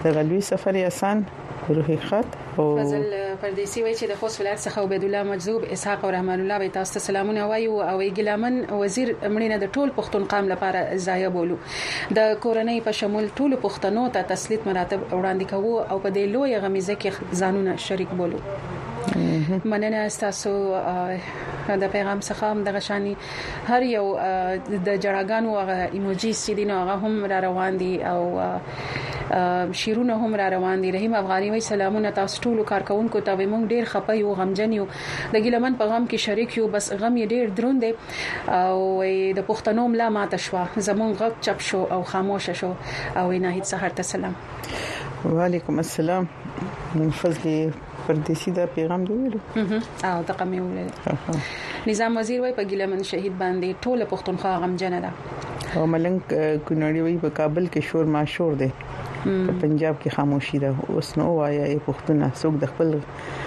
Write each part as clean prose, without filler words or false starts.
د غلوی سفر آسان روحي خط او فضل پردیسی وای چې د خوست ولایت څخه عبید الله مجذوب اسحاق او رحمان الله به تاسو ته سلامونه وایو او ګلمن وزیر مړینه د ټول پښتون قام لپاره ضایع بولو د کورنۍ په شمول ټول پښتنو ته تسلیت مراتب وړاندې کوو او په دې لوی غمیزه کې ځانونه شریک بولو. مننه تاسو د پیغام څخه هم د غشاني هر یو د جړاګانو هغه ایموجیز چې دي نو هغه هم را روان دي او شیرونه هم را روان دي. رحیم افغاني وای سلامونه تاسو ټول کارکونکو ته موږ ډیر خپه یو غمجن یو د ګلمن په غم کې شریک یو بس غم یې ډیر دروند دی او د پښتنو ملا ماته شو زمون غږ چپ شو او خاموش شو او نه هیڅ سحر ته سلام. وعلیکم السلام. فضل پردیسی دا پیغام دی ویلو او تقم ویل نظام وزیر وای په ګلمن شهید باندې ټول پښتونخوا غمجن ده او ملنګ کونړی وای په کابل کې شور ماشور دی په پنجاب کې خاموشي ده اوس نو وايي پښتون څوک د خپل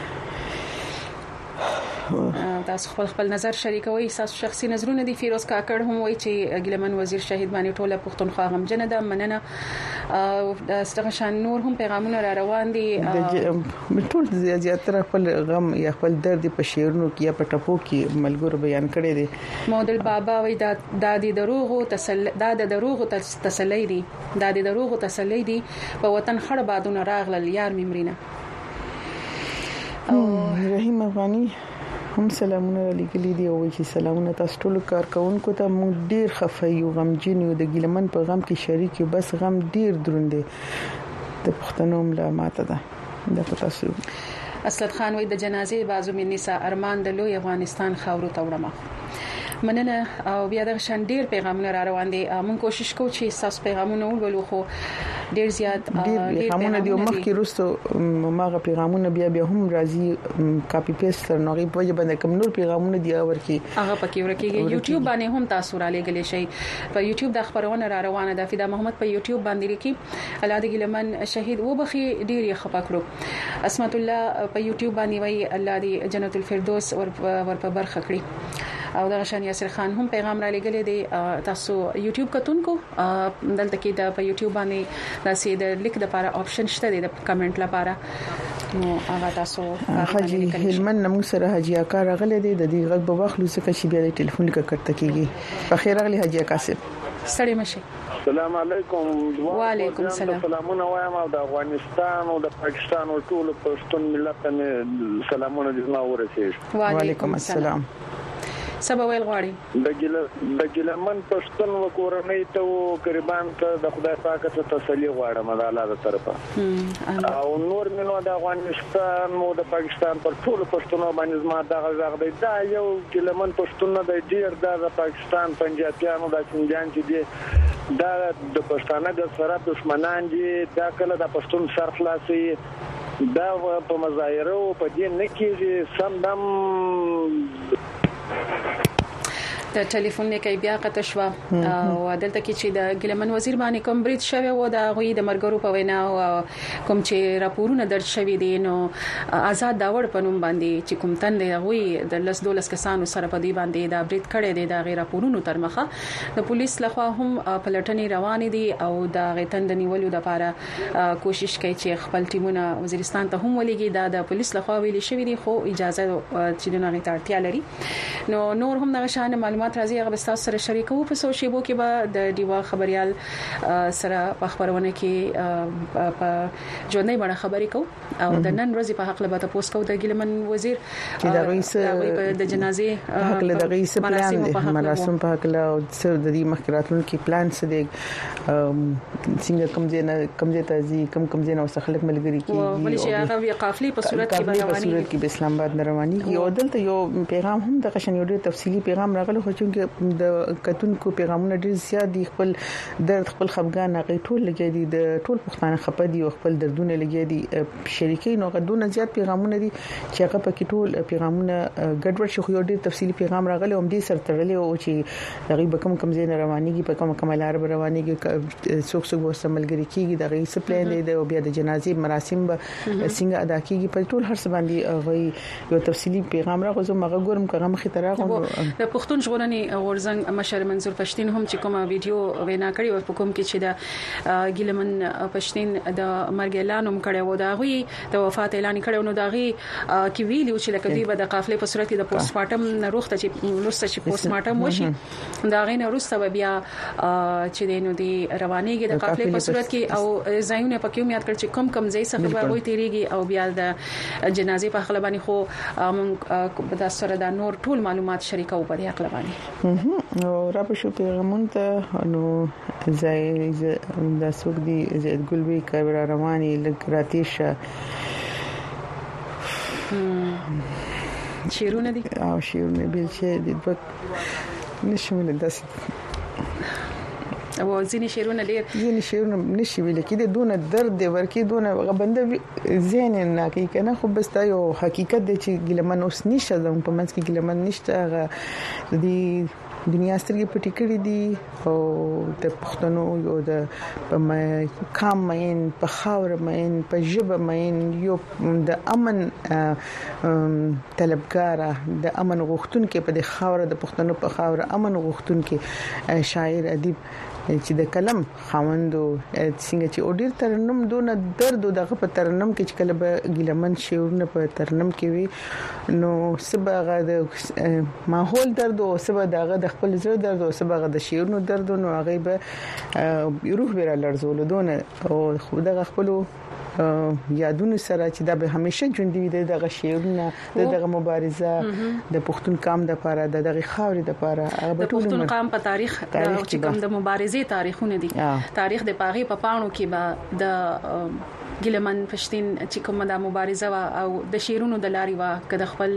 تاسو خپل نظر شریکوي تاسو شخصي نظرونه دي. فیروز کاکړ هم وایي چې ګلمن وزیر شهید باندې ټوله پښتونخوا غمجن ده مننه او د استغشان نور هم پیغامونه را روان دي ټول زیاتره خپل غم یا خپل درد په شعرونو کې یا په ټپو کې ملګرو بیان کړي دي. مودل بابا وایي دا د دروغو تسلی دي د دروغو تسلی دي په وطن خړ بادونه راغلل یار ممرینه. او رحیم افغاني هم سلامونه لیکلي دي او چې سلامونه تاسو ټول کارکونکو ته مونږ ډیر خفه یو غمجن یو د ګلمن په غم کې شریک یو بس غم ډیر دروند دی د پښتنو ملا ماته ده د تاسو. اسلط خان وای د جنازې بازو من نساء ارمان د لوی افغانستان خاورو ته وړم مننه او بیا د شان ډیر پیغامونه را روان دي مونږ کوشش کوو چې تاسو پیغامونه ولولو خو ډیر زیات پیغامونه دی مخکې روستو ماغه پیغامونه بیا هم راځي کاپی پیست نوغي په وجه باندې کوم نور پیغامونه دی ورکی هغه پکې ورکیږي یوټیوب باندې هم تاسو را لګلې شي په یوټیوب د خبرونه را روانه ده. فدا محمد په یوټیوب باندې لیکي الله دې ګلمن شهید وبخي ډیر یې خپکړو. اسمت الله په یوټیوب باندې وای الله دې جنت الفردوس ور په برخه کړی او د غشان یاسر خان هم پیغام را لګلې دي. تاسو یوټیوب کتونکو دلته کې د په یوټیوب باندې د سید لیک د لپاره آپشن شته دی د کمنټ لپاره نو هغه تاسو حاجی هلمن نمو سره حاجی اکا راغله دي د دې غږ په وخت لوسه کې چې بیا د ټلیفون لیک کړته کیږي. په خیر راغلی حاجی اکا سره سړی مشه. السلام علیکم. وعلیکم السلام. سلامونه وایم او د افغانستان او د پاکستان او ټول پښتون ملت ته سلامونه دي ما ورسېږي. وعلیکم السلام. سبا ویل غواړي د ګلمن پښتون وکورنۍ ته او قربان ته د خدای پاک ته تسلی غواړم د الله تر طرفه او نور منو د افغانستان او د پاکستان پر ټول پښتونو باندې ما دغه ځغ دی دا یو ګلمن پښتون د ډیر د پاکستان پنجابیانو د سنجان چې دی دا د پښتانه د سره دښمنان دي دا کله د پښتون سر خلاصي دا په مظاهره او په دې نه کېږي سمدم د ټلیفون نه کوي بیا قطع شو او دلته کې چې د ګلمن وزیر باندې کوم بریټ شوی و د غوي د مرګرو په وینا کوم چې راپورونه درج شوی دي نو آزاد داوړ پنوم باندې چې کوم تن دی غوي د لس دولس کسانو سره په دی باندې دا بریټ کړي دي د غیر راپورونو تر مخه د پولیس لخوا هم پلټنې روانې دي او د غیتند نیولو لپاره کوشش کوي چې خپل ټیمونه وزیرستان ته هم ولېږي د پولیس لخوا ویل شوی دي خو اجازه چې دغه اړتیا لري نو نور هم د شان معلومات راځي هغه بستاس سره شریکو په سوشيبو کې به د دیوا خبريال سره په خبرونه کې په ژوندۍ باندې خبرې کو او د نن ورځې په حق له تاسو کو د ګلمن وزیر چې د رئیس د جنازې حق له د رئیس پلان دي مراسم په حق له د دې مخکراتون کې پلان څه دي څنګه کم ځای ته ځي کم ځای نو خلک ملګری کیږي ولې چې هغه قافلې په صورت کې رواني کې په اسلام آباد رواني یو دلته یو پیغام هم د قشن یو ډېر تفصیلی پیغام راغلی خو چې د کتونکو پیغامونه ډېر زیات دي خپل درد خپل خفګان هغه ټول لګي دي د ټول پښتانه خپه دي او خپل دردونه لګي دي شریکي نو غدونه زیات پیغامونه دي چې هغه پکې ټول پیغامونه ګډوډ شي خو یو ډېر تفصیلی پیغام راغلی هم دې سره تړلې او چې دغه کم ځای روانيږي په کوم لار روانيږي څوک وسملګری کیږي د رئیس پلان دی او بیا د جنازې مراسم به څنګه ادا کیږي په ټول هر څه باندې یو تفصیلی پیغام راغوم هغه ګورم کوم خطر راغوم د پښتون تورنې غورزنګ مشر منظور پښتين هم چې کومه ویډیو وینا کړې و په کوم کې چې د ګیلمن پښتين د مرګ اعلان هم کړی و دا غوي د وفات اعلان کړو نو دا غي کې ویلو چې لکه دوی به د قافلې په صورت کې د پوسټ مارټم روغته چې پوسټ مارټم وشي دا غي نه روسته بیا چې دینو دی روانيږي د قافلې په صورت کې او ځایونه پکې هم یاد کړ چې کم ځای څخه به وي تیریږي او بیا د جنازې په خپل باندې خو موږ د سره د نور ټول معلومات شریکو په دې خپل باندې او را په شو پیغامون ته نو ځای د سوق دی زید ګلوي کبر رواني لګراتیشه شیرونه دي او شیرونه به چې د وخت نشمل داسې او ځینې شیرونه نشي ویل کې د دونه درد ورکی دونه غبنده زین نه کوي کنه خو بس دا یو حقیقت دی چې ګلمن اوس نشه زموږ په منځ کې ګلمن نشته هغه د دنیا سترګې پټې کړې دي او د پښتنو یو د کام مین په خاور مین په ژبه مین یو د امن طلبګار د امن غوښتونکو په د خاور د پښتنو په خاور امن غوښتونکو شاعر ادیب چې د کلم خاوندو څنګه چې اورډر ترنم دونه درد دغه په ترنم کې چې کله به ګلمن شعرونه په ترنم کې وي نو سبغه د ماحول درد او سبغه دغه د خپل زړه درد او سبغه د شعرونو درد نو هغه به روح ور لرزول دونه او خدای خپل یادونه سره چې دا به همیشه ژوندۍ وي دغه شعرونه دغه مبارزه د پښتون قام د لپاره دغه خاورې د لپاره د پښتون قام په تاریخ چې کوم د مبارزې تاریخونه دي تاریخ د پاغي په پاڼو کې به د ګلمن پښتين چې کومه د مبارزه او د شیرونو د لاري وا کده خپل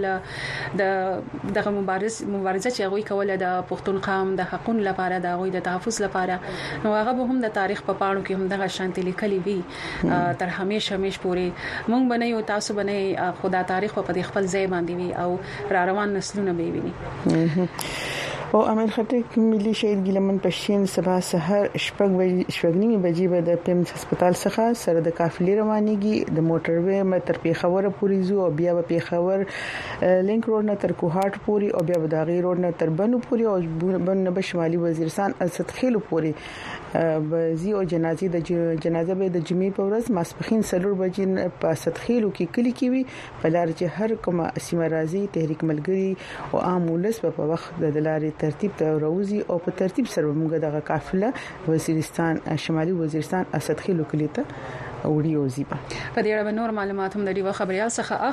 دغه مبارزه چې هغه کوله د پښتون قام د حقوقو لپاره د هغه د تحفظ لپاره نو هغه به هم د تاریخ په پاڼو کې هم دغه شانتي لیکلي وي تر همیشه پوري مونږ بنئ او تاسو بنئ خدای تاریخ په خپل ځای باندې وي او را روان نسلونه به ویني او امیر خټک ملي شهید ګلمن پښتين سبا سحر شپږ بجې به د پیمز هسپتال څخه سره د قافلې روانيږي د موټر وې متر پیښور پورې زو او بیا به پیښور لینک روډ نه تر کوهاټ پورې او بیا به د غیر روډ نه تر بنو پورې او بنو به شمالي وزیرستان اسد خیلو پورې بزی او جنازه به د جمعې په ورځ ماسپخین 3 بجې په اسد خیلو کې کلی کې وي په لار چې هر کومه سیمه راځي تحریک ملګری او عام ولس په وخت د لارې ترتیب ته راوځي او په ترتیب سره موږ دغه قافله وزیرستان شمالي وزیرستان اسد خیلو کلی ته وړي وزيبه په دې اړه نور معلومات هم د ریو خبريال څخه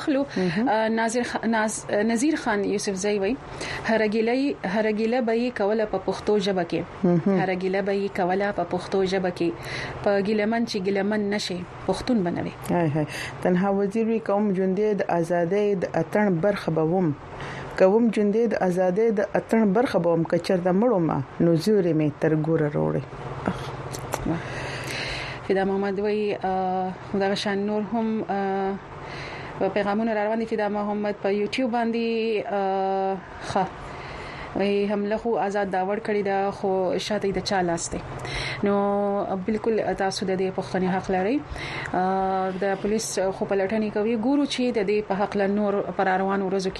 اخلو نذیر خان یوسف زیوی هرګیله به کوله په پښتو ژبه کې هرګیله به کوله په پښتو ژبه کې په ګلمن چې ګلمن نشي پښتون بنوي هاي تنها وزیر کوم ژوندې د ازادۍ د اتن برخه بوم کوم ژوندې د ازادۍ د اتن برخه بوم کچر د مړو ما نو زوري می تر ګوره وروړي فدا محمد وی دا شان نور هم پیغامونه روان دي فدا محمد په یوټیوب باندې وی حمله خو آزاد داور کړی دا خو شاته د چا لاسته نو بالکل تاسو د دې پښتني حق لري د پولیس خو پلټنې کوي ګورو چې د دې په حق له نور پر روان ورځو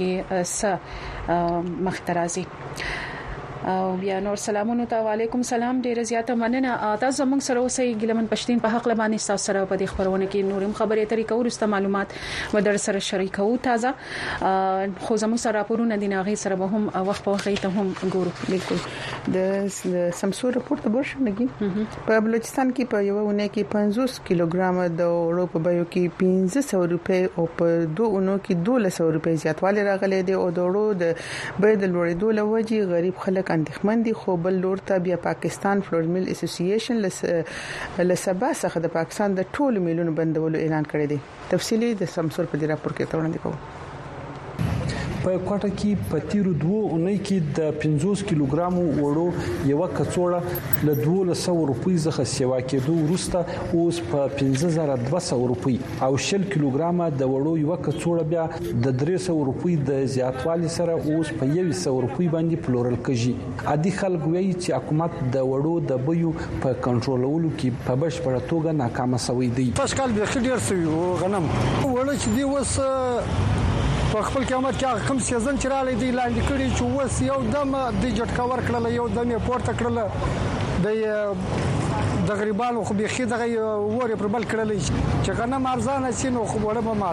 کې مخترازي او بیا نور سلامونه ته وعلیکم سلام ډیره زیاته مننه تاسو موږ سره اوسې ګلمن پښتين په حق لبانې تاسو سره په دې خبرونه کې نورم خبرې طریقو ورسته معلومات و در سره شریکو تازه خو زموږ سره راپورونه دي ناغي سره به هم وخت په وخت ته هم ګورو بالکل د سمسور رپورت برشنګي په بلوچستان کې په یو ونه کې 50 کیلوګرام د اورو په بایو کې 1500 روپے او په دوه اونو کې 1200 روپے زیاتوالی راغلي دي او د اورو د بيد لوړېدو لوجي غریب خلک اندېښمن دي خو بل لور ته بیا پاکستان فلور میل اسوسییشن لسبا څخه د پاکستان د ټولو میلونو بندولو اعلان کړی دی تفصیلی د سمسور په دې راپور کې وړاندې کوم په کوټه کې په تیرو 2 اونۍ کې د 50 کیلوګرام وړو یو کڅوړه له 1200 روپۍ څخه سیوا کېدو وروسته اوس په 5200 روپۍ او 10 کیلوګرام د وړو یو کڅوړه بیا د 300 روپۍ د زیاتوالي سره اوس په 100 روپۍ باندې پلورل کېږي عادي خلک وایي چې حکومت د وړو د بیو په کنټرولولو کې په بشپړه توګه ناکام شوی دی تاسو کال به ډیر سوي غنم وړو چې دی وس په خپل قیامت کې کوم سیزن چې رالی دی لاندې کړي چې وس یو دم د جټ کور کړل یو دم یې پورته کړل د غریبانو خو بيخي دغه وره پر بل کړل چې غنم ارزانه شي نو خو وړه به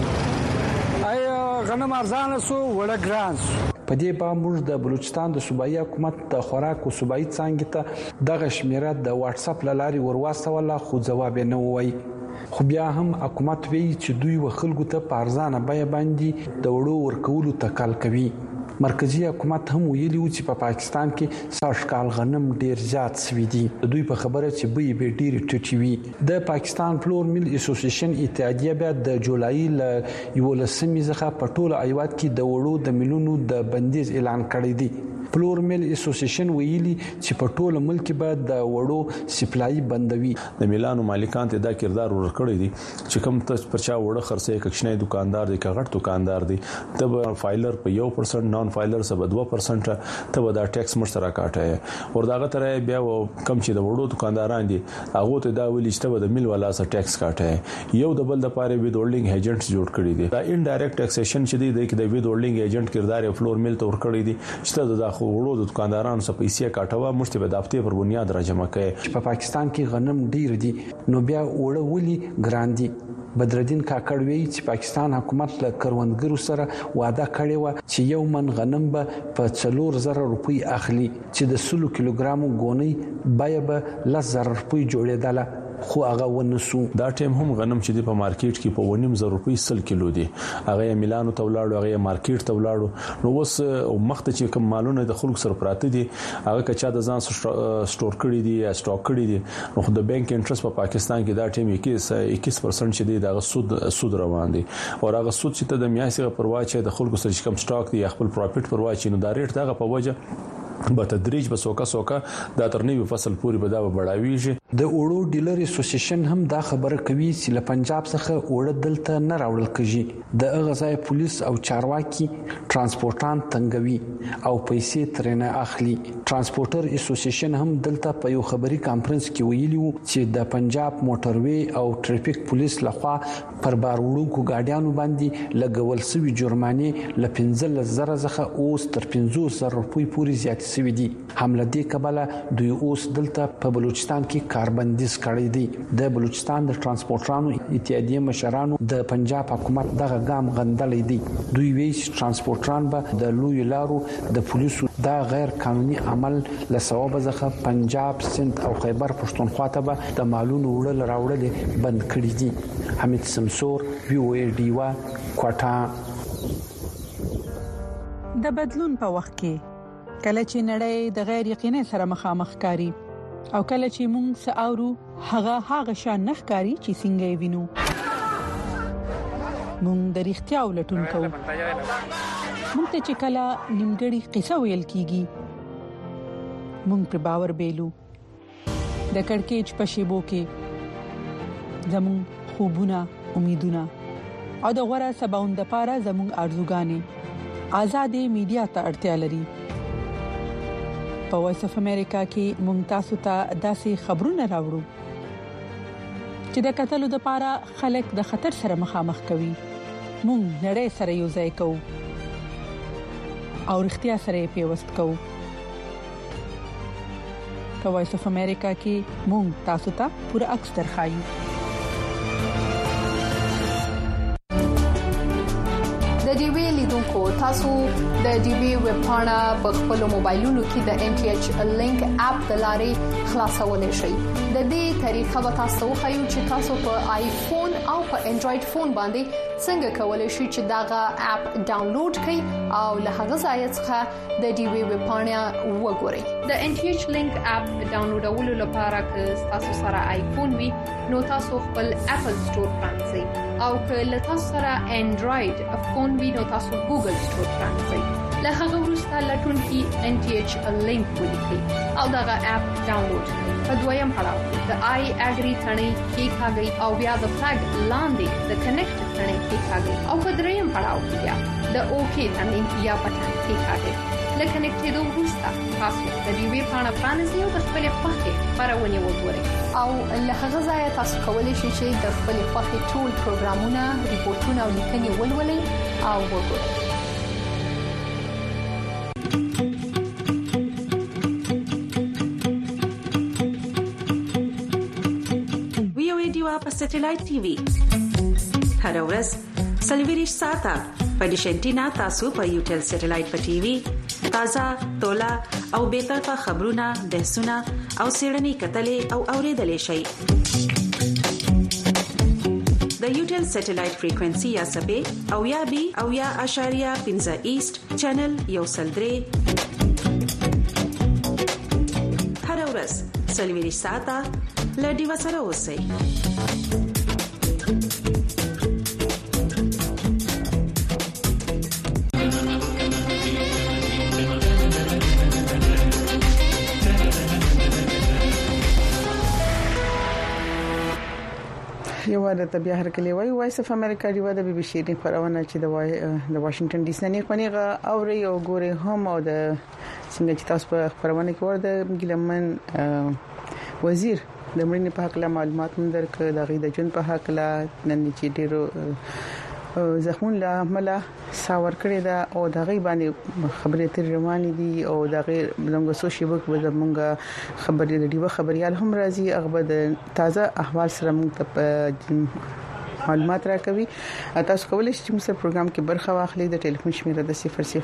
ارزانه ای غنم ارزانه سو وړه ګران په دې با موږ د بلوچستان د صوبایي حکومت د خوراک او صوبایي څنګه ته دغه شمیره د واتس اپ لاري ورواستوله خو جواب نه وای خو بیا هم حکومت وی چې دوی وخلکو ته پارزانه بیا باندې د وړو ورکولو تکل کوي مرکزی حکومت هم ویلي و چې په پاکستان کې ساشکال غنم ډیر زیات سوي دي دوی په خبره چې به ډیر ټټي وي د پاکستان فلور میل اسوسییشن اتحادیه بیا د جولای ل 11 څخه په ټوله ایواد کې د وړو د ملیونو د بندیز اعلان کړی دی فلور میل اسوسییشن ویلي چې په ټوله ملک کې به د وړو سپلای بندوي د میلانو مالکان ته دا کردار ورکړی دي چې کوم ته پرچا وړه خرڅه کښنه دکاندار دي کغټ دکاندار دي تب فایلر په 1% نان فایلر سبا 2% ته دا ټیکس مرسته راکاټه ور داغه تر بیا کم چې د وړو دکانداران دي هغه ته دا ویل چې د مل والا سره ټیکس کاټه یو د بل د پاره وی هولډینګ ایجنټس جوړ کړی دي دا انډایرکټ ټیکسیشن چې دی د وی هولډینګ ایجنټ کردار فلور میل ته ور کړی دي چې د وړو د دکاندارانو څخه پیسې کاټوا مشته په دافتې پر بنیاد راجمع کوي په پاکستان کې غنم ډیر دي نو بیا وړه ولي ګران دي بدردین کاکړ وی چې پاکستان حکومت له کروندګرو سره وعده کړې و چې یو من غنم به په 4000 روپۍ اخلي چې د 100 کیلوګرامو غونې بیا به 1000 روپۍ جوړېدله خو هغه ونسو دا ټیم هم غنم چې په مارکیټ کې په 1.5 روپۍ 100 کیلو دي هغه میلانو ته ولاړو هغه مارکیټ ته ولاړو نو اوس مخته چې کوم مالونه د خلکو سره پراته دي هغه کچا د ځان سٹور کړی دي یا سٹاک کړی دي نو د بانک انټرست په پاکستان کې دا ټیم 21% چې دی دا سود روان دي او هغه سود چې ته د میاشتې پر واچې د خلکو سره کوم سٹاک دی خپل پروفټ پر واچې نو دا ریټ دغه په وجه په تدریج به سوکا دا تر نوي فصل پورې به دا بڑاویږي د وړو ډیلر اسوسییشن هم دا خبره کوي چې له پنجاب څخه وړه دلته نه راوړل کیږي د اغزای پولیس او چارواکي ترانسپورټان تنګوي او پیسې ترنه اخلي ترانسپورټر اسوسییشن هم دلته په یو خبري کانفرنس کې ویلي وو چې د پنجاب موټروي او ټریفیک پولیس لخوا پر بار وړونکو ګاډیانو باندې لګول شوی جرمانه ل 15000 څخه اوس تر 50000 روپۍ پورې زیات سوي دي حمله دې کبله دوی اوس دلته په بلوچستان کې کاربندیز کړی دی د بلوچستان د ترانسپورټرانو اتحادیه مشرانو د پنجاب حکومت دغه ګام غندلې دي دوی وی چې ترانسپورټران به د لوی لارو د پولیسو دا غیر قانوني عمل له ثواب څخه پنجاب سند او خیبر پښتونخوا ته به د مالونو وړل راوړل بند کړی دي حمید سمسور وی او ای ډیوا کوټا د بدلون په وخت کې کله چې نړۍ د غیر یقیني سره مخامخ کاری او کله چې موږ ساورو هغه شان نخکاری چې څنګه وینو موږ د اړتیا ولټون کوو موږ ته چې کله نیمګړی قصه ویل کیږي موږ پر باور بیلو د کڑکېچ په شیبو کې زموږ خوبونه امیدونه او د غوړه سباوند لپاره زموږ ارزوګانې آزادې میډیا ته اړتیا لري په وایس اف امریکا کې ممتاز ته داسې خبرونه راوړو چې د قتل لپاره خلک د خطر سره مخامخ کوي مونږ نړۍ سره یو ځای کوو او اړتیا سره پیوست کوو په وایس اف امریکا کې مونږ تاسو ته پوره عکس درخایو د ډي وی لیدونکو تاسو د ډي وی ویب پاڼه په خپل موبایلونو کې د ان ټي ایچ لینک اپ د لارې خلاصولای شئ د دې طریقه به تاسو خو چې تاسو په آیفون او په انډراید فون باندې څنګه کولای شئ چې داغه اپ ډاونلوډ کړئ او له هغه ځای څخه د ډي وی ویب پاڼه وګورئ د ان ټي ایچ لینک اپ ډاونلوډولو لپاره که تاسو سره آیفون وي نو تاسو خپل اپل سٹور پرانځئ او که تاسو سره انډراید فون وي نو تاسو ګوګل سٹور پرانځئ له هغه وروسته لټون کې ان ټي ایچ لینک ولیکئ او دغه اپ ډاونلوډ کړئ په دویم پړاو د آی اګری ثنې کې ښاګي او بیا د فلګ لاندې د کنیکټ ثنې کې ښاګي او په دریم پړاو کې د اوکی ثنې یا پټن کېکاږئ. له کنیکټ کېدو وروسته تاسو د دې ویب پاڼه پرانیزئ او د خپلې خوښې خپرونې وګورئ او له هغه ځایه تاسو کولی شئ چې د خپلې خوښې ټول پروګرامونه، ریپورتونه او لیکنې ولولئ او وګورئ. په سټلایټ ټي وي هر ورځ 24 ساعته په ډیشنټینا تاسو په یوټل سټلایټ په ټي وي تازه تولا او به طرفه خبرونه، بحثونه او سیړنی کتلې او اوریدلې شي. د یوټل سټلایټ فریکوئنسي یا سبې او یا بي او یا اشاریه 15 ایست چینل یو سلدري هر ورځ 24 ساعته لډي وسره اوسئ. یو د طبيعه هر کلی وای وایس اف امریکا دی د بي بي سي د خبرونه چې د واشنگټن ډي سي نه کنيغه او یو ګوري هم او د څنګه چې تاسو په خبرونه کې ورده ګلمن وزیر د مړینې په حق له معلومات مندر ک د غي د جون په حق لا نن چې ډیرو زخمون له عمله ساور کړی دا او د غي باندې خبرې تر روانې دي او د غي زموږ سوشي بوک به زموږ خبرې د دیو خبريال هم راځي هغه د تازه احوال سره موږ ته معلومات راکوي. تاسو کولای شئ چې موږ پروګرام کې برخه واخلئ. د ټلیفون شمیره د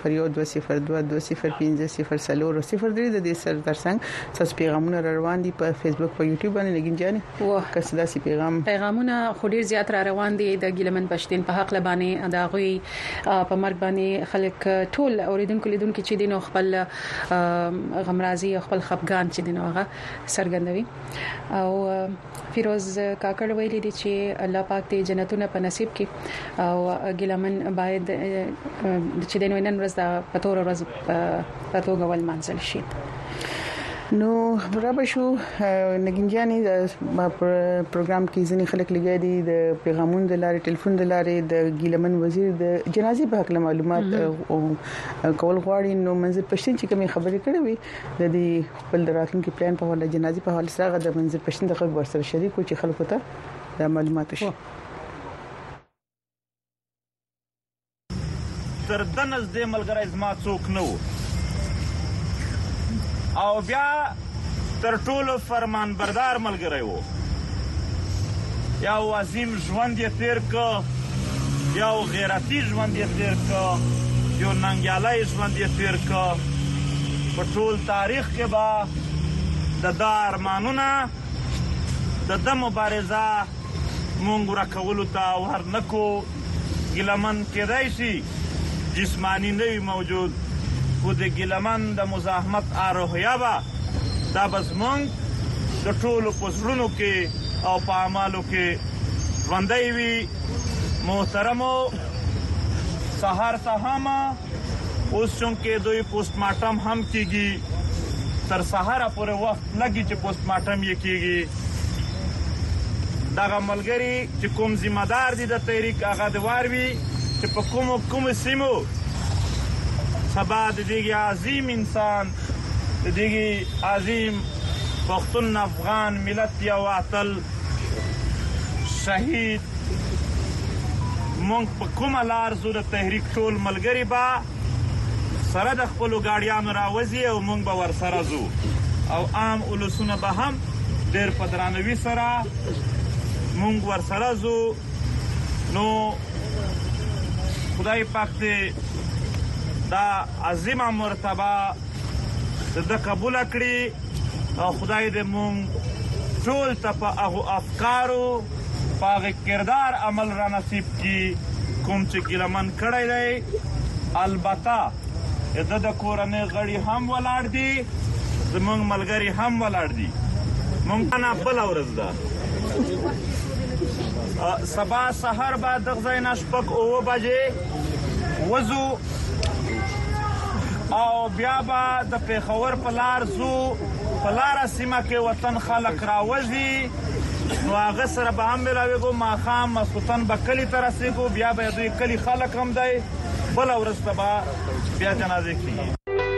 0012022050 د دې سره ترڅنګ تاسو پیغامونه روان دي په فیسبوک او یوټیوب باندې لګین جاني کس داسې پیغامونه خوري زیات را روان دي د ګلمن پښتين په حق لبانې دا غوي په مرګ باندې خلک ټول اوریدونکو لیدونکو چې دینو خپل غمرازي خپل خفقان چې دینو هغه سرګندوي. او فیروز کاکړ ویلي دي چې الله پاک دې جنتونه په نصیب کې او ګلمن باید چې دینو نن ورځ د پتور ورځ په توګه ول منځل شي. نو برابر شو نګینجاني د پروګرام کې ځنې خلک لګي دي د پیغامونو د لارې ټلیفون د لارې د ګیلمن وزیر د جنازي په حق معلومات کول غواړي. نو منځر پښتون چې کومه خبرې کړې وي د دې خپل راتلونکي پلان په حواله جنازي په حواله سره د منځر پښتون د خبر سره شریک و چې خلکو ته د معلومات شي. تر دنس د ملګری زما څوک نه و او بیا تر ټولو فرمان بردار ملګری وو. یو عظیم ژوند یې تیر کو، یو غیرتی ژوند یې تیر کو، یو ننګیالی ژوند یې تیر کو. په ټول تاریخ کې به د دا ارمانونه د ده مبارزه مونږ ورکولو ته ورنکو. ګیلمن کېدای شي جسمانی نه وي موجود خو د ګیلمن د مزاحمت اروحیه به دا بس مونږ د ټولو په زړونو کې او په اعمالو کې ژوندی وي. محترمو سهار سهامه اوس چونکې دوی پوسټمارټم هم کیږي تر سهاره پورې وخت لګي چې پوسټمارټم یې کیږي. دغه ملګری چې کوم ذمہ دار دي د تحریک هغه د واروي چې په کوم سیمو سبا د دې عظیم انسان د دې عظیم پښتون افغان ملت یو اتل شهید مونږ په کومه لار زو د تحریک ټول ملګری با سره د خپل ګاډیانو راوځي او مونږ به ور سره زو او عام اولسونه به هم ډېر په درناوي سره مونږ ور سره زو. نو خدای پاک دې دا عظیمه مرتبه د قبول کړي او خدای دې مونږ ټول ته په هغه افکارو په هغه کردار عمل را نصیب کړي کوم چې ګیلمن کړی دی. البته د کورنۍ غړي هم ولاړ دي، زمونږ ملګري هم ولاړ دي. مونږ نه بل ورځ ده سبا سحر بعد د ځای نشپک 9 بجې وزو او بیا به د پیښور په لار زو په لار سیمه کې وطن خلک راوځي. نو هغه سره به هم ملاويږو ماخام مسوتن به کلی تر رسېږو بیا به دوی کلی خلک هم دی بل ورسته به بیا جنازه کیږي.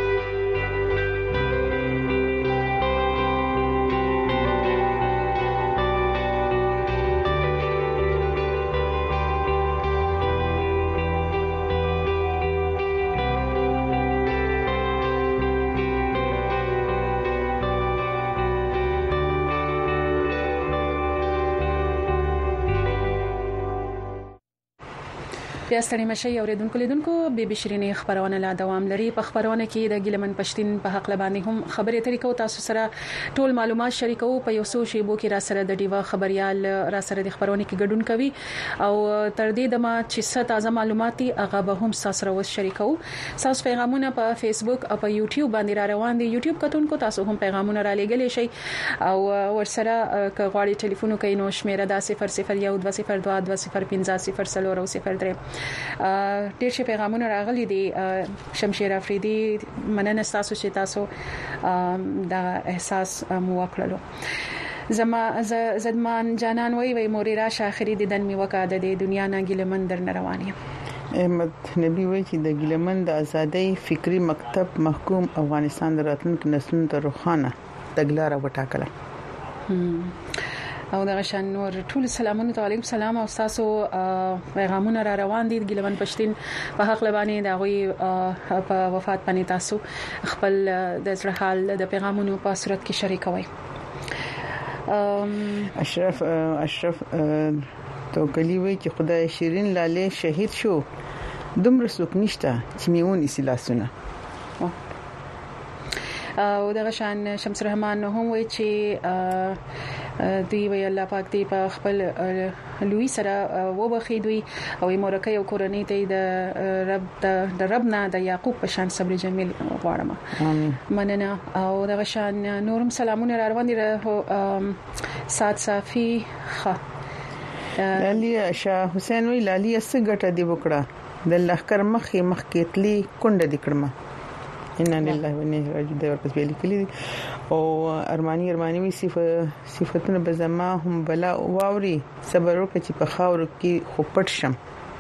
بیا ستړي مشي اوریدونکو لیدونکو به بشرینې خبرونه لا دوام لري. په خبرونه کې د ګیلمن پښتين په حق لباندې هم خبرې اترې کوو، تاسو سره ټول معلومات شریکو. په یو څو شیبو کې را سره د ډیوا خبريال را سره د خبرونه کې ګډون کوي او تر دې د ما چې څه تازه معلومات هغه به هم تاسو سره شریکو. تاسو پیغامونه په فیسبوک او په یوټیوب باندې را روان دي. یوټیوب کتونکو تاسو هم پیغامونه را لېږلی شئ او ورسره که غواړئ ټلیفون وکړئ نو شمیره دا 0012022050 ډیر شي پیغامونه راغلي دي. شمشیر افریدي مننه تاسو چې تاسو دا احساس مو وکړلو. زدمان جانان وی موري راشه اخري د دن می وکړه د دنیا نه ګیلمن در رواني. احمد نبی وی چې د ګیلمن د ازادۍ فکری مکتب محکوم افغانستان د راتلونکو نسلونو ته روښانه تګلارې وټاکله. او دا شان نور ټول سلامونه علیکم سلام او تاسو پیغامونه را روان دي ګیلمن پښتين په حق لبانی دا غوي په وفات باندې تاسو خپل د زړه حال د پیغامونو په صورت کې شریکوي. اشرف تو کلی وی چې خدای شیرین لاله شهید شو دومره څوک نشته چې میونی سلاسونه. او دا شان شمس رحمان هم وی چې دی وی الله پاک دی په خپل لوی سره وبخي دوی او مورکه یو کورنۍ ته د رب نه د یعقوب په شان صبر جمیل غواړم. مننه. او دا شان نورم سلامونه را روان دي. سات صافي خ لالی شاه حسین وی لالی سګټه دی وکړه د لخر مخ کېتلی کونډه دی کړم. ان لله و انا الیه راجعون. دا ورپس ویل کلی او ارمانی وی صفاتونه بزما هم بلا واوري صبر وکړي چې په خاور کې خو پټ شم.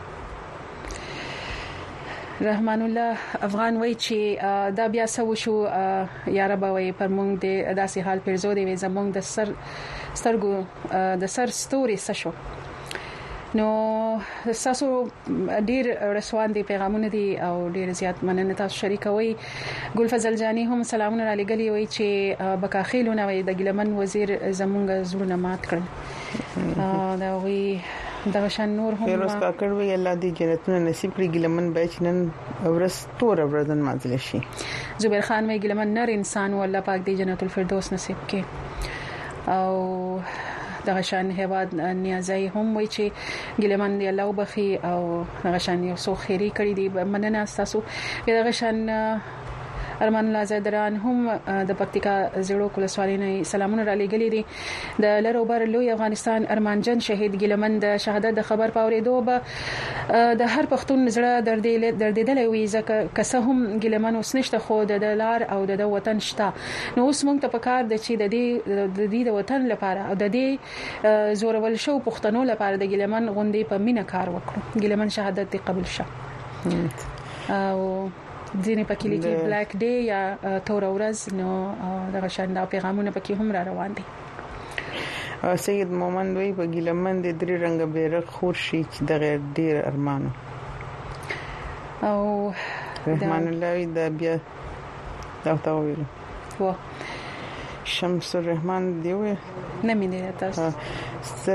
رحمان الله افغان وی چې دا بیا سو شو یا رب وی پر مونږ د داسې حال پرزو دی زمونږ د سترګو د سر ستوري سشو. نو تاسو ډیر رسوان دي پیغامونه دي او ډیر زیات مننه تاسو شریکوي. ګل فضل جانی هم سلامونه را لګلی وي چې بکاخیلونه وي د ګلمن وزیر زمونږ زړونه مات کړل. دا وی دا شان نور هم فیروز کاکړ وی الله دې جنتونه نصیب کړي. ګلمن بچنن ورس تور ورځن مازل شي. زبیر خان وی ګلمن نر انسان او الله پاک دې جنت الفردوس نصیب کړي. او دغه شان هواد نیازي هم وای چې ګلمن دی الله وبخي او دغه شان یو سو خيري کړی دی. مننه تاسو. دغه شان ارمان الله زدران هم د پکتیکا زیرو کولسوالۍ نه سلامونه را لېږلي دي. د لروبر لوی افغانستان ارمانجن شهید ګلمن د شهادت د خبر پاورېدو به د هر پښتون زړه دردېدلې وي ځکه که څه هم ګلمن اوس نشته خو د لار او د وطن شته. نو اوس موږ ته پکار د چې د دې وطن لپاره او د دې زورول شو پښتنو لپاره د ګلمن غونډې په مینه کار وکړو. ګلمن شهادت دې قبول شه. او ځینې پکې لیکي بلیک ډے یا تور ورځ. نو دغه شان دا پیغامونه پکې هم را روان دي. سید مومن وی په ګلمن د درې رنگ بیرغ خور شي چې د غیر ډیر ارمانو. او رحمان الله د بیا دا تاویل و شمس الرحمن دیوه نه مینه تاسو سر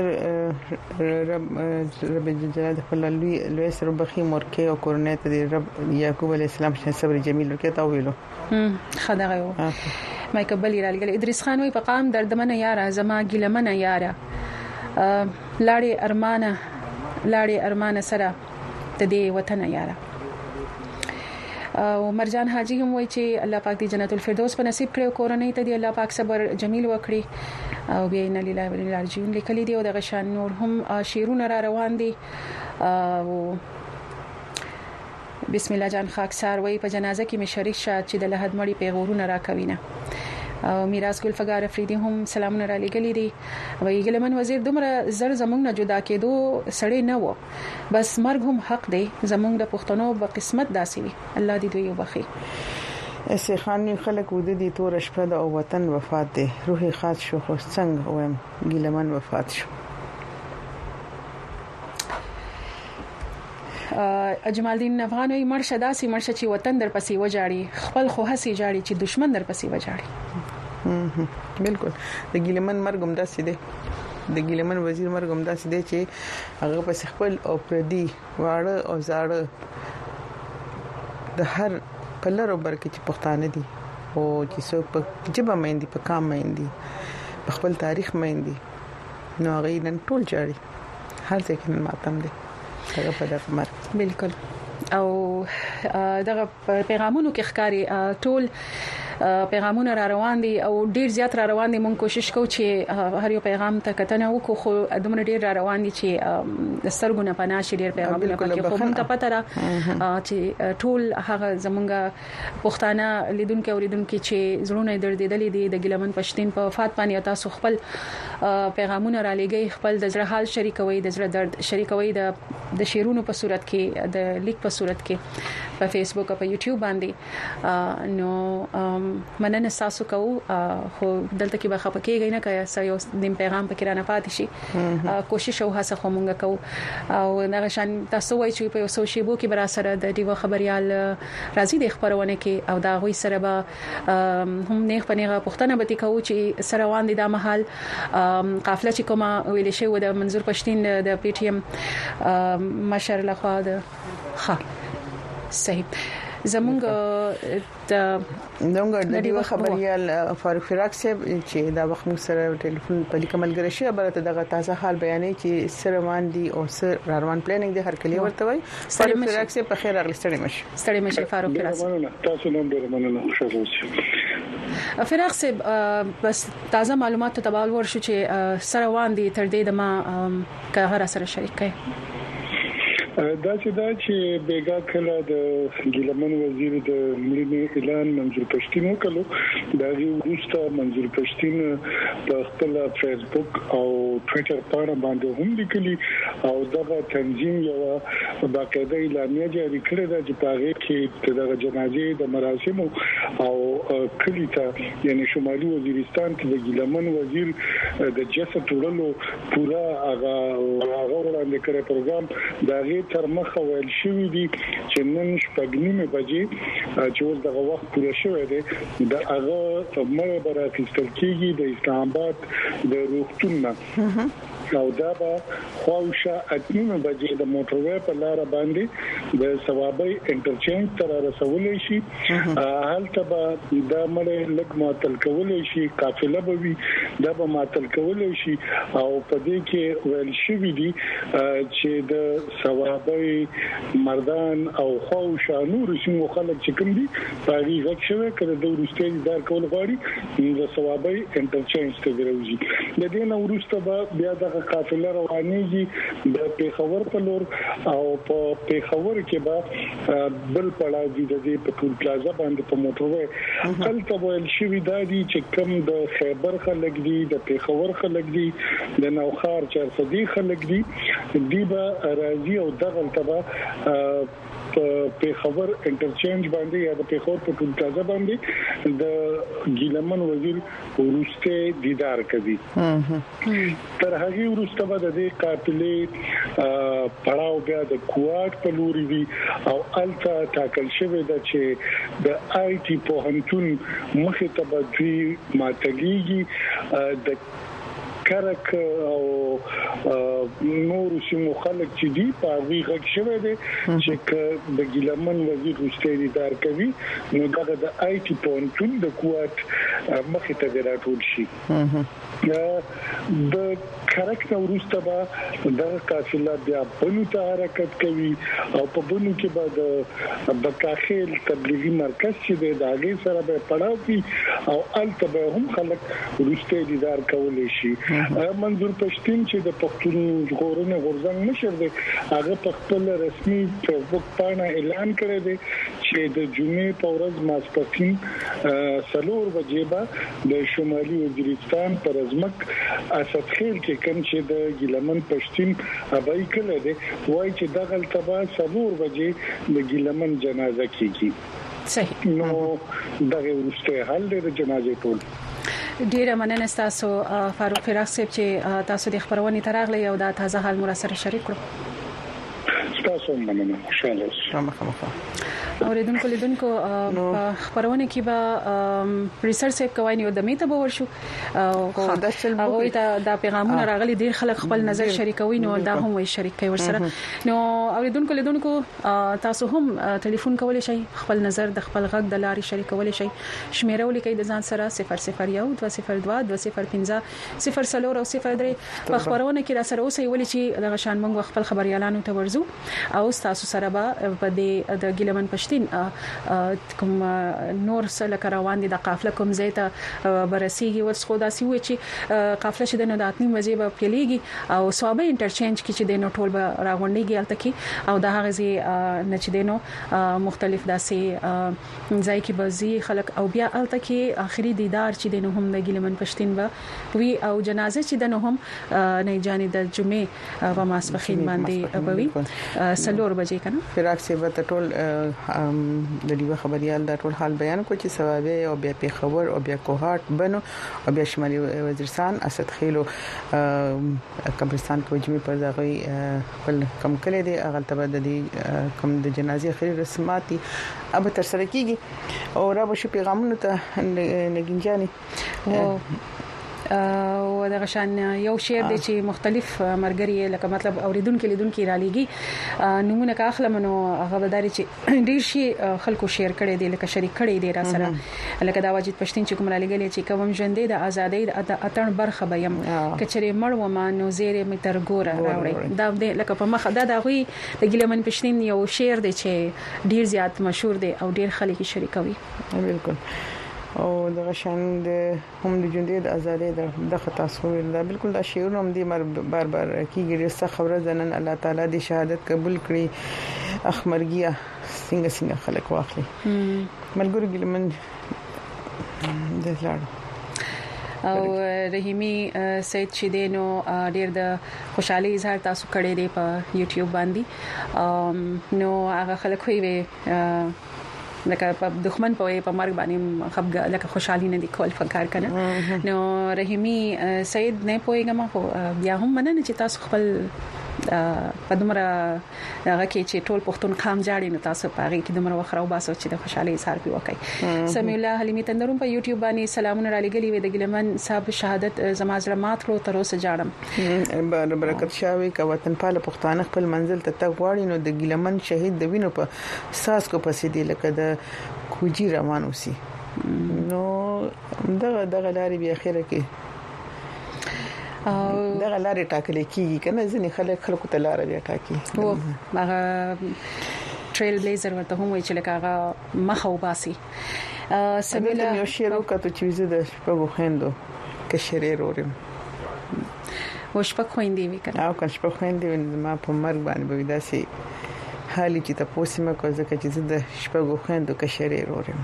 رب جلال خپل لوی سر بخي مورکه او کورنۍ ته رب یعقوب علی السلام چې صبر جمیل ورکه تا ویلو. خدای یو مایک بلی را لګل. ادریس خان وی په قام دردمنه یاره زما ګلمنه یاره لاړې ارمانه سره د دې وطن یاره. او مرجان حاجی هم وایي چې الله پاک دې جنت الفردوس په نصیب کړي او کورنۍ ته دې الله پاک صبر جمیل وکړي. او بیا ان لله و انا الیه راجعون لیکلي دي. او دغه شان نور هم شیرونه را روان دي. او بسم الله جان خاکسار وایي په جنازه کې مې شریک شه چې د لحد مړی پیغورونه را کوي نه. او میراث ګل فقار افریدي هم سلامونه را لګلې دي وایي ګلمن وزیر دومره زر زمونږ نه جدا کېدو سړی نه و بس مرګ هم حق دی زمونږ د پښتنو په قسمت داسي وي الله دې دوی وبخي اسې خاني خلک ود دي تور شپه د وطن وفات دي روحي خاص شو خو څنګه وایم ګلمن وفات شو اجمال الدین افغاني مرشه داسي مرشه چې وطن در پسې وجاړي خپل خو هسي جاړي چې دشمن در پسې وجاړي بالکل د ګلمن مرګ هم داسې دی د ګلمن وزیر مرګ هم داسې دی چې هغه پس خپل او پردي واړه او زاړه د هر کلر او برکې چې پښتانه دي او چې څوک په جبه مېندي په کام مېندي په خپل تاریخ مېندي نو هغه نن ټول جاړي هر څه کې ماتم دي هغه په دغه مرګ بالکل او دغه پیغامونو کې ښکاری ټول پیغامونه را روان دي او ډیر زیات را روان دي مونږ کوشش کوو چې هر یو پیغام ته کتنه وکړو خو دومره ډیر را روان دي چې د سترګونه پناه شي ډیر پیغامونه پکې خو مونږ ته پته را چې ټول هغه زمونږ پښتانه لیدونکو اوریدونکو چې زړونه دردېدلې دي د ګلمن پښتين په وفات باندې تاسو خپل پیغامونه را لګي خپل د زړه حال شریکوي د زړه درد شریکوي د شیرونو په صورت کې د لیک په صورت کې په فیسبوک او په یوټیوب باندې نو مننه تاسو کوو خو دلته کې به خپکیږي نه کای سې یو دیم پیغام پکې را نه پاتې شي کوشش او هڅه کومګه کوو او دا شان تاسو وایي چې په یو شیبو کې برا سره د دیو خبريال راځي د خبرونه کې او دا غوي سره به هم نه پنيغه پښتنه به کوي چې سره وان دي د محل قافله چې کومه ویل شي و د منظور پښتين د پی ټی ایم مشر لخوا د صحیح زمونږ د دیو خبريال فاروق فراق صاحب چې دا وخت موږ سره ټلیفون په لیکمل غرشي برته دغه تازه حال بیانې چې سره باندې او سره روان پلانینګ د هر کلی ورته وي فاروق فراق صاحب په خیر اغلی ستړي مشه فاروق فراق تاسو نوم ډیر مننه خوشاله اوسئ فراق صاحب بس تازه معلومات تبادل ورشو چې سره باندې تر دې د ما که هر سره شریک کړي دا چې بیګا کله د ګلمن وزیر د ملي اعلان منظور پښتين وکړو دا یو وروسته منظور پښتين په خپل فیسبوک او ټوئیټر باندې هم لیکلي او دغه تنظیم یو باقاعده اعلامیه جاری کړې ده چې په هغه کې دغه جنازې د مراسم او کلی ته یعنی شمالي وزیرستان کې د ګلمن وزیر د جسد وړلو پورا هغه وړاندې کړی پروګرام دا تر مخه ویل شوې دي چې نن شپږنیمه بجې چې اوس دغه وخت پوره شوی دی د هغه مړ براکستل کېږي د اسلام آباد د روغتون نه او دا به خواوشه اتنیمه بجې د موټروي په لار باندې د ثوابي انټرچینج تر رسولې شي حالته به دا مړ لګ معطل کولې شي قافله به وي دا به معطل کولې شي او په دې کې ویل شوې دي چې د ثوابي مردان او خواوشه نور سیمو خلک چې کوم دي په هغه شوه کړه د ورستۍ دار کول غواړي د ثوابي انټرچینج ته دروځي د دې نو ورسته بیا د قافله روانيږي د پیښور په لور او په پیښور کې به بل پړاو دي د پټول پلازا باندې په موټروي هلته ویل شوی دی چې کم د خیبر خلک دي د پیښور خلک دي د نوخار چرسدي خلک دي به راځي او دغه تبا په خبر انټرچینج باندې یا د پیښور په ټول پلازا باندې د ګیلمن وزیر ورسته دیدار کوي تر هغه ورسته به د قافلې پړاو بیا د کوارت په لوري وي او التا تاکل شوی د چې د آی ټي پوهنتون مخه ته به ماتګيږي د کرک او نور سیمو خلک چې دی په ویغه شوه دي چې د ګلمن وزیر رستې دار کوي نو دغه د آی ټي پوهنتون د قوت مخه ته راټول شي د کرک نو ورسته به د قافله بیا بنو ته حرکت کوي او په بنو کې به د بکاخیل تبلیغي مرکز چې د هغه سره به پړاو کوي او الته به هم خلک رستې دیدار کولای شي منظور پښتين چې د پښتون ژغورنې غورځنګ مشر دی هغه په خپل رسمي فیسبوک باندې اعلان کړی دی چې د جمعې په ورځ ماسپښین 4 بجې به د شمالي وزیرستان پر ازمک اسد خیل کې کوم چې د ګیلمن پښتون ابای کله دی وای چې دغه تبا 4 بجې د ګیلمن جنازه کیږي صحیح نو دغه ورسته حل د جنازې ټول ډیره مننه تاسو فاروق فراق صاحب چې تاسو د خبرونې تراغلي او د تازه حال مر سره شریک کړو تاسو مننه خوشاله اوریدونکو لیدونکو په خبرونه کې به ریسرچ صاحب کوي نو د میته به ورشو او هغه ته د پیغامونو راغلي ډیر خلک خپل نظر شریکوي نو دا هم وي شریکي ورسره نو اوریدونکو لیدونکو تاسو هم ټلیفون کولای شئ خپل نظر د خپل غږ د لارې شریکولای شئ شمیره ولیکئ د ځان سره 001 202 205 0 او 03 په خبرونه کې را سره اوسئ ولې چې د غشان منغو خپل خبريالانو ته ورزو او تاسو سره به په د ګیلمن پښتون کوم نور سره کاروان دي د قافله کوم زیته برسيږي ورس خو داسي وي چې قافله شته نه د اتنی مزي به پیليږي او صوابه انټرچینج کې چې د نو ټول به راغونډيږي الته کې او د هغه زی نه چې دینو مختلف داسي ځای کې بزي خلک او بیا الته کې اخري دیدار چې دینو هم د ګیلمن پښتون به وی او جنازه چې دنو هم نه جانې د جمعې په ماسپخین باندې بوي 4 بجې کنه فراق سی به ټول د دې خبريال د ټول حال بیان کو چې ثوابه او بیا په خبر او بیا کوهات بنو او بیا شمالي وزیرستان اسد خیلو قبرستان کې جمعې پر دغه خپل کم کړي دي هغه تبه د کم د جنازې اخري رسمات اب تر سره کیږي او را به شو پیغامونه ته نګینجاني او د غشان یو شعر دی چې مختلف مرګري لکه مطلب اوریدونکو لیدونکو را لېږي نمونه کا اخلمنو هغه بداري چې ډیر شي خلکو شعر کړي دي لکه شریک کړي دي را سره لکه دا واجد پښتون چې کوم را لېږلي چې کوم ژوندې د ازادۍ د اتن برخه بیم کچري مړ و ما نو زیره می تر ګوره راوړي دا لکه په مخ دا غوي د ګیلمن پښتون یو شعر دی چې ډیر زیات مشهور دی او ډیر خلک شریکوي بالکل او د غشان د هم د ژوندې د ازادۍ د خاصو دا بالکل دا شعر هم دي بار بار کیږي رسته خبره زنن الله تعالی د شهادت قبول کړي اخمرګیا څنګه خلک واخلي ملګری ګلمن د لاړ او رحیمی سید چې دینو ډیر د خوشحالي اظهار تاسو کړی دی په یوټیوب باندې نو هغه خلک وي لکه په دښمن په مرګ باندې خپګه لکه خوشحالي نه دي کول فکر کنه نو رحیمی سید نه پويګم خو بیا هم مننه چې تاسو خپل په دومره هغه کې چې ټول پښتون قام جاړي نو تاسو په هغه کې دومره وخره او باسو چې د خوشحالي اظهار کوي وکي سمي الله حلیمی تندروم په یوټیوب باندې سلامونه را لګلي وي د ګلمن صاحب شهادت زمازره ماتلو تر اوسه جاړم برکت شاوي کا وطن پاله پښتانه خپل منزل ته تګ واړي نو د ګلمن شهید د وینو په ساس کو پسې دی لکه د کوجی روان اوسي نو دغه لاري به اخره کې دغه لارې ټاکل کیږي کنه ځینې خلکو ته لارې بیا ټاکي او هغه ټریل بلیزر ورته هم وی چې لکه هغه مخه وباسي سميله یو شیرو کته چې زه د شپږو خويندو کشرې رورم او شپږ خويندې وی کنه او کله شپږ خويندې ما په مرګ باندې به داسي حالي چې تاسو مې کوزه چې زه د شپږو خويندو کشرې رورم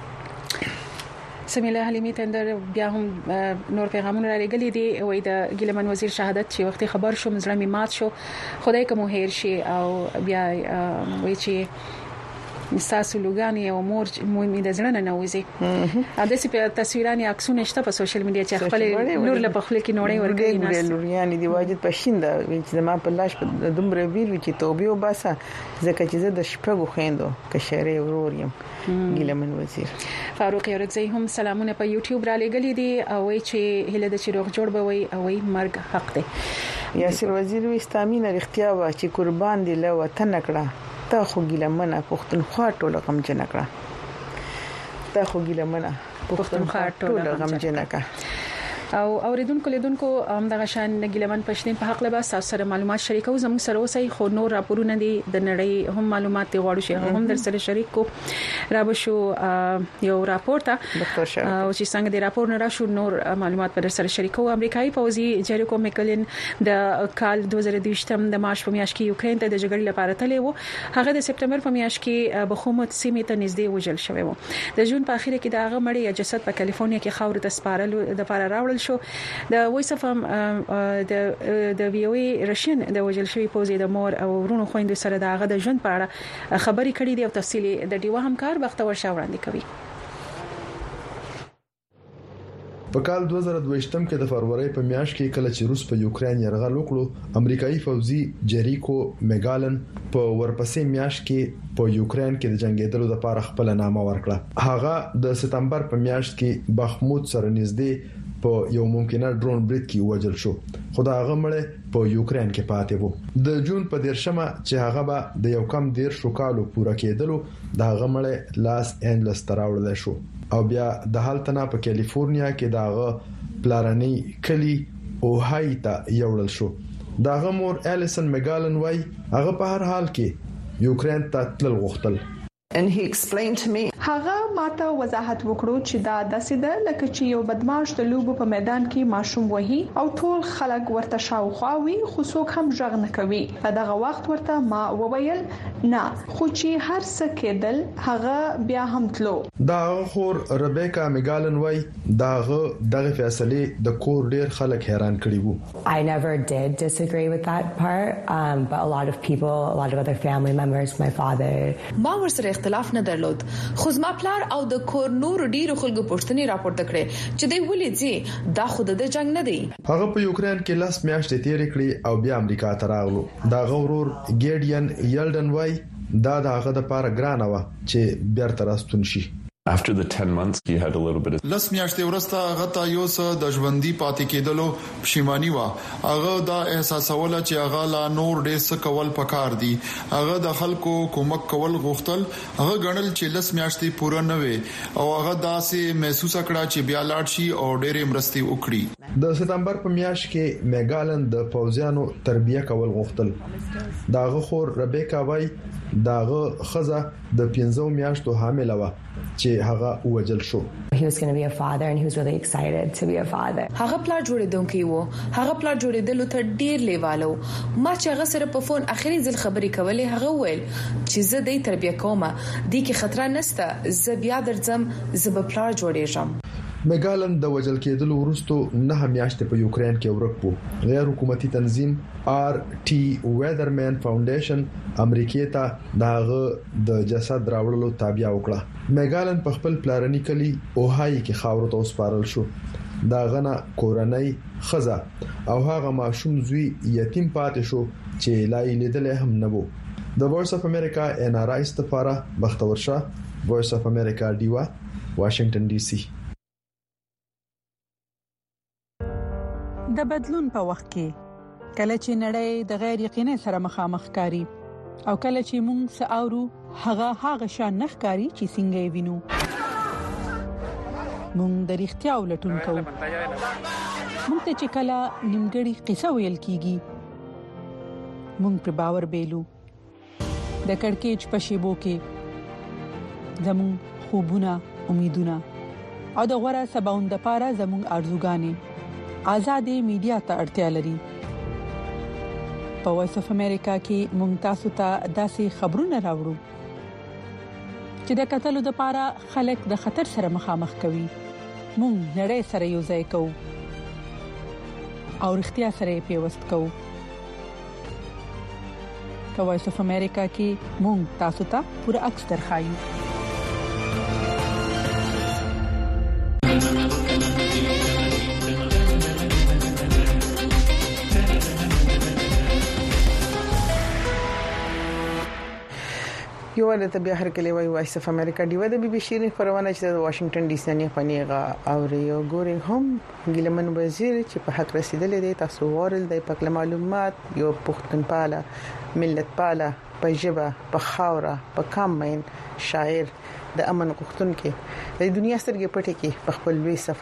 سمیله حلیمی تندر بیا هم نور پیغامونه را لګلې دي وای د ګیلمن وزیر شهادت چې وختي خبر شو مزړه می مات شو خدای کوم هیر شي او بیا وای چې تاسو لوګانی او مور مې د ځړنه نوځي ا داسې په تصویرانه عکسونه شته په سوشل میډیا چې خپل نور له بخله کې نوړې ورګي نه لوريان دي واجد پښینده چې ما په لاش په دومره ویل چې توبه وباسه ځکه چې زه د شپږو خويندو کشرې ورور یم ګیلمن وزیر فاروق یورکزی هم سلامونه په یوټیوب را لګلې دي او چې هله د چروغ جوړ بوي او مرګ حق دی یاسر وزیر وستامینه اختیار وا چې قربان دي له وطن کړه تا خو ګیلمنه پښتونخوا ټوله غم جن کړه تا خو ګیلمنه پښتونخوا ټوله غم جن کړه او اوریدونکو لیدونکو دغه شان ګیلمن پښتين په حق له تاسو سره معلومات شریکو زموږ سره اوسئ خو نور راپورونه دي د نړۍ هم معلومات غواړو چې هم در سره شریک کو رابشو یو راپور ته ډاکټر شاه او چې څنګه د راپور نه راشو نور معلومات پر سره شریکو امریکایي پوځي جریکو میکلن د کال 2022 د مارچ په میاشت کې یوکرين ته د جګړې لپاره تللی وو هغه د سپټمبر په میاشت کې بخومت سیمې ته نږدې وژل شوی وو د جون په اخر کې د هغه مړی یا جسد په کالیفورنیا کې خاور ته سپارلو د لپاره راوړل شو د وایس اف د وی او ای رشین د وژل شوی پوځي د مور او ورونو خويندو سره د هغه د ژوند په اړه خبري کړې دي او تفصیلی د ډیوا همکار بختور شاه وړاندې کوي په کال 2022 کې د فروری په میاشت کې کله چې روس په یوکرين یرغل وکړو امریکایي فوجي جریکو میګالن په ورپسې میاشت کې په یوکرين کې د جنگیدلو لپاره خپل نامه ورکړه هغه د سپتمبر په میاشت کې بخمود سره نږدې په یو ممکنه ډرون برید کې وژل شو خو دا هغه مړ په یوکرين کې پاتې وو د جون په 13مه چې هغه به د یو کم 10 کالو پوره کېدلو دا هغه مړ لاس انجلس تراوړل شو او بیا د هالتنا په کالیفورنیا کې داغه پلارنی کلی اوهای ته یوړل شو داغه مور الیسن میګالن وای هغه په هر حال کې یوکرين ته تل غوښتل and he explained to me هغه ماته وضاحت وکړو چې دا داسې ده لکه چې یو بدمعاش د لوبو په میدان کې ماشوم وهي او ټول خلک ورته شاوخوا وي خو څوک هم ژغ نه کوي په دغه وخت ورته ما وویل نه خو چې هر څه کېدل هغه بیا هم تلو دا خور ربیکا میګالن وای دغه فیصله د کور ډیر خلک حیران کړي وو I never did disagree with that part but a lot of people a lot of other family members my father ما ورسره اختلاف نه درلود خو زما پلار او د کور نور ډیرو خلکو پښتني راپورته کړي چې دوی ولې دي دا خود د جنگ نه دی هغه په یوکرين کې لاس میاشتې تیرې کړې او بیا امریکا ته راغلو دا غورور ګیډین یلډن وای دا هغه د پاره ګرانه و چې بیرته راستون شي After the 10 months he had a little bit of لس میاشتې ورسته غتا یو څه د ژوندۍ پاتې کېدلو پښیمانی و هغه دا احساسوله چې هغه لا نور ډېر څه کول پکار دي هغه د خلکو کومک کول غوښتل هغه غنل چې لس میاشتې پوره نه وي او هغه داسې محسوس کړه چې بیا لاړ شي او ډېرې مرستي وکړي د سپتمبر په میاشت کې میګالن د پوځیانو تربیه کول غوښتل داغه خور ربیکا وای داغه خزه د 15 میاشتو حامل و چې هغه وجل شو He was going to be a father and he was really excited to be a father هغه پلان جوړیدونکي وو هغه پلان جوړیدلو ته ډیر لیوالو ما چې هغه سره په فون اخري ځل خبرې کولې هغه ویل چې زه د تربیه کوم دي کې خطر نشته زه بیا درځم زه به پلان جوړېږم میګالن د وجل کېدلو وروسته نه میاشتې په یوکرين کې ورک وو غیر حکومتي تنظیم RT ویدرمن فاونډیشن امریکای ته داغه د جسد راوړلو تابع وکړه میګالن په خپل پلارنی کلی اوهای کې خاور ته وسپارل شو داغه نه کورنۍ خزه او هغه ماشوم زوی یتیم پاتې شو چې لای لیدل هم نه وو د وایس اف امریکا NRI استفاره بختور شاه وایس اف امریکا دیوا واشنگټن ډي سي د بدلون په وخت کې کله چې نړۍ د غیر یقیني سره مخامخ کاری او کله چې موږ ساورو هغه شان نخکاری چې څنګه وینو موږ د اړتیا ولټون کوو موږ ته چې کله نیمګړی قصه ویل کیږي موږ پر باور بیلو د کڑکېچ په شیبو کې زموږ خوبونه امیدونه او د غوړه سباوند لپاره زموږ ارزوګانې آزادې میډیا ته اړتیا لري په وایس اف امریکا کې مونږ تاسو ته داسې خبرونه راوړو چې د قتلو لپاره خلک د خطر سره مخامخ کوي مونږ نړۍ سره یو ځای کوو او اړتیا سره پیوست کوو په وایس اف امریکا کې مونږ تاسو ته پوره عکس درخایو یو ولې ته بیا هر کله وای وایس اف امریکا دی د بي بي سي خبرونه چې د واشنگټن ډي سي نه پنیغه او یو ګوري هم ګلمن وزیر چې په حق رسیدلې دي تاسو ورل د پک معلومات یو پښتونپاله ملت پاله په جبه په خاوره په کامین شاعر د امن غوښتونکو د دنیا سترګې پټې کې په خپل وی سفر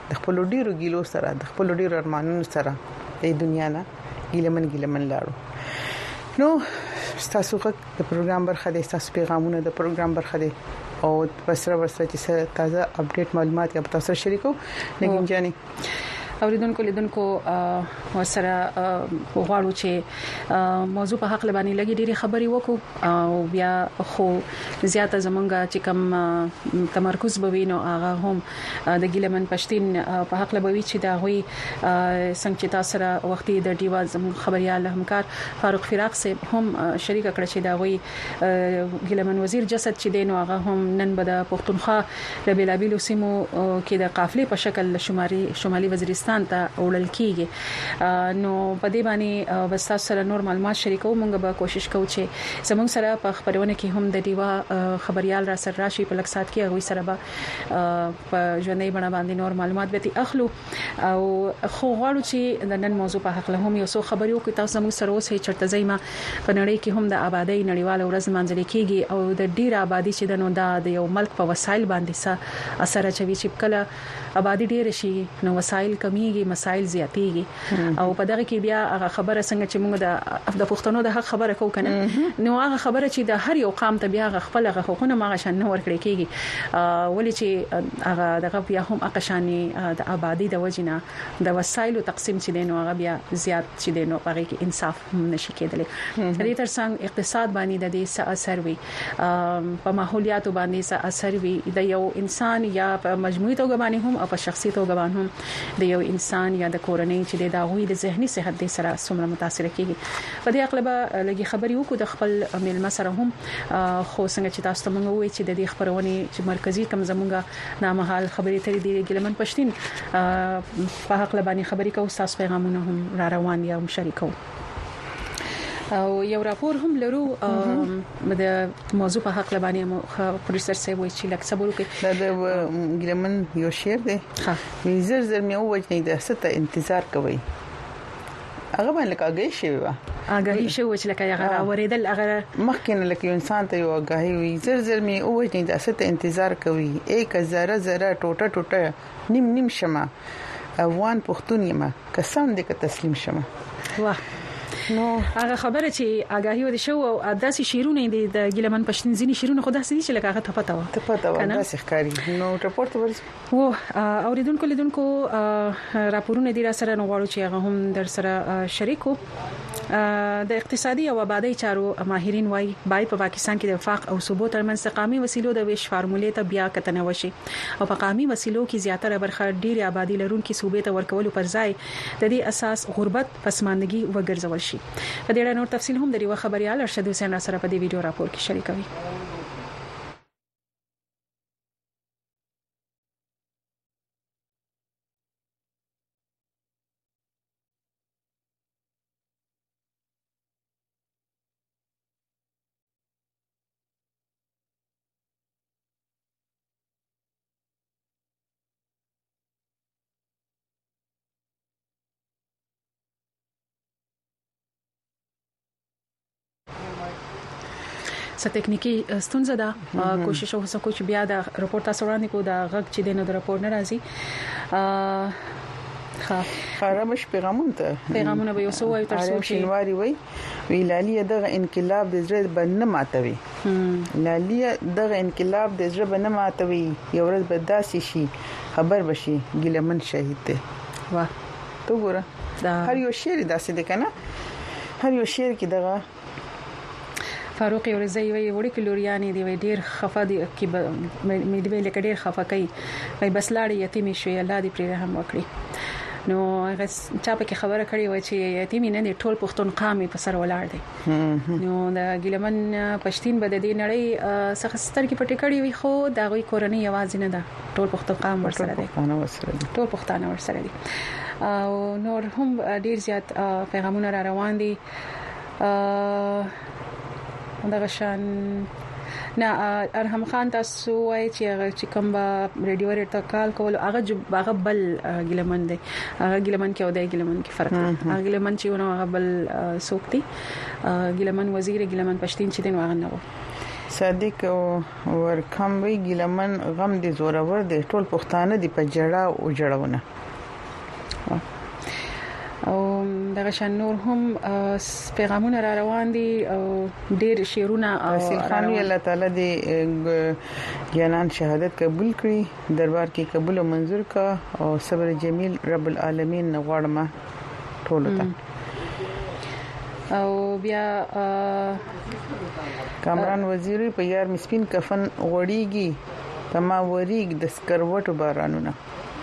د خپل ډیرو ګیلو سره د خپل ډیرو ارمانونو سره د دنیا نه ګیلمن لاړو. نو تاسو د پروګرام برخه د تاسو پیغامونه د پروګرام برخه دي او بسره چې تازه اپډیټ معلومات یا تاسو شریکو نګین جاني اوریدونکو لیدونکو ورسره غواړو چې موضوع په حق لبانی لګي ډيري خبري وکړو او بیا خو زیاته زمونږه چې کوم تمرکز بوینو هغه هم د ګیلمن پښتين په حق لبوي چې دا وي څنګه چې تاسو سره وختي د ډیوا زموږ خبريال همکار فاروق فراق سه هم شریک کړ چې دا وي ګیلمن وزیر جسد چې دینو هغه هم نن به د پښتونخوا د بیلابیلو سیمو کې د قافلې په شکل شمالي وزیرستان ته وړل کیږي. نو په دې باندې بس تاسو سره نور معلومات شریکو مونږ به کوشش کوو چې زموږ سره په خبرونه کې هم د دیوا خبريال را سره راشي په لکسات کې هغه سره به په ژوندۍ بڼه باندې نور معلومات به اخلو او خو غواړو چې د نن موضوع په حق له هم یو څو خبريو کې تاسو زموږ سره اوسې چرته ځایما په نړۍ کې هم د آبادی نړیواله ورځ منځل کیږي او د ډیر آبادی چې د نو د یو ملک په وسایل باندې څه اثر اچوي چې کله آبادی ډیر شي نو وسایل کمیږي مسایل زیاتېږي او په دغه کې بیا هغه خبره څنګه چې موږ د پښتنو د حق خبره کوو کنه نو هغه خبره چې د هر یو قام ته بیا خپل حقوقونه ماغه شان نه ورکړي کیږي ولې چې هغه دغه بیا هم اقشانی د آبادی د وجنه د وسایلو تقسیم چې دینو هغه بیا زیات چې دینو هغه کې انصاف نشي کېدلی. د دې ترڅنګ اقتصاد باندې د دې څه اثر وي په ماحولیات باندې څه اثر وي د یو انسان یا په مجموعي توګه باندې هم او په شخصي توګه باندې هم د یو انسان یا د کورنۍ چې د داوی د ذهني صحت د سره څومره متاثر کیږي. په دې اقلبه لګي خبري وکړو د خپل میلمه سره هم خو څنګه چې تاسو ته موږ وایي چې د دې خبرونه چې مرکزی کم زمونږه نامحال خبري ترې د ګیلمن پښتين په حق لبانی خبري کوو تاسو پیغامونه هم را روان یا شریکو او یو راپور هم لرو د موضوع په حق لبانی پروډوسر سه وایي چې لکه صبر وکړي د ګیلمن یو شعر دی وی زر مې وځنی د ست انتظار کوي هغه باندې لکه شی وا اګه شی و چې لکه هغه اوریدل هغه مخکې لکه انسان ته یو اګه وي زر مې وځنی د ست انتظار کوي ایک ذره ټوټه نیم شمه افغان پښتون یم قسم دې که تسلیم شمه واه نو هغه خبره چې آگاهی ود شو او داسې شیرونه دي د ګیلمن پښتون ځینی شیرونه خو داسې دي چې لکه هغه ته پته و داسې ښکاری نو رپورت ورس اوریدونکو لیدونکو راپورونه دي را سره نو غواړو چې هغه هم در سره شریکو. د اقتصادي او آبادی چارو ماهرین وايي باید په پاکستان کې د وفاق او ثبات ترمنځ قامي وسیلو د ویش فارمولې ته بیا کتنه وشي او په قامي وسیلو کې زیاتره برخه ډیر آبادی لرونکي صوبې ته ورکولو پر ځای د دې اساس غربت پسماندگی وګرځول شي. په دې اړه نور تفصیل هم د ریو خبريال ارشد حسین سره په دې ویډیو راپور کې شریکوي. څه ټکنیکی ستونزه ده کوشش وکړو چې بیا د رپورت تاسو وړاندې کو دا غږ چې دینو د رپورت نه راځي خرابش پیغامونه به یو څو وایي تر څو شینواری وي ویلالي دغه انقلاب د زړه بنه ماتوي لالي دغه انقلاب د زړه بنه ماتوي یو ورځ به داسي شي خبر بشي ګیلمن شهید دی. واه تو ګوره هر یو شعر داسې دی کنه هر یو شعر کې دغه فاروق ورزي وي وړي کلورياني دی وي ډیر خفه دي کې مې دی ویل کډیر خفه کوي وي بس لاړې یتیمې شوې الله دې پر رحم وکړي. نو هغه چا په خبره کړې و چې یتیمې نه دي ټول پښتون قامي په سر ولاړ دي. نو د ګیلمن پښتين بد دي نړۍ سخستر کې پټې کړې وي خو دا غوي کورنۍ आवाज نه ده ټول پښتون قام ورسره دي ټول پښتانه ورسره دي او نور هم ډیر زیات پیغامونه را روان دي دغه شان نه ارحم خان تاسو وایي چې کوم ریډیو ورته کال کول هغه بل ګیلمن دی هغه ګیلمن کې او د ګیلمن کې فرق دی هغه ګیلمن چې ونه هغه بل سوکتي ګیلمن وزیر ګیلمن پښتين چې دین واغ نه و صادق ورکم وی ګلمن غم دي زورور دي ټول پښتانه دي په جړه او جړونه او دغه شان نور هم پیغامونه را روان دي او ډېر شعرونه او خاني الله تعالی دې جنان شهادت قبول کړي دربار کې قبول او منظور کا او صبر جمیل رب العالمین غواړم ټول ته او بیا کامران وزیری په یار مسپین کفن غوړیږي تما وریګ د سکروټو بارانونه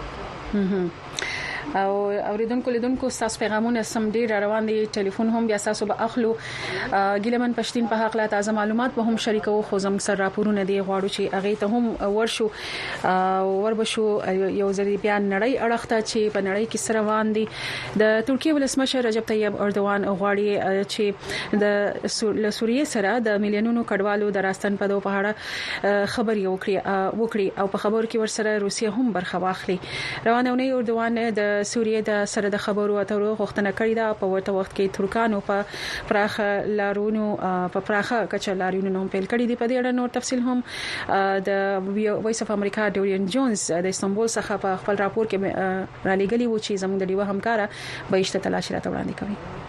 او اوریدونکو لیدونکو تاسو پیغامونه سم ډیر روان دي ټلیفون هم بیا تاسو به اخلو ګیلمن پښتين په حق لا تازه معلومات به هم شریکو خو زم سر راپورونه دي غواړو چې اغه ته هم ورشو وربشو یو ځری بیا نړۍ اړخته چې په نړۍ کې سره روان دي د ترکیه ولسمشر رجب طیب اردوغان غواړي چې د سوریه سره د میلیونونو کډوالو د راستن په دوه پهاړه خبري وکړي او په خبرو کې ورسره روسیه هم برخه واخلي روانونه اردوغان د سوریه د سره د خبرو اترو غوښتنه کړې ده په ورته وخت کې ترکانو په پراخه لارونو په پراخه کچه لارونو هم پیل کړې دي په دې اړه نور تفصیل هم د وایس اف امریکا ډوریان جونز د استنبول څخه په خپل راپور کې را لېږلي و چې زموږ د ډیوه همکارا بهشته تلاشي راته وړاندې کوي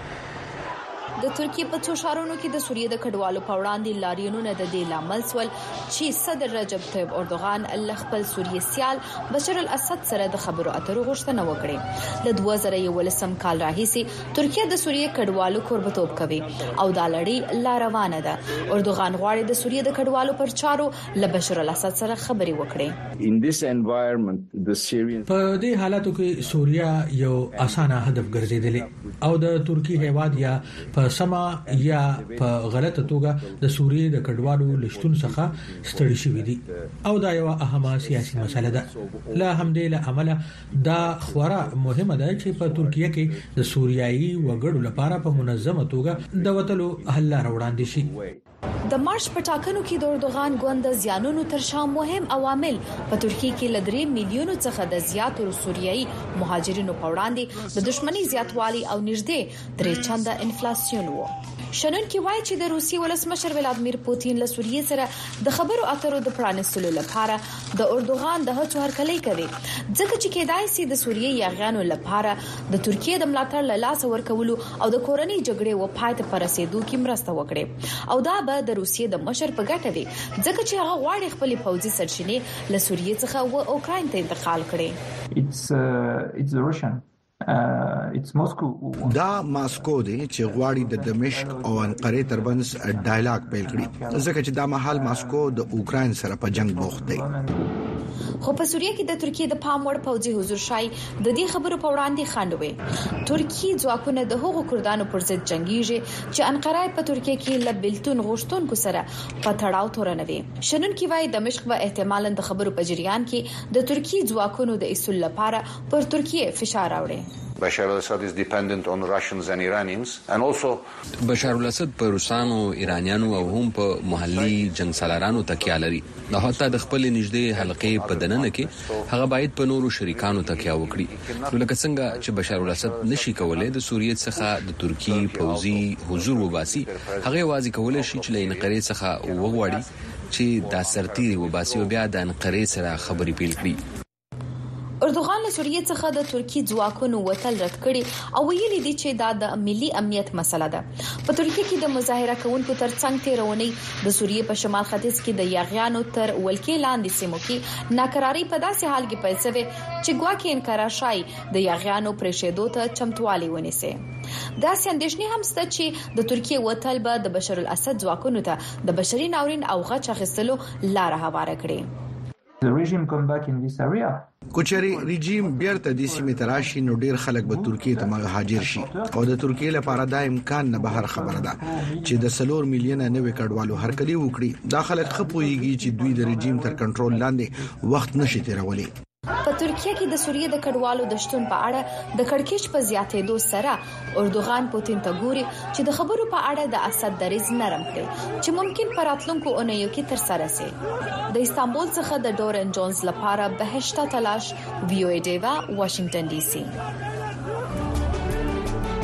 د ترکیه په څو ښارونو کې د سوریه د کډوالو په وړاندې لاریونونه د دې لامل سول چې صدر رجب طیب اردوغان خپل سوریه سیال بشار الاسد سره د خبرو اترو غوښتنه وکړه د 2011 کال راهیسې ترکیه د سوریه کډوالو قربتوب کوي او دا لړۍ لا روانه ده اردوغان غواړي د سوریه د کډوالو پر چارو له بشار الاسد سره خبري وکړي په دې حالاتو کې سوریه یو اسانه هدف ګرځیدلی او د ترکیه هیواد یا په سما یا په غلطه توګه د سوریه د کډوالو لشتون څخه ستړي شوې دي او دا یو اهمه سیاسي مسله ده لا همدې له عمله دا خورا مهمه ده چې په ترکیه کې د سوریایي وګړو لپاره په منظمه توګه د وټلو حل لار وړاندې شي د مارچ په ټاکنو کې د اردوغان ګوند زیانونو تر شا مهم عوامل په ترکیه کې لدري میلیونو څخه د زیاتو سوریایي مهاجرینو په وړاندې د دښمنۍ زیاتوالی او نږدې درې چنده انفلیسیون وو شنن کې وایي چې د روسي ولسمشر ولادمیر پوتین له سوریه سره د خبرو اترو د پرانستلو لپاره د اردوغان د هڅو هرکلی کوي ځکه چې کېدای شي د سوریه یاغیانو لپاره د ترکیه د ملاتړ له لاس ورکولو او د کورنۍ جګړې و پای ته پرسېدو کې مرسته وکړي او دا به د روسیې د مشر په ګټه وي ځکه چې هغه غواړي خپل پوځي سرچینې له سوریه څخه و اوکراین ته انتقال کړي it's the Russian دا ماسکو دی چې غواړي د دمشق او انقره ترمنځ ډایلاګ پیل کړي ځکه چې دا مهال ماسکو د اوکراین سره په جنگ بوخت دی خو په سوریه کې د ترکیه د پام وړ پوځي حضور شای د دې خبرو په وړاندې خاندوي ترکیه ځواکونه د هغو کردانو پر ضد جنگيږي چې انقره په ترکیه کې لبلتون غوښتونکو سره په تړاو تورنوي شنن کې وايي دمشق به احتمالاً د خبرو په جریان کې د ترکیه ځواکونو د اصول لپاره پر ترکیه فشار راوړي Bashar al-Assad is dependent on Russians and Iranians and also بشار الاسد په روسانو ایرانیانو او هم په محلي جنگ سالارانو تکیه لري نو حتی د خپل نږدې حلقې په دننه کې هغه باید په نورو شریکانو تکیه وکړي نو لکه څنګه چې بشار الاسد نشي کولای د سوریه څخه د ترکیه پوځي حضور وباسي هغه واځي کولای شي چې لینقری څخه وغواړي چې د سرتيري وباسي او بیا د انقره سره خبري پیل کړي اردوغان له سوریه څخه د ترکیه ځواکونو وتل رد کړي او ویلي دي چې دا د ملي امنیت مسله ده په ترکیه کې د مظاهره کوونکو ترڅنګ تیرونی د سوریه په شمال ختیځ کې د یاغیانو تر ولکې لاندې سیمو کې ناکراری په داسې حال کې پیل شوه چې ګواکې انکارا شای د یاغیانو پرېښودو ته چمتوالي ونیسي دا اندېښنې هم ست چې د ترکیه وتل به د بشار الاسد ځواکونو ته د بشري ناورین او غچ اخیستلو لار هواره کړي The regime come back in this area. کوچري رژیم بیرته د سیمې تراشي نو ډیر خلک به ترکیه ته مهاجر شي او د ترکیه لپاره دا امکان نه بهر خبره ده چې د 3 میلیونه نوې کډوالو هرکلی وکړي دا خلک خپويږي چې دوی د رژیم تر کنټرول لاندې وخت نشي تیرولی په ترکیه کې د سوریه د کډوالو د شتون په اړه د کڑکېچ په زیاتېدو سره اردوغان پوتین ته ګوري چې د خبرو په اړه د اسد دریز نرم کړي چې ممکن پر راتلونکو اونیو کې تر سره شي د استنبول څخه د ډورن جونز لپاره بهشته تلاش وی او ای ډیوا واشنگټن ډي سي د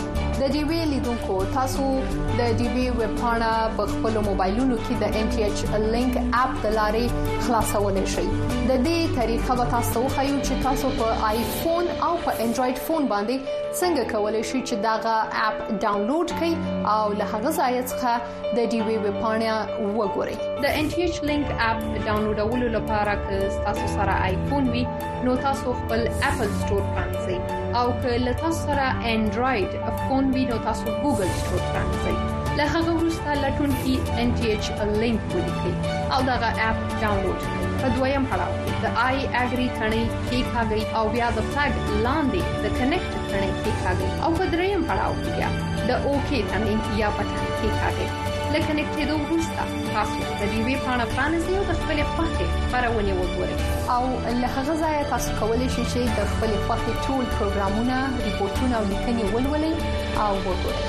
د ډي وی لیدونکو تاسو د ډي وی ویب پاڼه په خپل موبایلونو کې د ان ټي ایچ لینک اپ د لارې خلاصولای شئ. د دې طریقه به تاسو خو چې تاسو په آیفون او په انډراید فون باندې څنګه کولای شئ چې داغه اپ ډاونلوډ کړئ او له هغه ځای څخه د ډي وی ویب پاڼه وګورئ. د ان ټي ایچ لینک اپ ډاونلوډولو لپاره که تاسو سره آیفون وي نو تاسو خپل اپل سٹور پرانځئ او که له تاسو سره انډراید فون وي نو تاسو ګوګل سٹور پرانځئ. له هغه وروسته لټون کې ان ټي ایچ لینک ولیکئ او داغه اپ ډاونلوډ کړئ. په دویم پړاو کې د آی اګری ثنې کې کاږي او بیا د فلګ لاندې د کنیکټ ثنې کې کاږي او په دریم پړاو کې بیا د اوکی ثنې یا پټن کې کاږي. لکه کنیکټېدو وروسته تاسو د دې وی پاڼه پرانځئ او د خپل خوښې خبرونه وګورئ او له هغه ځای تاسو کولی شئ چې د خپل خوښې ټول پروګرامونه، ریپورتونه او لیکنې ولولئ او وګورئ.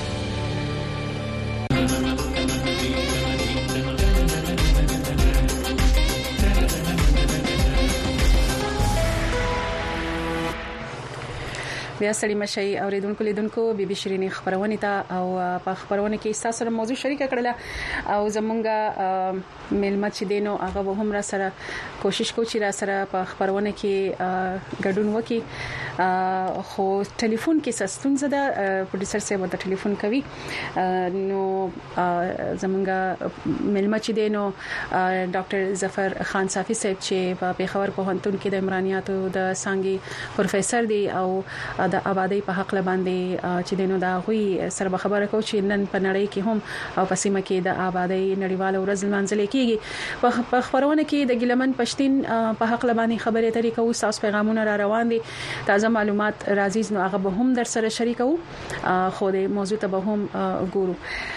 بیا سړی مشي اوریدونکو لیدونکو بي بي شيرينې خبرونه ته او په خبرونه کې تاسو سره موضوع شریک کړل او زمونږه ملمت چې دینو هغه به هم را سره کوشش کو چې را سره په خبرونه کې ګډون وکي. خو ټلیفون کې سستون زده پروډوسر صاحب ته ټلیفون کوي نو زمونږه ملمت چې دینو ډاکټر ظفر خان صافي صاحب چې په پیښور پوهنتون کې د عمرانياتو د سانګي پروفیسور دی او د آبادی په حق باندې چې دینو دا غوي سره خبره کو چې نن په نړۍ کې هم او په سیمه کې د آبادی نړیواله ورځ منځل کېږي. په خبرونه کې د ګلمن پښتين په حق باندې خبرې اترې کوو. تاسو پیغامونه را روان دي، تازه معلومات راځي نو هغه به هم در سره شریکو خو د موضوع ته به هم ګورو.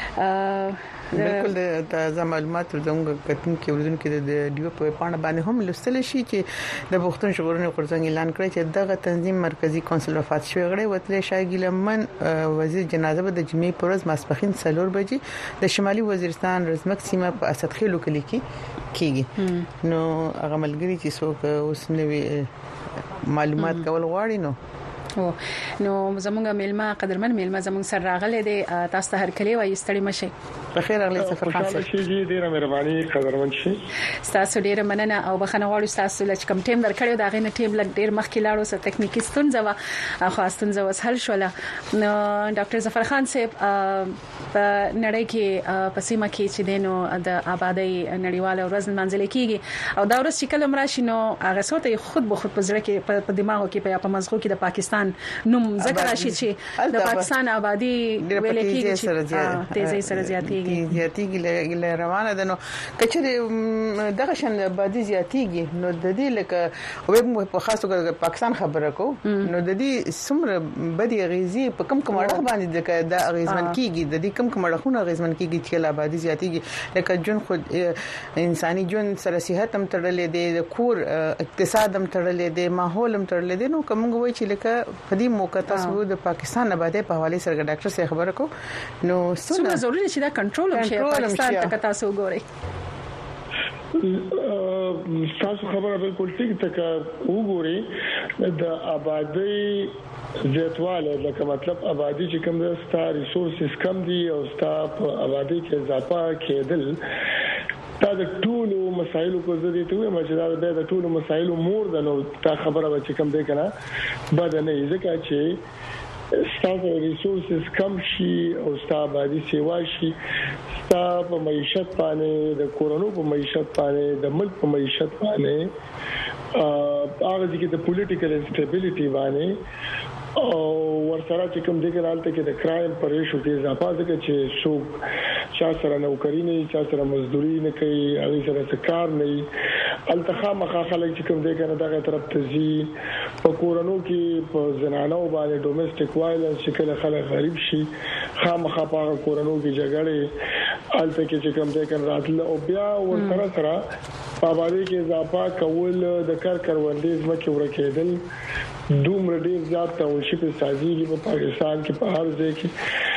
بالکل د تازه معلومات زموږ کتن کې ورزن کې د ډیو په پاڼه باندې هم لستل شي چې د بوختون شغورونو قرځنګ اعلان کړی چې دغه تنظیم مرکزی کونسل وفات شوی غړي وتلې شاګی لمن وزیر جنازه به د جمعې پر ورځ ماسپخین 4 بجې د شمالي وزیرستان رزمک سیمه په اسد خېلو کې کیږي. نو هغه ملګری چې څوک اوس نوې معلومات کول غواړي نو زمونږه ملما قدرمن ملما زمونږ سره راغله دي تاسو ته هر کلی وایي ستړي مشه. په خیر اغلی سفر خاص شي ډیره مهرباني قدرمن شي. تاسو ډیره مننه او بخنه غواړم تاسو لږ کم ټیم درکړیو دا غینه ټیم لږ ډیر مخکې لاړو سره ټکنیکی ستونزه وا خو ستونزه وس حل شوله. نو ډاکټر ظفر خان صاحب په نړۍ کې په سیمه کې چې دینو د آبادی نړیواله ورځ منځل کېږي او دا ورځ چې کله مراشي نو هغه سوته خود به خود پزړه کې په دماغو کې په مزغو کې د پاکستان نوم ذکر شي چې د پاکستان آبادی ویل کېږي چې تیزی سره زیاتیږي روانه ده. نو کچره دغه شان آبادی زیاتیږي نو د دې لکه او په خاص توګه پاکستان خبره کو نو د دې سمره بدی غیزي په کم اړه باندې د غیزمن کېږي د دې کم اړهونه غیزمن کېږي چې آبادی زیاتیږي لکه جون خود انساني جون سره صحت هم تړلې دي، د کور اقتصاد هم تړلې دي، ماحول هم تړلې دي. نو کوم وایي چې لکه په دې موقع تاسو د پاکستان آبادی په حواله سره ډاکټر صاحب خبره کو نو څومره ضروري چې دا کنټرول شي پاکستان ته تاسو وګورئ. تاسو خبره بالکل ټیک تک وګورئ د آبادی زیاتواله لکه مطلب آبادی چې کوم د ستار ریسورسز کم دي او ستار په آبادی کې اضافه کېدل دا د ټولو مسایلو کو زده ته وي چې دا د ټولو مسایلو مور د نو تا خبره و چې کوم دی کنه بد نه ځکه چې ستاسو ریسورسز کم شي او ستاسو آبادی سیوا شي ستاسو په معیشت باندې د کورونو په معیشت باندې د ملک په معیشت باندې هغه چې د پولیټیکل انسټیبিলিټي باندې او ورسره چې کوم دغه حالت کې د کرایم پر ریشو کې اضافه ده چې څوک چا سره نوکری نه چا سره مزدوري نه کوي هغه سره کار نه التخا مخه خلک چې کوم دغه نه دغه طرف ته زی په کورونو کې په زنانو باندې ډومېسټک وایلنس چې کله خلک غریب شي خامخا په کورونو کې جګړې الته کې چې کوم دغه راتله او بیا ورسره سره آبادی کې اضافه کول د کروندې ځمکې ورکېدل دومره ډیر زیات تاونشپ سازي په پاکستان کې په هر ځای کې چې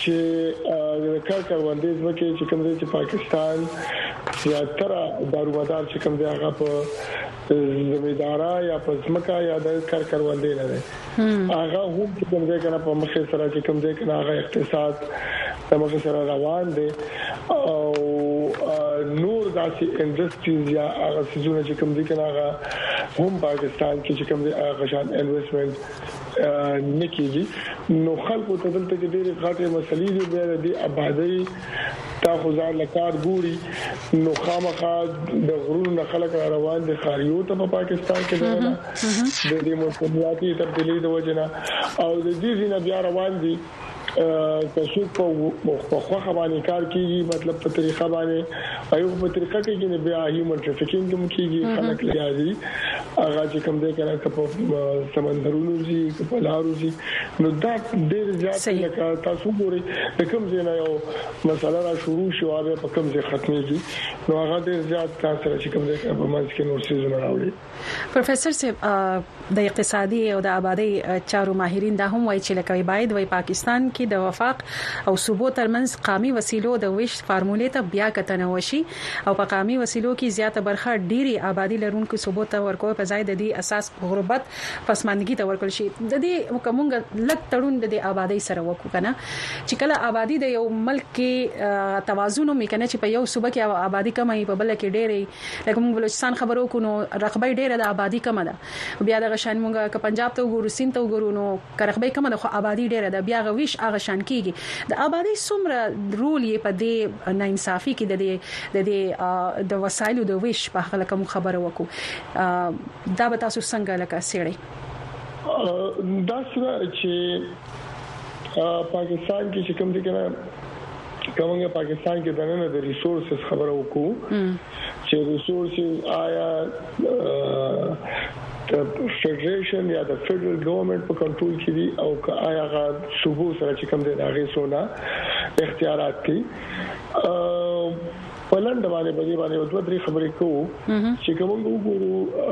چې کاروندې ځمکه چې کوم ځای چې پاکستان زیاتره دارومدار چې کوم ځای هغه په زمیندارا یا په ځمکه یا د کاروندې نه ده هغه هم کوم ځای کنه په مخه سره چې کوم ځای کنه هغه اقتصاد د مخه سره روان دي او نور داسې انډستریز یا هغه سيزونه چې کوم ځای کنه هغه هم پاکستان کې چې کوم ځای هغه شان انویسټمنټ نکېږي نو خلکو ته دلته کې ډېر غاټه مسلې دي د آبادی تا خو ځان لکار ګوري نو خامخا د غرونو نه خلک روان دي خاریو ته په پاکستان کې ده د دې موسمیاتي تبدیلی د وجنه او د دې نه بیا روان دي تاسو په خوخه باندې کار کیږي مطلب په طریقه باندې ایو په طریقه کې نه بیا هیومن ټرافیکینګ کوم کیږي خلک لري هغه چې کوم دې کنه په سمندرونو زی په لارو زی نو دا ډېر زیات لکه تاسو ګورئ د کوم ځای نه یو مسله را شروع شو هغه په کوم ځای ختميږي نو هغه ډېر زیات تاسو چې کوم ځای په منځ کې نور سيزونه راوړي پروفیسور صاحب د اقتصادي او د آبادی چارو ماهرین دا هم وایي چې لکه باید وای پاکستان کې د وفاق او صوبو ترمنځ قامي وسیلو د ویش فارمولې ته بیا کتنه وشي او په قامي وسیلو کې زیاته برخه ډيري آبادی لرونکو صوبو ته ورکوي په ځای د دې اساس غربت پسماندګي ته ورکول شي د دې کومګ لک تړون د آبادی سره وکړو کنه چې کله آبادی د یو ملک کې توازن میکنه چې په یو صوبه کې آبادی کمه په بل کې ډېرې لکه موږ بلوچستان خبرو کو نو رقبه ډېره د آبادی کمه ده بیا د غشان موږ ک پنجاب ته وګورو سین ته وګورو نو رقبه کمه ده خو آبادی ډېره ده بیا غويش هغه شان کیږي د آبادی څومره رول یې په دې ناانصافي کې د وسایلو د ویش په هغه کوم خبره وکړو دا به تاسو څنګه لکه سیړی دا څنګه چې پاکستان کې چې کوم دي کنه کومه پاکستان کې دنه د ریسورسز خبره وکړو چې ریسورسز آیا د فدریشن یا د فدرل ګورنمنت په کنټرول کې دي او آیا غا صوبو سره چې کوم دي هغه سونا اختیارات دي پلان د باندې دوه درې خبرې کوو چې کوم وګورو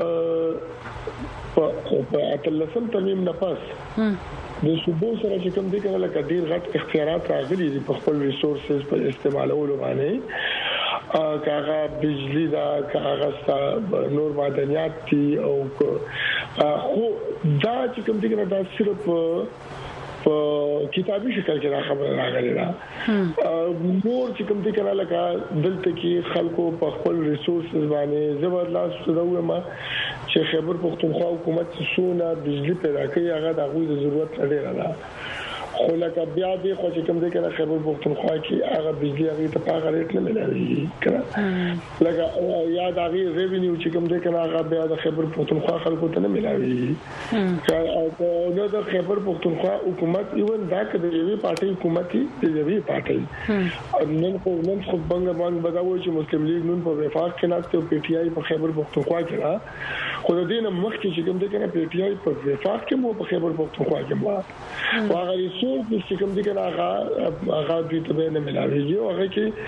په اتلسم ترمیم نه پاس د صوبو سره چې کوم دي کنه لکه ډیر غټ اختیارات راغلي دي په خپل ریسورسز په استعمالولو باندې کاغه بجلی دا کاغه نور معدنیات دي او خو دا چې کوم دي کنه دا صرف په کتابي شکل کې خبره راغلي ده نور چې کوم دي کنه لکه دلته کې خلکو په خپل ریسورسز باندې زبردست سوداوه ما چې خیبر پختونخوا حکومت سونه بجلی پیدا کوي هغه د غوښتنې ضرورت لري نه خو لکه بیا دې خو چې کوم دې کنه خیبر پختونخوا کې هغه بجلی هغه ته پاغه ریټ نه ملایي کنه لکه یا د هغه ریوینیو چې کوم دې کنه هغه بیا د خیبر پختونخوا خلکو ته نه ملایي او نو د خیبر پختونخوا حکومت ایون دا کده یوې پارټي حکومت دی یوې پارټي نن خو بنګ بداوي چې مسلم لیگ نن په وفاق کې ناشته او پی ټی آی په خیبر پختونخوا کې را خو د دې نه مخکې چې کوم دې کنه پی ټی آی په وفاق کې مو په خیبر پختونخوا کې مو هغه چې کوم دي کنه هغه دې ته نه ملایي او هغه کې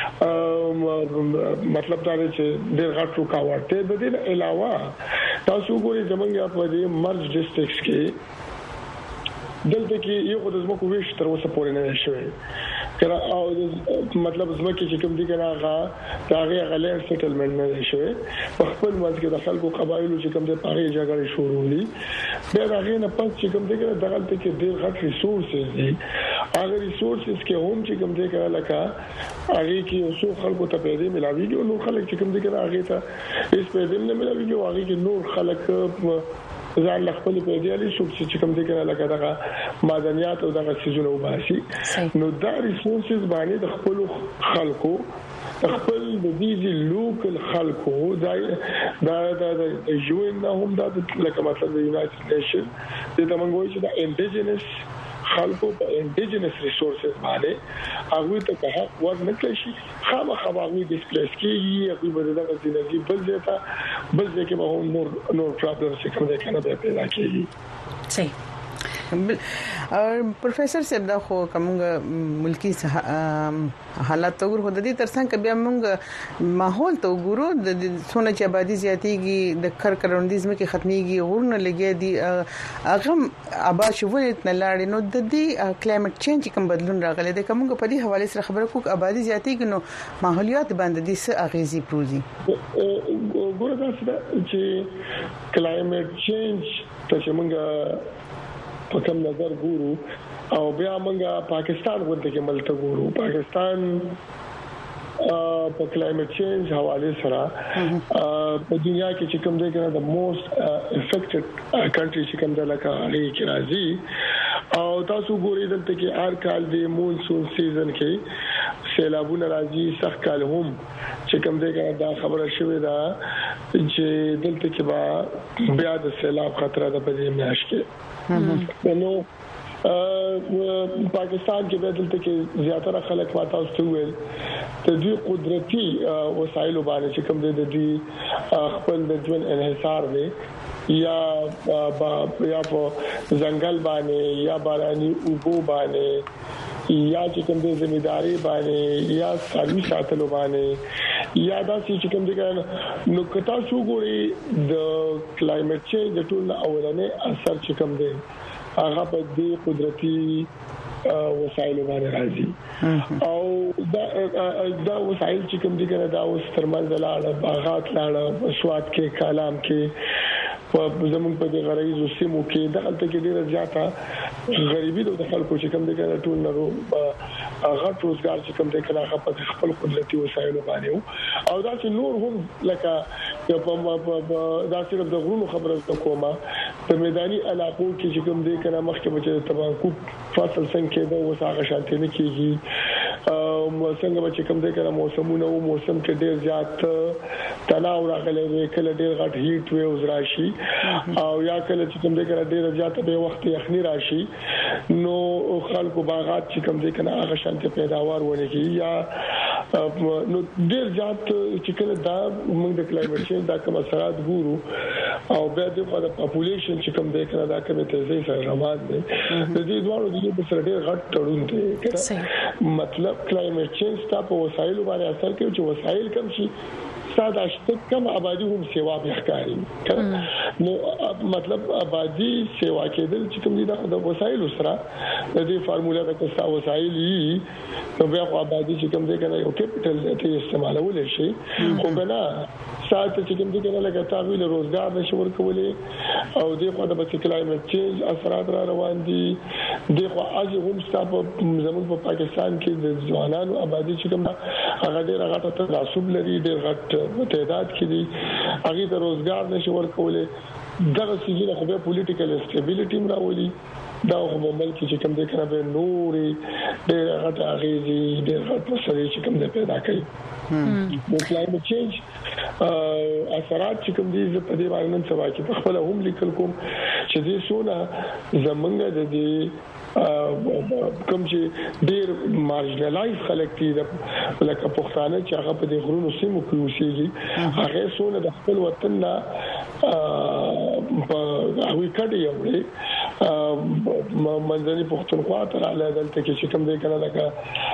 مطلب دا دی چې ډېر غټ رکاوټ دی د دې علاوه تاسو ګورئ زمونږ په دې مرج ډیسټریکټس کې دلته کې یو د زمکو ویش تر اوسه پورې نه شوی کله او مطلب زمکه چې کوم دي کنه هغه غلیر سیټلمنټ نه شوی په خپل منځ کې د خلکو قبایلو چې کوم دي پاره جګړې شروع دي بیا هغه نه پات چې کوم دي کنه دغه ته کې ډېر غټ ریسورسز دي هغه ریسورسز کې هم چې کوم دي کنه لکه هغه کې اوسو خلکو ته پیدا ملاويږي او نور خلک چې کوم دي کنه هغه ته هیڅ پیدا نه ملاويږي او هغه کې نور خلک ځان خپل پیډیالي شو چې کوم دي کنه لکه دغه معدنیات او دغه سيزونه وباسي نو دا ریسورسز باندې د خپل خلکو خپل د دې لوکل خلکو دا یوین هم دا لکه مثلا د یونایټډ نیشن د تمنګوي چې د انډیجنس خلکو په انډیجنس ریسورسز باندې هغه ته که حق ورنکړي شي خامخا هغه ډیسپلیس کیږي هغه به دغه ځینې بل ځکه به نور پرابلم چې کوم ده کنه پیدا کیږي صحیح پروفیسور صاحب دا خو کومه ملکی حالات وګورو د دې ترڅنګ بیا موږ ماحول ته وګورو د څونه چې آبادی زیاتېږي د کروندیزم کې ختميږي غورنه لګي دي هغه آباد شوې نه لاړې نو د دې کلایمټ چینج کوم بدلون راغلی د کومه په دې حواله سره خبره کوک آبادی زیاتېږي نو ماحولیات باندې دې څه اغیزي پروزي ګوره دا چې کلایمټ چینج ته موږ په کوم نظر ګورو او بیا موږ پاکستان ورته کې ملته ګورو پاکستان په کلایمټ چینج حواله سره په دنیا کې چې کوم ځای کې د موست افیکټډ کنټری چې کوم ځای لکه هغه کې راځي او تاسو ګورئ دلته کې هر کال د مونسون سیزن کې سیلابونه راځي سخت کال هم چې کوم ځای کې دا خبره شوې ده چې دلته کې بیا د سیلاب خطر ده په دې میاشت کې نو پاکستان کې دلته کې زیاتره خلک واته استویل د دوی قدرتي وسایل باندې چې کوم د دوی خپل د ژوند انحصار دي یا په ځنګل باندې یا باراني اوبو باندې یا چې کوم د ځمېداري باندې یا سالي ساتلو باندې یا دا چې کوم دغه نو کتا شو ګوري د کلایمټ چینج د ټول اولنې اثر چې کوم دی هغه په دې قدرتي وسایل باندې راځي او دا وسایل چې کوم دي کنه دا اوس ترمنځ لاړه باغات لاړه سواد کې کلام کې په زمون په دې غریزو سیمو کې دغه کې ډیره زیاته غریبي د خلکو چې کوم دي کنه ټول نه هغه روزګار چې کوم دي کنه هغه په خپل قدرتي وسایل باندې او دا چې نور هم لکه دا صرف د غرونو خبره کومه په میداني علاقو کې چې کوم دي کنه مخکې بچي تباکو فصل څنګه دا وساغه شانتي نه کیږي څنګه چې کوم دي کنه موسمونه او موسم کې ډیر زیات تناو راغلي کله ډیر غټ هیټ ویوز راشي او یا کله چې کوم دي کنه ډیر زیات به وخت یخني راشي نو خلکو باغات چې کوم دي کنه هغه شانتي پیداوار ونه کی یا نو ډیر زیات چې کله دا موږ د کلایمټ چینج دا کوم اثرات ګورو او بیا د پاپولیشن چې کوم دی کنه دا کومه تیزی سره روان دي د دې ډول د دې سره ډیر غټ تړون دی مطلب کلایمټ چینج تاسو وسایل باندې اثر کوي چې وسایل کم شي ساده شته کم آبادی هم سیوا به ښکاري نو مطلب آبادی سیوا کېدل چې کوم دي د وسایل سره د دې فارموله د کوم وسایل نو بیا آبادی چې کوم دي کنه یو کیپټل ته استعمالول شي خو بنا ساعت چې کوم دي کنه لکه تعویل روزګار نشور کولې او دغه د کلایمټ چینج اثرات را روان دي دغه اجي هم ستاسو زموږ په پاکستان کې د ځوانانو آبادی چې کوم هغه ډېر غټه تناسب لري ډېر غټ تعداد کې دي هغه د روزګار نشور کولې دغه سيزونه خو به پولیټیکل استابیلیټي راولي دا هم ملک چې کوم د کنه به نوري ډېر غټه اغیزي ډېر غټ مسلې چې کوم د پیدا کوي د کلایمټ چینج اثرات چې کوم دي په دې باندې نن سبا کې په خپل هم لیکل کوم چې دې سونه زمونږ د دې کوم چې ډېر مارجنلایز خلک دي لکه پښتانه چې هغه په دې غرونو سیمو کې اوسېږي هغه سونه د خپل وطن نه په هغه کډي یو منځني پښتونخوا تر علاوه دلته کې چې کوم دې کنه لکه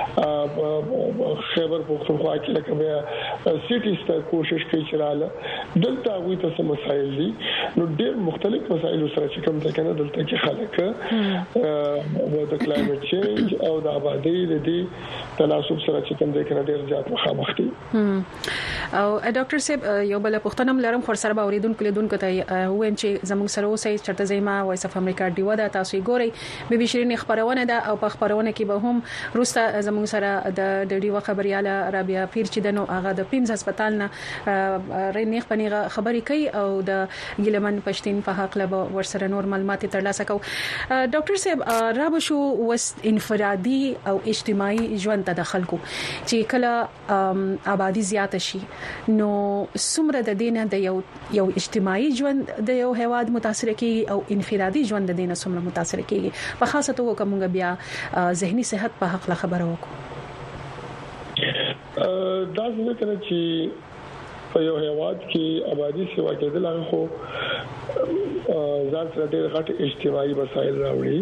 خیبر پښتونخوا کې لکه بیا سټي ست کوشش کوي چې رااله دلته هغه ته سم مسایل دي نو ډېر مختلف مسایل سره چې کوم ځای کنه دلته کې خلک د کلایمټ چینج او د آبادی د دې تناسب سره چې کوم ځای کنه ډېر زیات مخامخ دي او ډاکټر صاحب یو بل پښتنم لرم خور سره باوریدونکو لیدونکو ته وین چې زموږ سره اوسې چرته زما وایس اف امریکا دیو دا تاسو ګوري به بشرین خبرونه ده او په خبرونه کې به هم روسته زموږ سره د ډیو خبرياله رابعه پیر چې دنو هغه د پیمز هسپتال نه رینیخ پنیغه خبري کوي او د ګلمن پښتين په حق له ورسره نور معلومات ترلاسه کو ډاکټر صاحب راب شو وس انفرادي او اجتماعي ژوند ته دخل کو چې کله آبادی زیات شي نو څومره د دینه د یو اجتماعي ژوند د یو هواد متاثر کیږي او انفرادي ژوند د دینه څومره متاثر کیږي په خاصه توګه کومه بیا ذهني صحت په حق خبره وکړو دا څنګه چې په یو هیواد کې آبادی سیوا کېدل هغه خو ځان سره ډېر غټ اجتماعي مسایل راوړي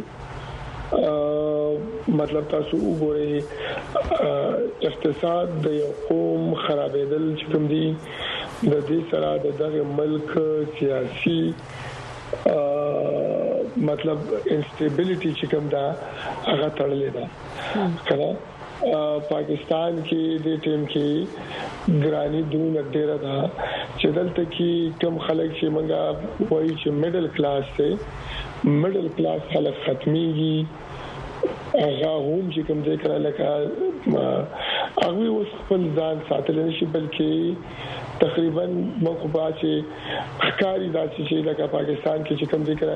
مطلب تاسو وګورئ اقتصاد د یو قوم خرابېدل چې کوم دي د دې سره د دغه ملک سیاسي مطلب انسټیبিলিټي چې کوم دا هغه تړلې ده کله پاکستان کې د ټیم کې ګرانی دونه ډیره ده چې دلته کې کم خلک چې منګه وایي چې میډل کلاس ته میډل کلاس خلک ختميږي هغه هم چې کوم ځای کړه لکه هغه اوس خپل ځان ساتل نشي بلکې تقریبا موقوبه چې ښکاری داسې چې لکه پاکستان کې چې کوم ځای کړه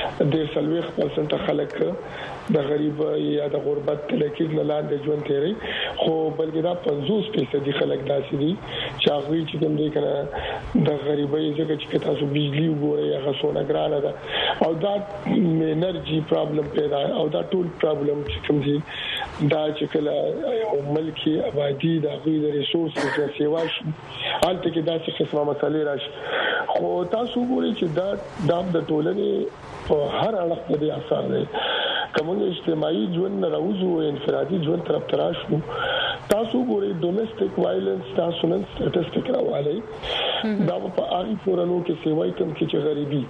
1.5% خلک د غریب یا د غربت تلکیز نه لاندې ژوند تیری خو بلکې دا 50% خلک داسې دي چې هغه چې کوم ځای کړه د غریبۍ ځکه چې تاسو بجلی وګورئ هغه څونه ګرانه ده او دا انرژي پرابلم پیدا او دا ټول پرابلم چې کوم دي دا چې کله یو ملکی آبادی د غوړي ریسورسز او سیواش حالت کې دا څه قسمه مسالې راشي خو تاسو ګورئ چې دا د ټولنې په هر اړخ باندې اثر لري کومه اجتماعي ژوند نه راوځو انفرادي ژوند طرف تراشو تاسو ګورئ ډومېسټک وایلنس تاسو نن سټټیسټیک راوالي دا په اړین پورانو کې سیوای کم کې چې غریبي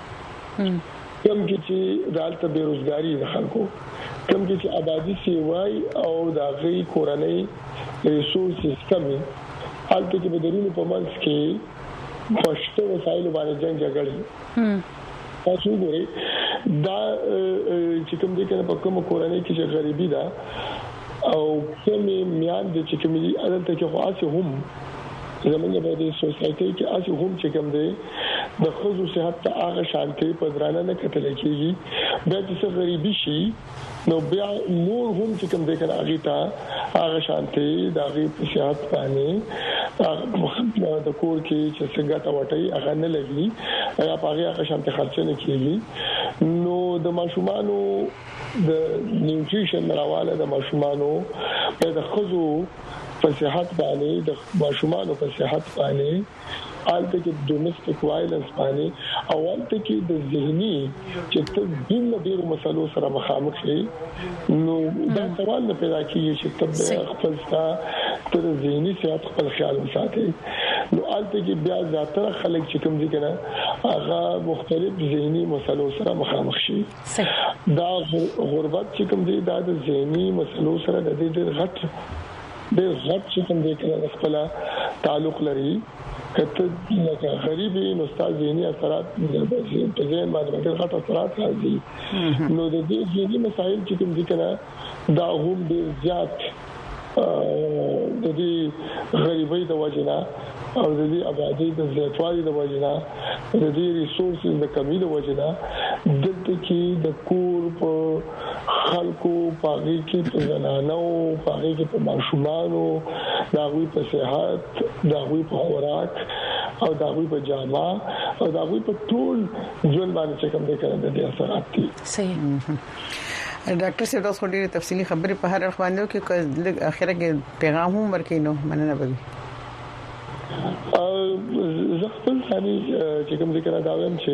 کم کې چې دالته بیروزګاری د خلکو کم کې چې آبادی سیوای او د غي کورنۍ ریسورسز کمی حالت کې بدرونو په منځ کې خوشته وسایل باندې جنگ جګړه تاسو ګورئ دا چې کوم دي کنه په کوم کورنۍ کې چې غریبي ده او کوم میان د چې کوم دي عادت کې خاصه هم زمونږ په دې سوسایټي کې اسی هم چې کوم دي د خصوصي صحت ته هغه شانتي په درانه نه کتل کېږي بیا چې غریبي شي نو بیا نور هم چې کوم دي کنه هغه ته هغه شانتي د هغه په صحت باندې د کور کې چې څنګه تا وټي هغه نه لګي یا هغه شانتي خرچ نه کېږي نو د ماشومانو د نیوټریشن راواله د ماشومانو د خزو په صحت باندې د ماشومانو په صحت باندې حالته کې ډومېسټک وایلنس باندې او حالته کې د ذهني چې ته د ډیرو مسلو سره مخامخ شې نو دا سوال نه پیدا کیږي چې ته خپل تر ذهني صحت خپل خیال وساتې نو حالته کې بیا زیاتره خلک چې کوم دي کنه هغه مختلف ذهني مسلو سره مخامخ شي دا غربت چې کوم دي دا د ذهني مسلو سره د دې غټ چې کوم دي کنه خپل تعلق لري کته لکه غریبي نو ستاسو ذهني اثرات په ذهن باندې غټ اثرات راځي نو د دې ذهني مسایل چې کوم دي کنه دا هم ډیر زیات د دې غریبۍ د وجنه او د دې آبادی د زیاتوالي د وجنه د دې ریسورسز د کمی د وجنه دلته کې د کور په خلکو پاغي کې په زنانو پاغي کې په ماشومانو داوی په صحت داوی په خوراک او داوی په جامه او داوی په ټول ژوند باندې چې کوم دي کړه د اثرات دي صحیح ډاکټر صاحب تاسو ډېر تفصیلی خبرې په هر اړخ باندې کې اخره کې پیغام هم ورکینو مننه به زه خپل ثاني چې کوم ذکر دا وایم چې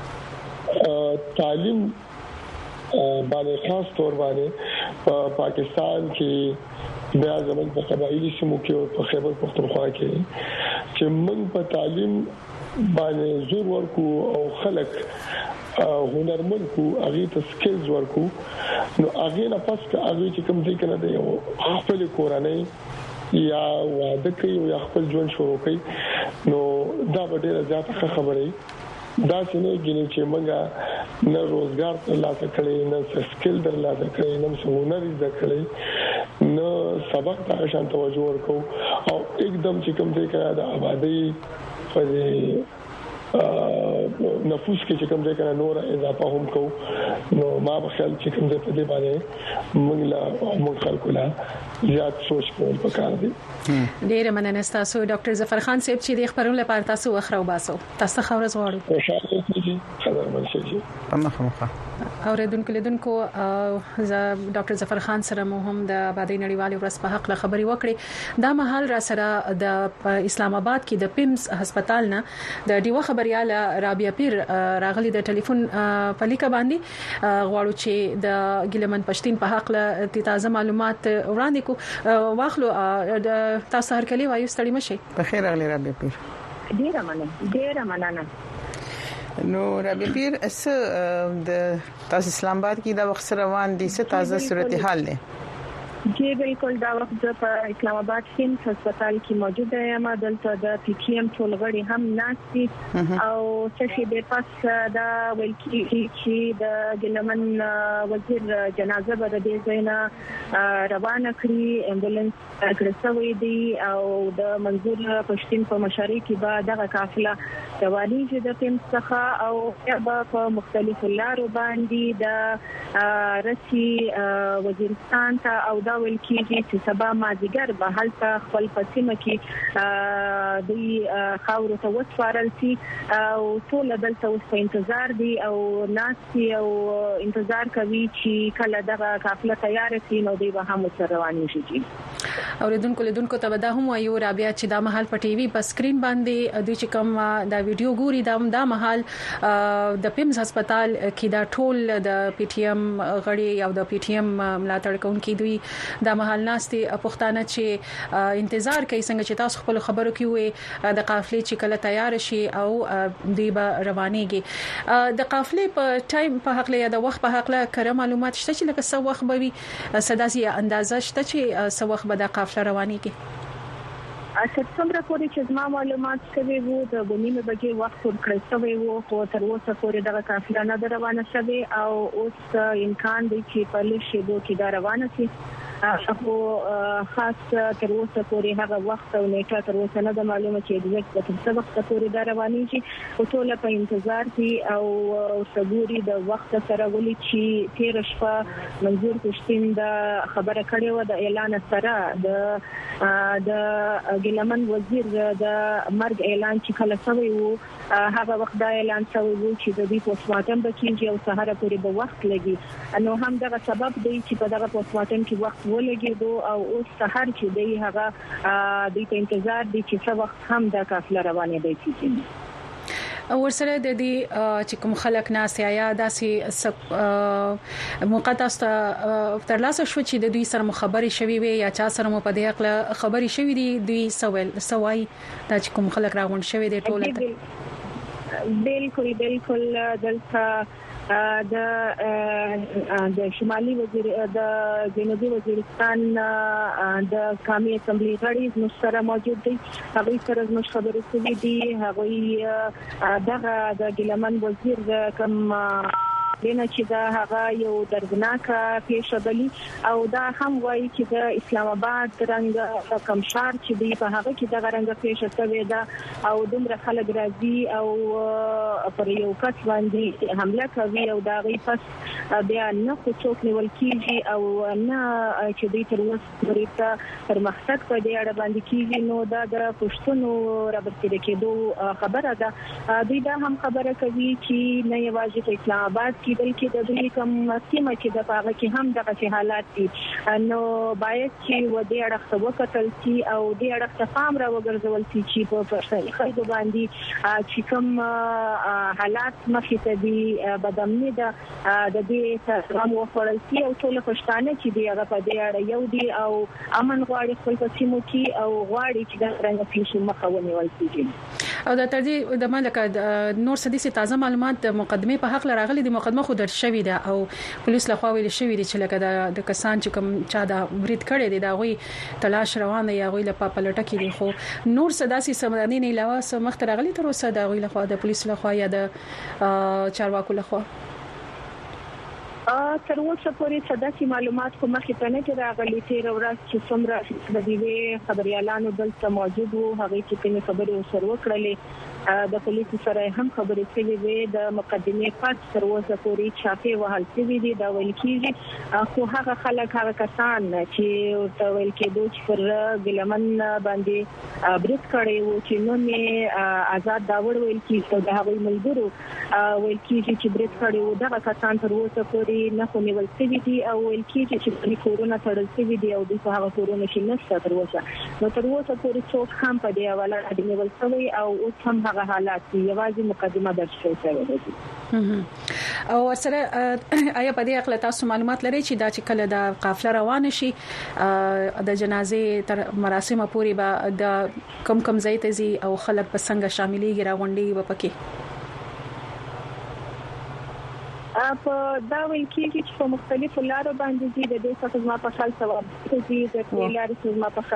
تعلیم باندې خاص تور باندې پاکستان کې بیا زموږ په قبایلی سیمو کې او په خیبر پختونخوا کې چې موږ په تعلیم باندې زور ورکو او خلک هنرمند کو هغه ته سکلز ورکو نو هغه نه پس که هغه چې کوم ځای کنه دی خپل کورنۍ یا واده کوي او خپل ژوند شروع کوي نو دا ډیره زیاته خبره دا څنګه ګینه چې موږ نه روزګار ترلاسه کړي نه سکل ترلاسه کړي نه هنر زده کړي نه سبق ته شان توجه ورکو او एकदम چې کوم ځای کې د آبادی په نفوس کې چې کوم ځای کې نور اضافه هم کو نو ما په خیال چې کوم ځای په دې باندې موږ خلکو لا زیات سوچ کول پکار دي ډیر مننه تاسو ډاکټر ظفر خان صاحب چې د خبرونو لپاره تاسو وخره وباسو تاسو خبرز غواړو خوشاله شئ خبر منشئ په مخه اوریدونکو لیدونکو ډاکټر ظفر خان سره مو هم د آبادی نړیوال ورځ په حق خبري وکړي. دا مهال را سره د اسلام آباد کې د پیمز هسپتال نه د ډیوه خبرياله رابعه پیر راغلي د ټلیفون په لیکه باندې غواړو چې د ګیلمن پښتين په حق له تازه معلومات وړاندې کو. واخلو تاسو هر کلی وایو ستړي مشي. په خیر اغلی رابعه پیر. ډیره مننه. نو رابعه پیر د تاسو اسلام آباد کې د وخت روان دي څه تازه صورتحال ده؟ جی بالکل دا وخت په اسلام آباد کې هسپتال کې موجود یم. دلته د پی ټی ایم ټولغړي هم ناشتي او څه د پاس دا ویل چې د ګلمن وزیر جنازه به د دې ځاینا روانه کړی امبولانس کړسوي دي او د منظور پښتين په مشاري کې به دغه قافله رواني چې د تیم څخه او په مختلفو لارو باندې د رسی وزیرستان ته او دا ویل کېږي چې سبا مازیګر به هلته خپل پسیمه کې د خاورو ته وسپارل شي او ټول دلته اوس په انتظار دي او ناسي او انتظار کوي چې کله دغه قافله تیار شي نو دوی به هم سره رواني شي. اوریدونکو لیدونکو ته دا هم وایو رابعه چې دا مهال په ټي وي په سکرین باندې د چې کوم دا ویډیو ګوري دا مهال د پیمز هسپتال کې دا ټول د پی ټی ایم غړي او د پی ټی ایم ملاتړ کوونکي دوی دا مهال ناستي پښتانه چې انتظار کوي څنګه چې تاسو خپل خبرو کې وي د قافلې چې کله تیار شي او دوی به روانيږي. د قافلې په ټایم په حق له د وخت په حق له کړه معلومات شته چې لکه څو وخت به وي سداسي اندازه شته چې څو وخت به د قافله روانيږي؟ څومره پورې چې زما معلومات شوي وو د بنیمه بګي وخت ورکړل شوی وو خو تر اوسه پورې دغه قافله نه روانه شوی او اوس امکان دی چې په لشي دوه کې دا روانه شي. خو خاص تر اوسه پورې هغه وخت او نیټه تر اوسه نه معلومه چې د وخت په وخت پورې دا رواني شي او ټول په انتظار دي او صبوري د وخت سره ولي چې تیر شپه منظور پښتين د خبره کړې و د اعلان سره د ګلمن وزیر د مرګ اعلان چې کله شوی وو هغه وخت دا اعلان شوی وو چې د دې پوسټمارټم به کېږي او سهار پورې به وخت لګي نو هم دغه سبب دی چې په دغه پوسټمارټم کې وخت ولګي او اوس سهار چې دی هغه د انتظار دي چې څو وخت هم د قافله روانه دی کیږي. ورسره د دې چې کوم خلک ناس یا داسې موقتاست ترلاسه شو چې د دوی سره مخابري شوي وي یا چا سره مو په دې حق خبري شوي دي دوی سوای دا چې کوم خلک راغون شوي دي ټول بالکل دلته د شمالي وزیر د جنوبي وزیرستان د قومي اسمبلی غړي مشره موجود دي هغه سره زموږ خبرې کوي دي هغه دغه د ګلمن وزیر کوم دنه چې دا هغه یو دردناکه پیښه بلی او دا هم وایي چې د اسلام آباد رنګ کم شهر چې دی په هغه کې د رنګ پیښه شوې ده او دومره خلک راځي او پر یو کس باندې حمله کوي او دا غي پس بیا نه څوک نیول کیږي او نه چې دوی تر اوسه پورې پر مقصد په دې اړه باندې کیږي نو دا د پښتونو رابطه کېدو خبره ده. دوی دا هم خبره کوي چې نه یوازې په اسلام آباد بلکې د دې کوم سیمه چې د پاغه کې هم دغه حالات دي نو باید چې و دې اړه وکتل شي او دې اړه ته پام را وګرځول شي چې په پښتني خلکو باندې چې کوم حالات مخې ته دي بدامني د دې سره وفرل شي او ټول پښتانه چې دی هغه په دې اړه یو دي او امن غواړي خپل سیمو کې او غواړي چې د رنګ پیښو مخه ونیول شي او د ترجیح د ملکه نور سدي تازه معلومات د مقدمه په حق لراغلي د مقدمه خو در شوی ده او پولیس له خوا ویل شوی دي چې لکه د کسان چې کوم چا دا برید کړي دي دا غوي تلاش روان دی یا غوي له پاپلټه کې دي خو نور سداسي سمداني نه علاوه سم مخ ترغلي تر اوسه دا غوي له خوا د پولیس له خوا یا د چارواکو له خوا تر اوسه پورې صداسي معلومات کومه کې نه راغلي تیر ورځ چې څومره د دې خبريالانو دلته موجود وو هغه چې کومه خبرې وسره وکړلې د پولیسو سره هم خبرې شوې وي د مقدمې پات تر اوسه پورې چاپی وهل شوی دي دا ویل کیږي خو هغه خلک هغه کسان چې ته ویل کېدو چې پر ګلمن باندې برید کړی وو چې نو می آزاد داور ویل کیږي د هغوی ملګرو ویل کیږي چې برید کړی وو دا کسان تر اوسه پورې نه خو نیول شوی دي او ویل کیږي چې په کورونا تړل شوی دي او د هغه کورونا شي نشته تر اوسه نو تر اوسه پورې څوک هم په دې حواله باندې نیول شوی او اوس هم هغه حالات یوازې مقدمه درج شوی دی او سره آیا په دې اړه تاسو معلومات لرئ چې دا چې کله د قافله روانه شي د جنازې تر مراسم پورې به د کم ځای ته زی او خلک په څنګه شاملېږي راغونډي و پکې په دا ویل کېږي چې په مختلفو لارو باندې دي د دې څخه ما په خپل ثواب دي د لارې ما په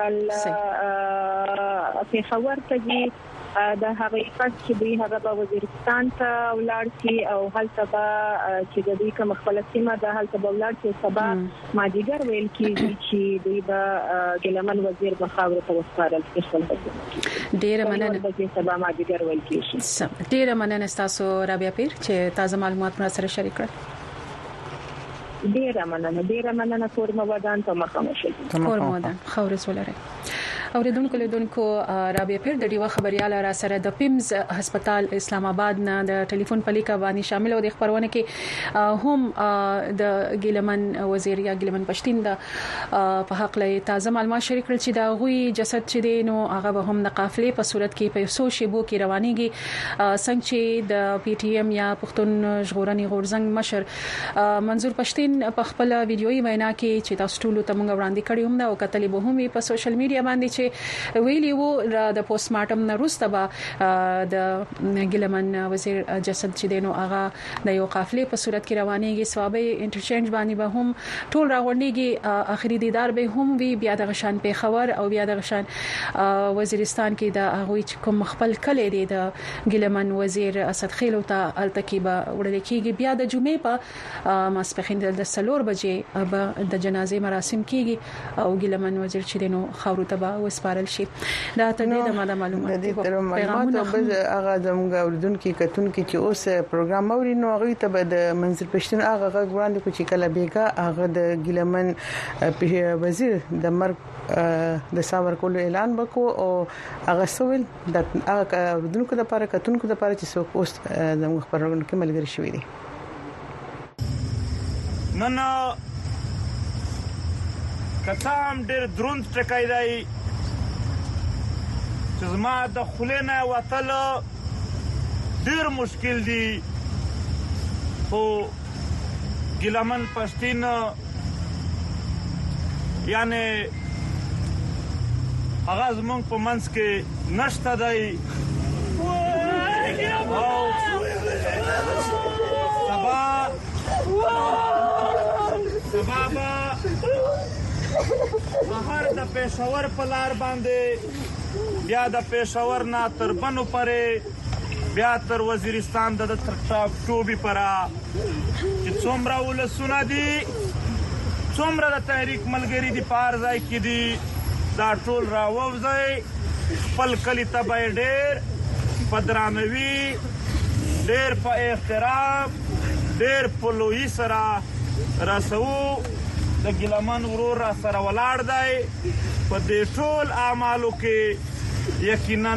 خپل په خبر ته دي د هغه فاز چې دوی هغه وزیرستان ته ولاړ شي او هلته به چې د دوی کوم خپل سیمه د هلته به ولاړ شي سبا ماجیګر ویل کېږي چې دوی به ګلمن وزیر په خاور ته وسپارل شي ډیر مننه چې سبا ماجیګر ویل کېږي ډیر مننه تاسو رابعه پیر چې تازه معلومات مو سره شریک کړل ډیر مننه کورم ودان ته مخامخ شي کورم ودان خورز ولري اوریدونکو لیدونکو رابعه پیر د ډیوه خبرياله را سره د پیمز هسپتال اسلام آباد نه د ټلیفون په لیکه باندې شامل او د خبرونه کې هم د ګلمن وزیر یا ګلمن پښتين د په حق له تازه معلومات شریک کړل چې دا غوي جسد چې دی نو هغه به هم د قافلې په صورت کې په سو شیبو کې روانيږي څنګه چې د پی ټی ایم یا پښتون ژغورنې غورځنګ مشر منظور پښتين په خپل ویډیوي وینا کې چې تاسو ټول ته موږ وړاندې کړی هم دا او کتلې به هم په سوشل میډیا باندې ویلی وو د پوسټ مارټم نه وروسته به د ګلمن وزیر جسد چې دینو هغه د یو قافلې په صورت کې روانيږي ثوابي انټرچینج باندې به هم ټول راغونډيږي اخري دیدار به هم وی بیا د غشان په خبر او بیا د غشان وزیرستان کې د هغه کوم خپل کلی دی د ګلمن وزیر اسد خیلو ته التکیبه وړل کېږي بیا د جمعې په ماسپخین د 3 بجې به د جنازې مراسم کېږي او ګلمن وزیر چې دینو خاورو ته وسپارل شي دا ته د معلومات د پیغامات او هغه زموږ اوریدونکو کتونکو چې اوس پروګرام اوري نو هغه ته به د منزل پښتون هغه وړاندې کو چې کله بیګه هغه د ګلمن وزیر د مرګ د ساور کولو اعلان وکړو او هغه سوال د هغه اوریدونکو لپاره کتونکو لپاره چې څوک اوس زموږ خبرونه کې ملګری شوی دي نن کتام ډېر دروند ټکای دی چې زما د خلینه وتل ډېر مشکل دي خو ګلمن پښتين یعنی هغه زمونږ په منځ کې نشته دی سبا بهر د پېښور په لار باندې بیا د پېښور نه تر بنو پرې بیا تر وزیرستان د ټوبي پرا چې څومره ولسونه دي څومره د تحریک ملګری دي پار ځای کې دي دا ټول راوځي خپل کلی ته به ډېر په درانوي ډېر په احترام ډېر په لوی سره راسو د ګلمن ورور سره ولاړ دی په دې ټول اعمالو کې یقینا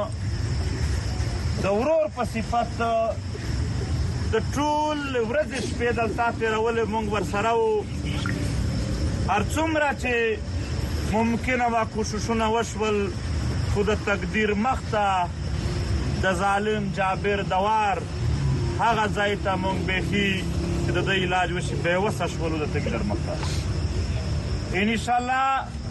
د ورور په صفت د ټول ورځ شپې دلته تیرول موږ ورسره وو هر څومره چې ممکنه وا کوششونه وشول خو د تقدیر مخته د ظالم جابر دوار هغه ځای ته موږ بهي چې د علاج وشي به وسه شول د تقدیر مخته ان شاء الله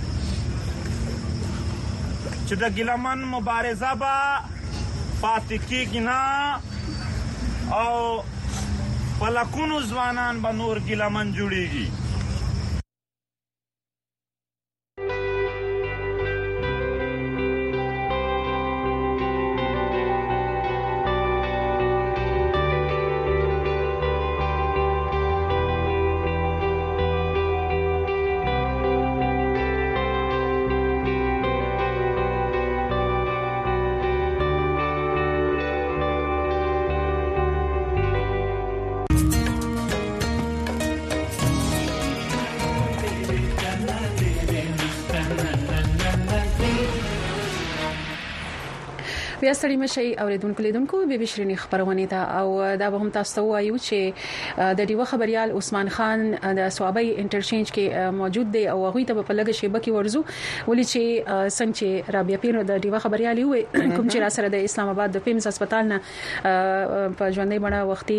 چې د ګلمن مبارزه با پاتې کېږي نه او فلکونو ځوانان به نور ګلمن جوړيږي بیا ستړي مشي اوریدونکو لیدونکو به بشرینی خبرونه ته او دا به هم تاسو ته وایو چې د دیوه خبريال عثمان خان د سوابي انټرچینج کې موجود دی او هغه ته په لګه شیبه کې ورزو ولې چې څنګه رابعه پیر د دیوه خبريال وي کوم چې را سره د اسلام آباد د پیمز هسپتال نه په ژوندۍ بڼه وختي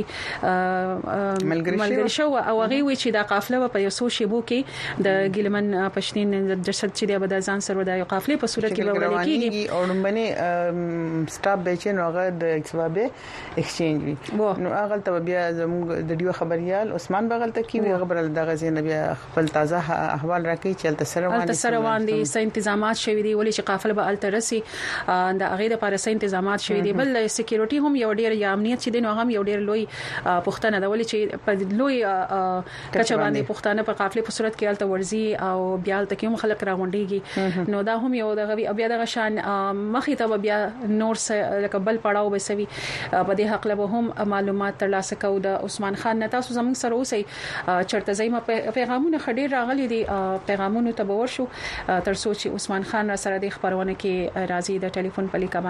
ملګری شو او هغه وی چې دا قافله په یو سو شیبو کې د ګلمن پښتين د جسد چې د بدازان سره د یو قافله په صورت کې وړل کیږي او باندې سټاپ بیچن هغه د ایکسوابه ایکسچینج وی نو هغه ته بیا زموږ د دیو خبريال عثمان بغل ته کی وی خبر د غزين بیا خپل تازه احوال راکې چې تل سره باندې سې تنظیمات شوي دي ولې چې قافله به الترسي د هغه لپاره سې تنظیمات شوي دي بل سکیورټي هم یو ډیر یا امنیت چې دین هم یو ډیر لوی پښتنه د ولې چې په لوی کچا باندې پښتنه په قافله په صورت کې الته ورزي او بیا الته کوم خلک راغونډيږي نو دا هم یو د بیا د غشان مخې ته بیا نور لکه بل پړاو به سوي په دې حق له هم معلومات ترلاسه کوو د عثمان خان نه تاسو زموږ سره اوسئ چرته زېما پیغامونه خډیر راغلي دي پیغامونه ته ورشو تر سوچ عثمان خان را سره د خبرونه کې راځي د ټلیفون په لیکه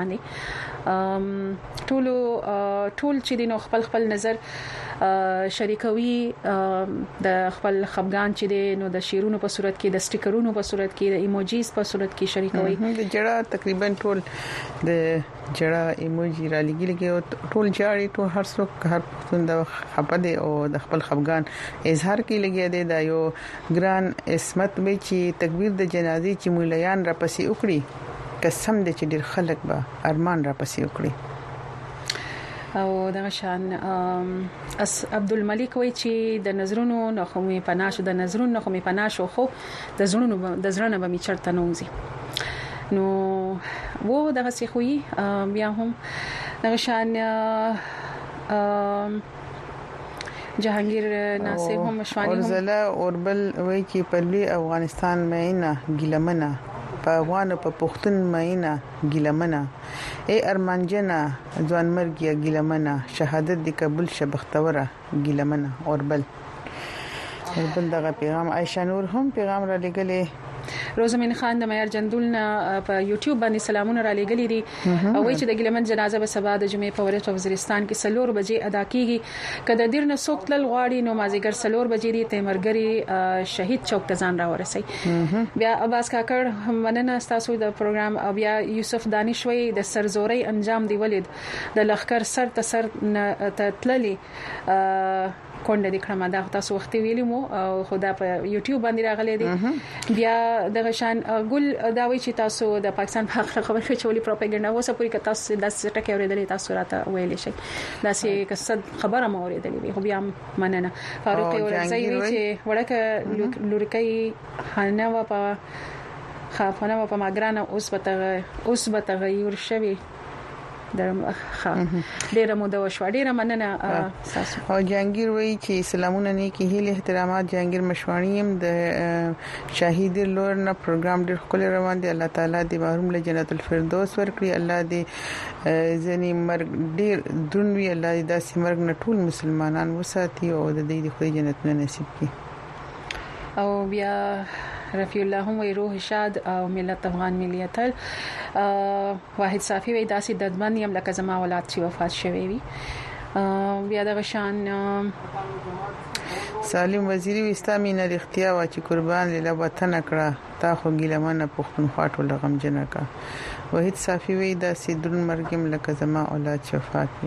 باندې ټول چې دینو خپل نظر شریکوي د خپل خفغان چې دینو د شیرونو په صورت کې د سټیکرونو په صورت کې د ایموجیز په صورت کې شریکوي د جړه تقریبا ټول د جړه ایموجی را لګي او ټول جاړي ټول هر څوک هر پښتون د خپده او د خپل خفغان اظهار کې لګي دی دا یو ګران اسمت به چې تکبیر د جنازي چې مولیان را پسې وکړي قسم دې چې ډیر خلک به ارمان را پسې وکړي او د شان عبد الملک وای چې د نظرونو نخومي پناشو د نظرونو نخومي پناشو خو د زړونو به می چرته نوځي نو وو دغه څه خوې بیا هم د شان جهانگیر ناصر هم مشوانی هم ورزله اوربل وای چې پرلی افغانستان مېنه ګلمنه په افغان په پښتون مېنه ګلمنه اے ارمانجنا ځوان مرګ یا ګلمنه شهادت د قبول شبختوره ګلمنه اوربل دغه پیغام عائشہ نور هم پیغام را لګلې روزمن خان د معیار جندول نه په یوټیوب باندې سلامونه را لګلې دي او وایي چې د ګلمن جنازه به سبا د جمعې په ورځ په وزیرستان کې 3 بجې ادا کیږي کله دیر نه څوک تل غواړي نو مازیګر 3 بجې دی تیمرګری شهید چوک ته ځان را ورسي بیا عباس کاکړ مننه تاسو د پروګرام او بیا یوسف دانشوي د سرزوري انجام دی ولید د لخر سر ته سر تللی کونډه د کړه دا تاسو وخت ویلې مو خدا په یوټیوب باندې راغلي دي بیا د غشان ګل دا وی چې تاسو د پاکستان په خبره چولې پروپاګاندا وسه پوری ک تاسو د ټکه اوریدلې تاسو راته ویلې شي دا سي کسد خبره مو اوریدلې خو بیا مننه فاروق ورزي وی چې وړکه لورکۍ حنوا په خافنه په ماګرانه اوس به تغیر شوی ډیره مو د وشو ډیره مننه تاسو او جهانگیر وایي چې سلامونه نیکی هیله احترامات جهانگیر مشوانی هم د شهید لور نه پروګرام ډیر خپل روان دي الله تعالی دې محروم له جنت الفردوس ورکړي الله دې ځنی مرګ ډیر دروندوي الله دې داسې مرګ نه ټول مسلمانان وساتي او د دې خدای جنت نه نصیب کړي او بیا رفیع الله هم وی روح شاد او ملت افغان ملیتل واحد صافي وی داسې ددمن یم لکه زما اولاد چې وفات شوی وي بیا د غشان سالم وزیری وستامي نه اختیار وا چې قربان له وطن کړه تا خو ګلمنه پښتونخوا ټول غم جنکا واحد صافي وی داسې درن مرګم لکه زما اولاد چې وفات وي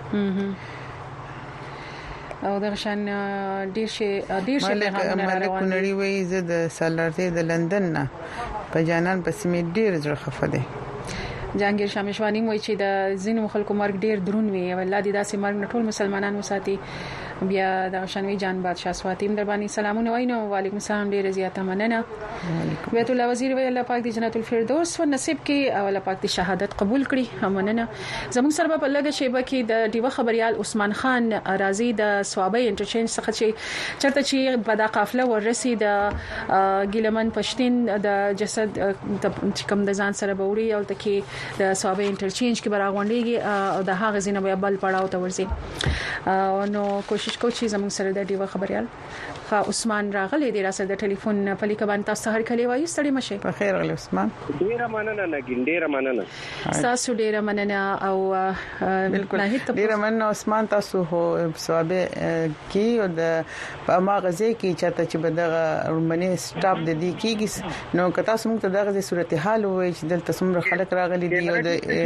او د غشان ډیر شي پیغامونه روان دي وی زه د سالارته د لندن نه په جانان پسې مې ډیر زړه خفه دي جهانگیر شامشوانی موي چې د زینو خلکو مرګ ډیر درون وي ولله د داسې مرګ نه ټول مسلمانانو وساتي بیا د شنوي جان بادشاہ سواتیم در باندې سلامونه واینو وعلیکم السلام ډیر زیاته مننه بیت الله وزیر وی الله پاک د جنت الفردوس و نصیب کې او الله پاک د شهادت قبول کړي مننه زموږ سره په لګه شیبه کې د دیوه خبريال عثمان خان رازي د سوابي انټرچینج څخه چې چرته چې بدا قافله ورسي د ګلمن پښتين د جسد کم د ځان سره بوري او تکي د سوابي انټرچینج کې براغونډيږي او د هغه زینه بل پړاو ته ورسي نو کوشش کوو چې زموږ سره د ډیوا خبريال عثمان راغلی دی راسره د ټلیفون په لیک باندې تاسو هر کله وایي ستړي مشه. په خیر غلی عثمان. ډیره مننه نګین ډیره مننه. تاسو ډیره مننه او بالکل ډیره مننه عثمان تاسو هو ثواب کی او د ما غزه کی چاته چې بدغه رومنی سټاپ د دې کیږي نو که تاسو موږ ته دغه صورتحال وایي چې دلته څومره خلک راغلي دي او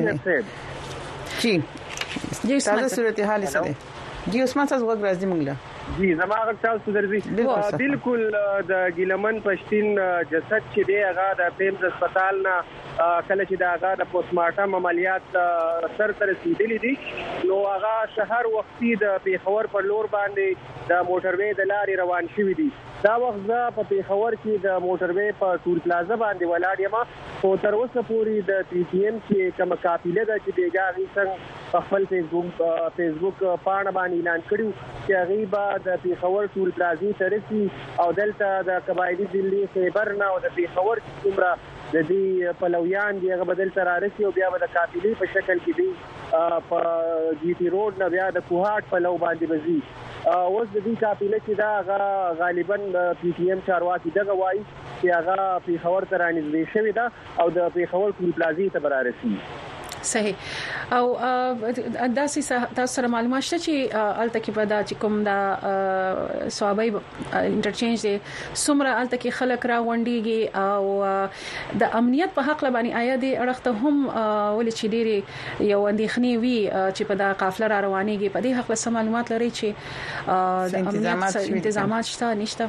د جی تاسو صورتحال څه ده جی عثمان تاسو وګورئ راځي موږ له جی زماغه تاسو درځي بالکل د ګیلمن پښتين جسد چې دی هغه د پیمز هسپتال نه کله چې دا هغه د پوسټ مارټم عملیات سر تر رسیدلی دي نو هغه شهر وختي د پیښور پر لور باندې د موټروي د لارې روان شوی دي. دا وخت په پیښور کې د موټروي په ټول پلازا باندې ولاړ یم او تر اوسه پورې د پی ټی ایم چې کوم قافله ده چې بیګا څنګه خپل فیسبوک پاڼه باندې اعلان کړو چې هغه د پیښور ټول پلازا ترسي او دلته د قبایلی ضلع خیبر نه او د پیښور څومره د دې پلویان دی هغه بدل تر راسي او بیا د قافلې په شکل کې دی په جی ټی روډ نه بیا د کوهاټ په لو باندې بزي اوس د دې قافلې چې دا غالبا پی ټی ایم چارواکي دغه وایي چې هغه پیښور ته رانږدې شوی دا او د پیښور ټول پلازا ته برارسي. صحیح او داسې تاسو سره معلومات شته چې الته کې په دا چې کوم دا صوابي انټرچینج دي څومره الته کې خلک را ونديږي او د امنیت په حق لبانی آیا دي اړخته هم ولې چې ډېری یو اندېخنی وي چې په دا قافله را روانيږي په دې حق له معلومات لري چې د امنیت انتظامات شته نشته.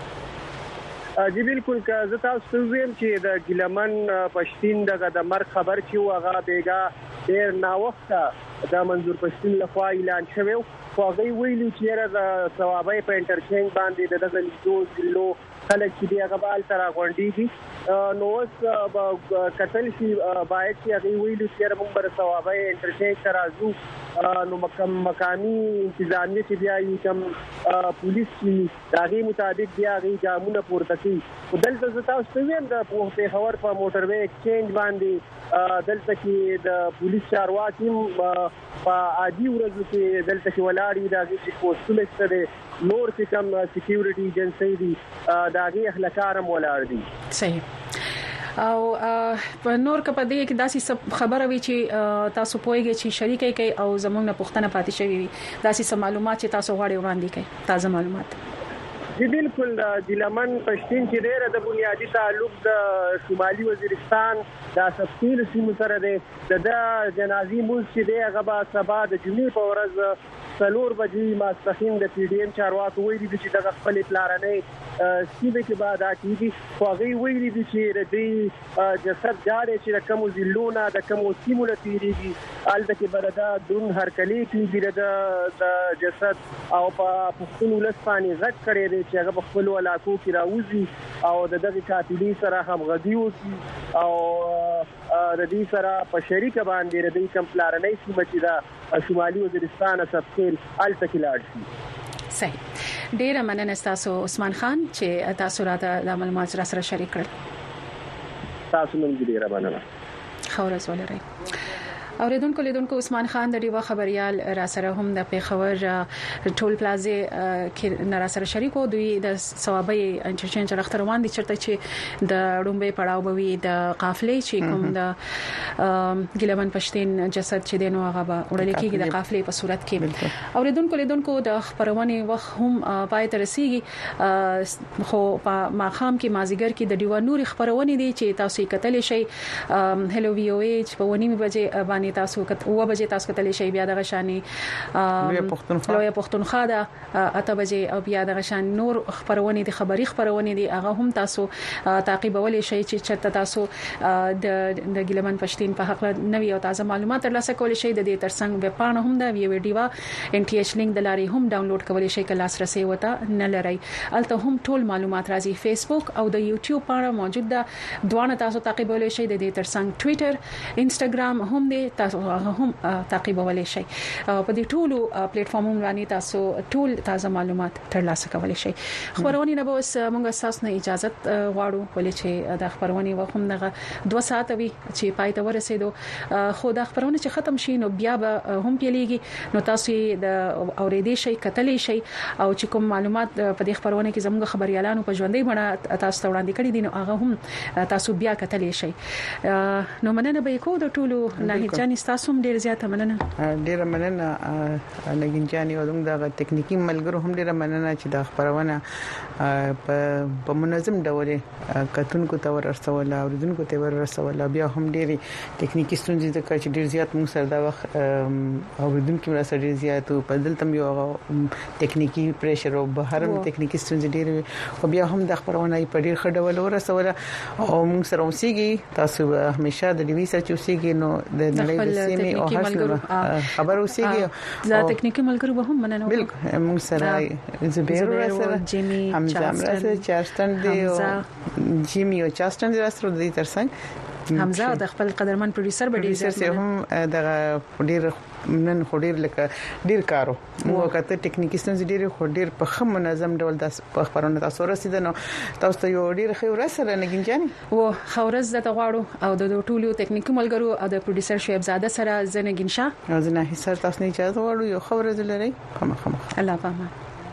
جی بالکل که زه تاسو ویم چې د ګیلمن پښتين دغه د مرګ خبر چې هغه بیګا ډیر ناوخته د منظور پښتين لخوا اعلان شوی خو هغه ویلي چې د ثوابي په انټرچینج باندې دغه لیدو خلک چې دی هغه بال تر غونډيږي نو اوس قتل شي باید چې هغه ویلي چې موږ پر ثوابي انټرچینج ترازو نو مقامي انتظامیه چې بیا یې کوم پولیس چې دغه مطابق بیا غي جامونه پورته کوي دلته زتا اوسویم د پیښور په موټروي ایکسچینج باندې دلته کې د پولیس چارواکي په عادي ورځو کې دلته کې ولاړی دغه چې پوسټونه ستړي نور چې کوم سکیورټي ایجنسی دي دغه اخلاقارم ولاړ دي. صحیح او په نور کې په دې کې داسې خبره وی چې تاسو پوهیږئ چې شریکي کوي او زموږ نه پوښتنه پاتې شوی وي داسې معلومات چې تاسو غواړئ وړاندې کړئ تازه معلومات. جی بالکل د ګیلمن پښتين چې ډېر د بنیادی تعلق د شمالي وزیرستان د سفیر سیمو سره د جنازي موږ چې دی هغه به سبا د جمعې په ورځ 4 بجې ماسپښین د پی ډی ایم چارواکو ویلي دي چې د خپل پلانې سیمه کې بعد اکیږي خو هغه ویلي دي چې د دې جسد جاړي چې کوم ضلعونه د کوم سیمو لتیریږي الته کې بردا دون هرکلی کې د جسد او په پښتون ولسپانې غټ کړي دي چې هغه په خپل علاقو کې راوځي او د دغه قاتلې سره همغږي وکړي او د دې سره په شریکه باندې د دې کوم پلانې سیمه چې د شمالي وزیرستان سفیر الته کې لاړ شي. صحیح ډیره مننه تاسو عثمان خان چې تاسو راته د معلومات سره شریک کړل. تاسو نن ډیره مننه. خورز ولرئ. اوریدونکو لیدونکو عثمان خان د ډیوا خبريال را سره هم د پیښور ټول پلازا کې را سره شریکو دوی د ثوابي انټرچینج رخت روان دي چرته چې د ډومبې پړاو بوي د قافلې چې کوم د ګیلمن پښتين جسد چې دینو هغه وړل کېږي د قافلې په صورت کې. اوریدونکو لیدونکو د خبرونه وخت هم پای ته رسیږي خو په ماخام کې مازیګر کې د ډیوا نور خبرونه دي چې تاسو یې کتلی شئ. هلو وی او ایچ په 9 بجې باندې تاسو او بجې تاسو کتلی شئ بیا د غشاني لوی پښتونخوا د 8 بجې او بیا د غشان نور خبرونه دي خبري خبرونه دي هغه هم تاسو تعقیبولای شئ چې چرته تاسو د ګیلمن پښتين په حق نوي او تازه معلومات ترلاسه کولای شئ. د دې ترڅنګ ویب پاڼه هم د ویډیو ان ټی ایچ لینک د لارې هم ډاونلوډ کولای شئ کله لاسرسي وته نه لري. الته هم ټول معلومات راځي فیسبوک او د یوټیوب پاڼه موجود ده دوه تاسو تعقیبولای شئ. د دې ترڅنګ ټوئیټر ټوئیټر انستګرام هم دي تاسو هم تعقیبولای شئ په دې ټولو پلیټ فارمونو باندې تاسو ټول تازه معلومات ترلاسه کولای شئ خبرونه نه به اوس موږ اساس نه اجازه غواړو ولې چې د خبرونه وخت دغه 2 ساعت وي چې پای ته ورسېدو خو د خبرونه چې ختم شي نو بیا به هم پیلېږي نو تاسو د اورېدې شي کتلې شي او چې کوم معلومات په دې خبرونه کې زموږ خبريالانو په ژوندۍ بڼه تاسو ته وړاندې کړي دي نو هغه هم تاسو بیا کتلې شي نو مننه به کو د ټولو نه جاني تاسو هم ډیر زیاته مننه ډیر مننه نګین جاني او دغه ټکنیکی ملګرو هم ډیر مننه چې د خبرونه په منظم ډول کتونکو ته ورسول او اوریدونکو ته ورسول بیا هم ډیر ټکنیکی ستونزې د کچ ډیر زیات موږ سره دا وخت اوریدونکو سره ډیر زیات په دلته یو ټکنیکی پریشر او بهرم ټکنیکی ستونزې ډیر او بیا هم د خبرونه په ډیر ښه ډول ورسول او موږ سره اوسېږي تاسو همیشه د ډیوي سره اوسېږي نو د نړۍ د سیمې او خبر اوسېږي دا ټکنیکی ملګرو به هم مننه بالکل موږ سره زبیر سره جیمی حمزه چارستان دی او جیمی او چارستان سره د ترڅنګ حمزه د خپل قدرمن پروډوسر سره هم د ډیر نن خډیر لکه ډیر کارو مو کته ټکنیکی ستونزې ډیر خډیر په خم منظم ډول د خبرونه تاسو رسیدنه تاسو ته یو ډیر خیر سره نګین جاني و خورز د غواړو او د ټولو ټکنیکی ملګرو او د پروډوسر شعیب زاده سره زنګین شاه او زنه هیڅ تاسو نه اجازه غواړو یو خبره دلري خامخ الله پامان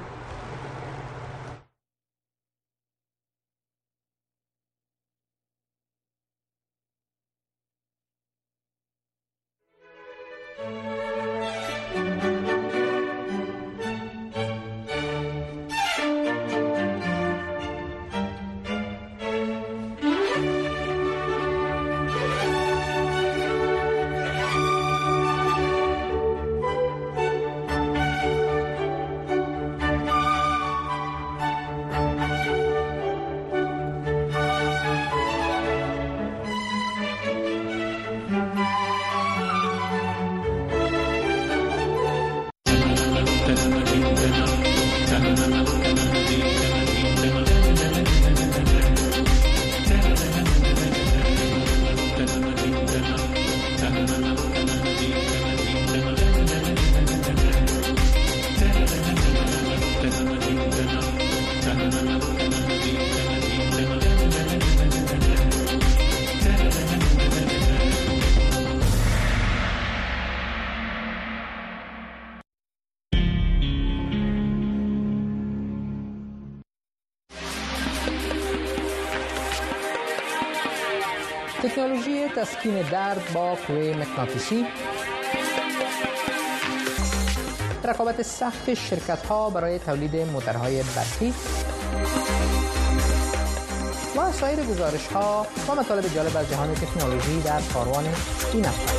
تکنولوژی تسکین درد با قوه مغناطیسی، رقابت سخت شرکت‌ها برای تولید موتورهای برقی و سایر گزارش‌ها و مطالب جالب از جهان تکنولوژی در کاروان این هفته.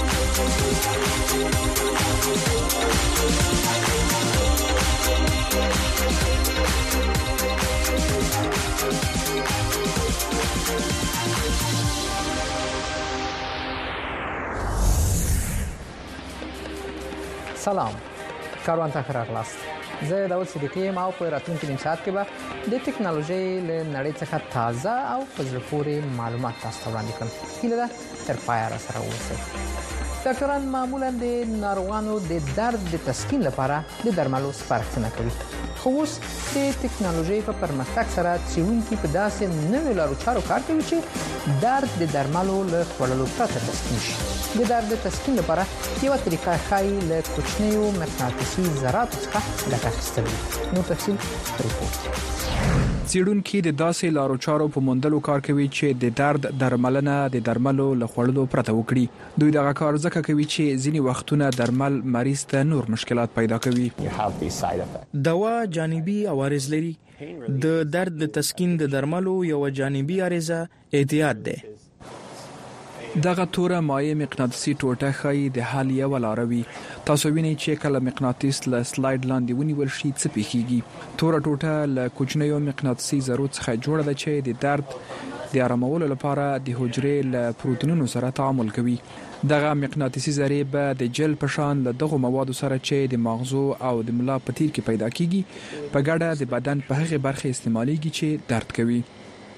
سلام، کاروان ته راغلاست. زه داود صدیقی یم او په راتلونکي نیم ساعت کې به د ټکنالوژي له نړۍ څخه تازه او په زړه پورې معلومات تاسو ته وړاندې کړم. هیله ده تر پایه راسره اوسئ. ډاکټران معمولا د ناروغانو د درد د تسکین لپاره د درملو سپارښتنه کوي. خو اوس د ټکنالوژي په پرمختګ سره څېړونکي په داسې نویو لارو چارو کار کوي چې درد د درملو له خوړلو پرته تسکین شي. د درد د تسکین لپاره یو طریقه ښایي له کوچنیو مغناطیسي ذراتو څخه ګټه اخیستل وي. نو تفصیل ریپورت. څېړونکي د داسې لارو چارو په موندلو کار کوي چې د درد درملنه د درملو له خوړلو پرته وکړي. دوی دغه کار ځکه کوي چې ځینې وختونه درمل مریض ته نور مشکلات پیدا کوي. دوا جانبي عوارض لري. د درد د تسکین د درملو یو جانبي عارضه اعتیاد ده. دغه توره مایع مغناطیسي ټوټه ښایي د حل یوه لاره وي. تاسو وینئ چې کله مغناطیس له سلاید لاندې ونیول شي څه پیښیږي. توره ټوټه له کوچنیو مغناطیسي ذرو څخه جوړه ده چې د درد د آرامولو لپاره د حجرې له پروتینونو سره تعامل کوي. دغه مغناطیسي ذرې به د جل په شان له دغو موادو سره چې د مغزو او د ملا په تیر کې پیدا کیږي په ګډه د بدن په هغه برخه استعماليږي چې درد کوي.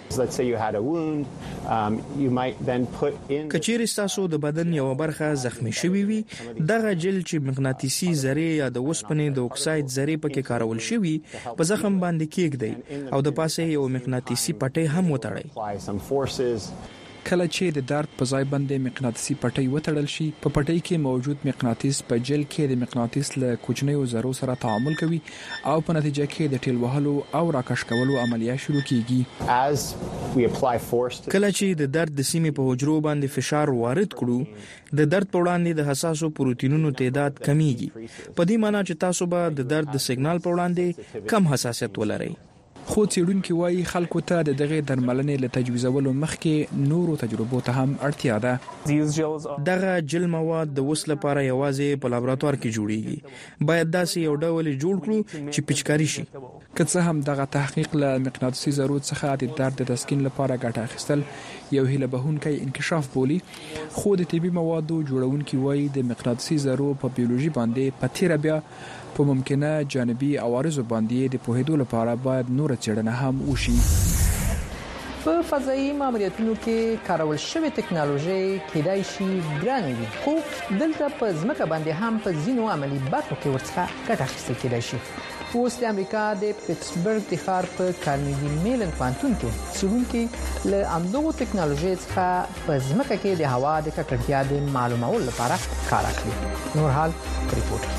کچیر تاسو د بدن یو برخه زخمی شوی وي دغه جل چې مغناطیسي ذره یا د وسپنې د اکساید ذره پکې کارول شوی په زخم باندې کېږدي او د پاسه یو مغناطیسي پټۍ هم وتړئ. کله چې د درد په ځای باندې مغناطیسي پټۍ وتړل شي په پټۍ کې موجود مغناطیس په جل کې د مغناطیس له کوچنیو ذرو سره تعامل کوي او په نتیجه کې د ټیل وهلو او راکش کولو عملیه شروع کیږي. کله چې د درد د سیمې په حجرو باندې فشار وارد کړو د درد په وړاندې د حساسو پروتینونو تعداد کمیږي په دې معنی چې تاسو به د درد د سیګنال په وړاندې کم حساسیت ولرئ. خو څېړونکي وایي خلکو ته د دغه درملنې له تجویزولو مخکې نورو تجربو ته هم اړتیا ده. دغه جل مواد د وسله لپاره یوازې په لابراتوار کې جوړیږي. باید داسې یو ډول جوړ کړو چې پچکاري شي. که څه هم دغه تحقیق له مغناطیسي ذرو څخه د درد د تسکین لپاره ګټه اخیستل یو هیله بهونکی انکشاف بولي خو د طبي موادو جوړونکي وایي د مغناطیسي ذرو په بیولوژي باندې په تیر بیا په ممکنه جانبي عوارضو باندې د پوهېدو لپاره باید نور څېړنه هم وشي. په فضایي ماموریتونو کې کارول شوی ټکنالوژي کېدای شي ګرانه وي خو دلته په ځمکه باندې هم په ځینو عملی برخو کې ورڅخه ګټه اخیستل کېدای شي. اوس د امریکا د پیټسبرګ د ښار په کارنیګي میلن پوهنتون کې څېړونکي له همدغو ټکنالوژۍ څخه په ځمکه کې د هوا د ککړتیا د معلومولو لپاره کار اخلي. نور حال ریپورت.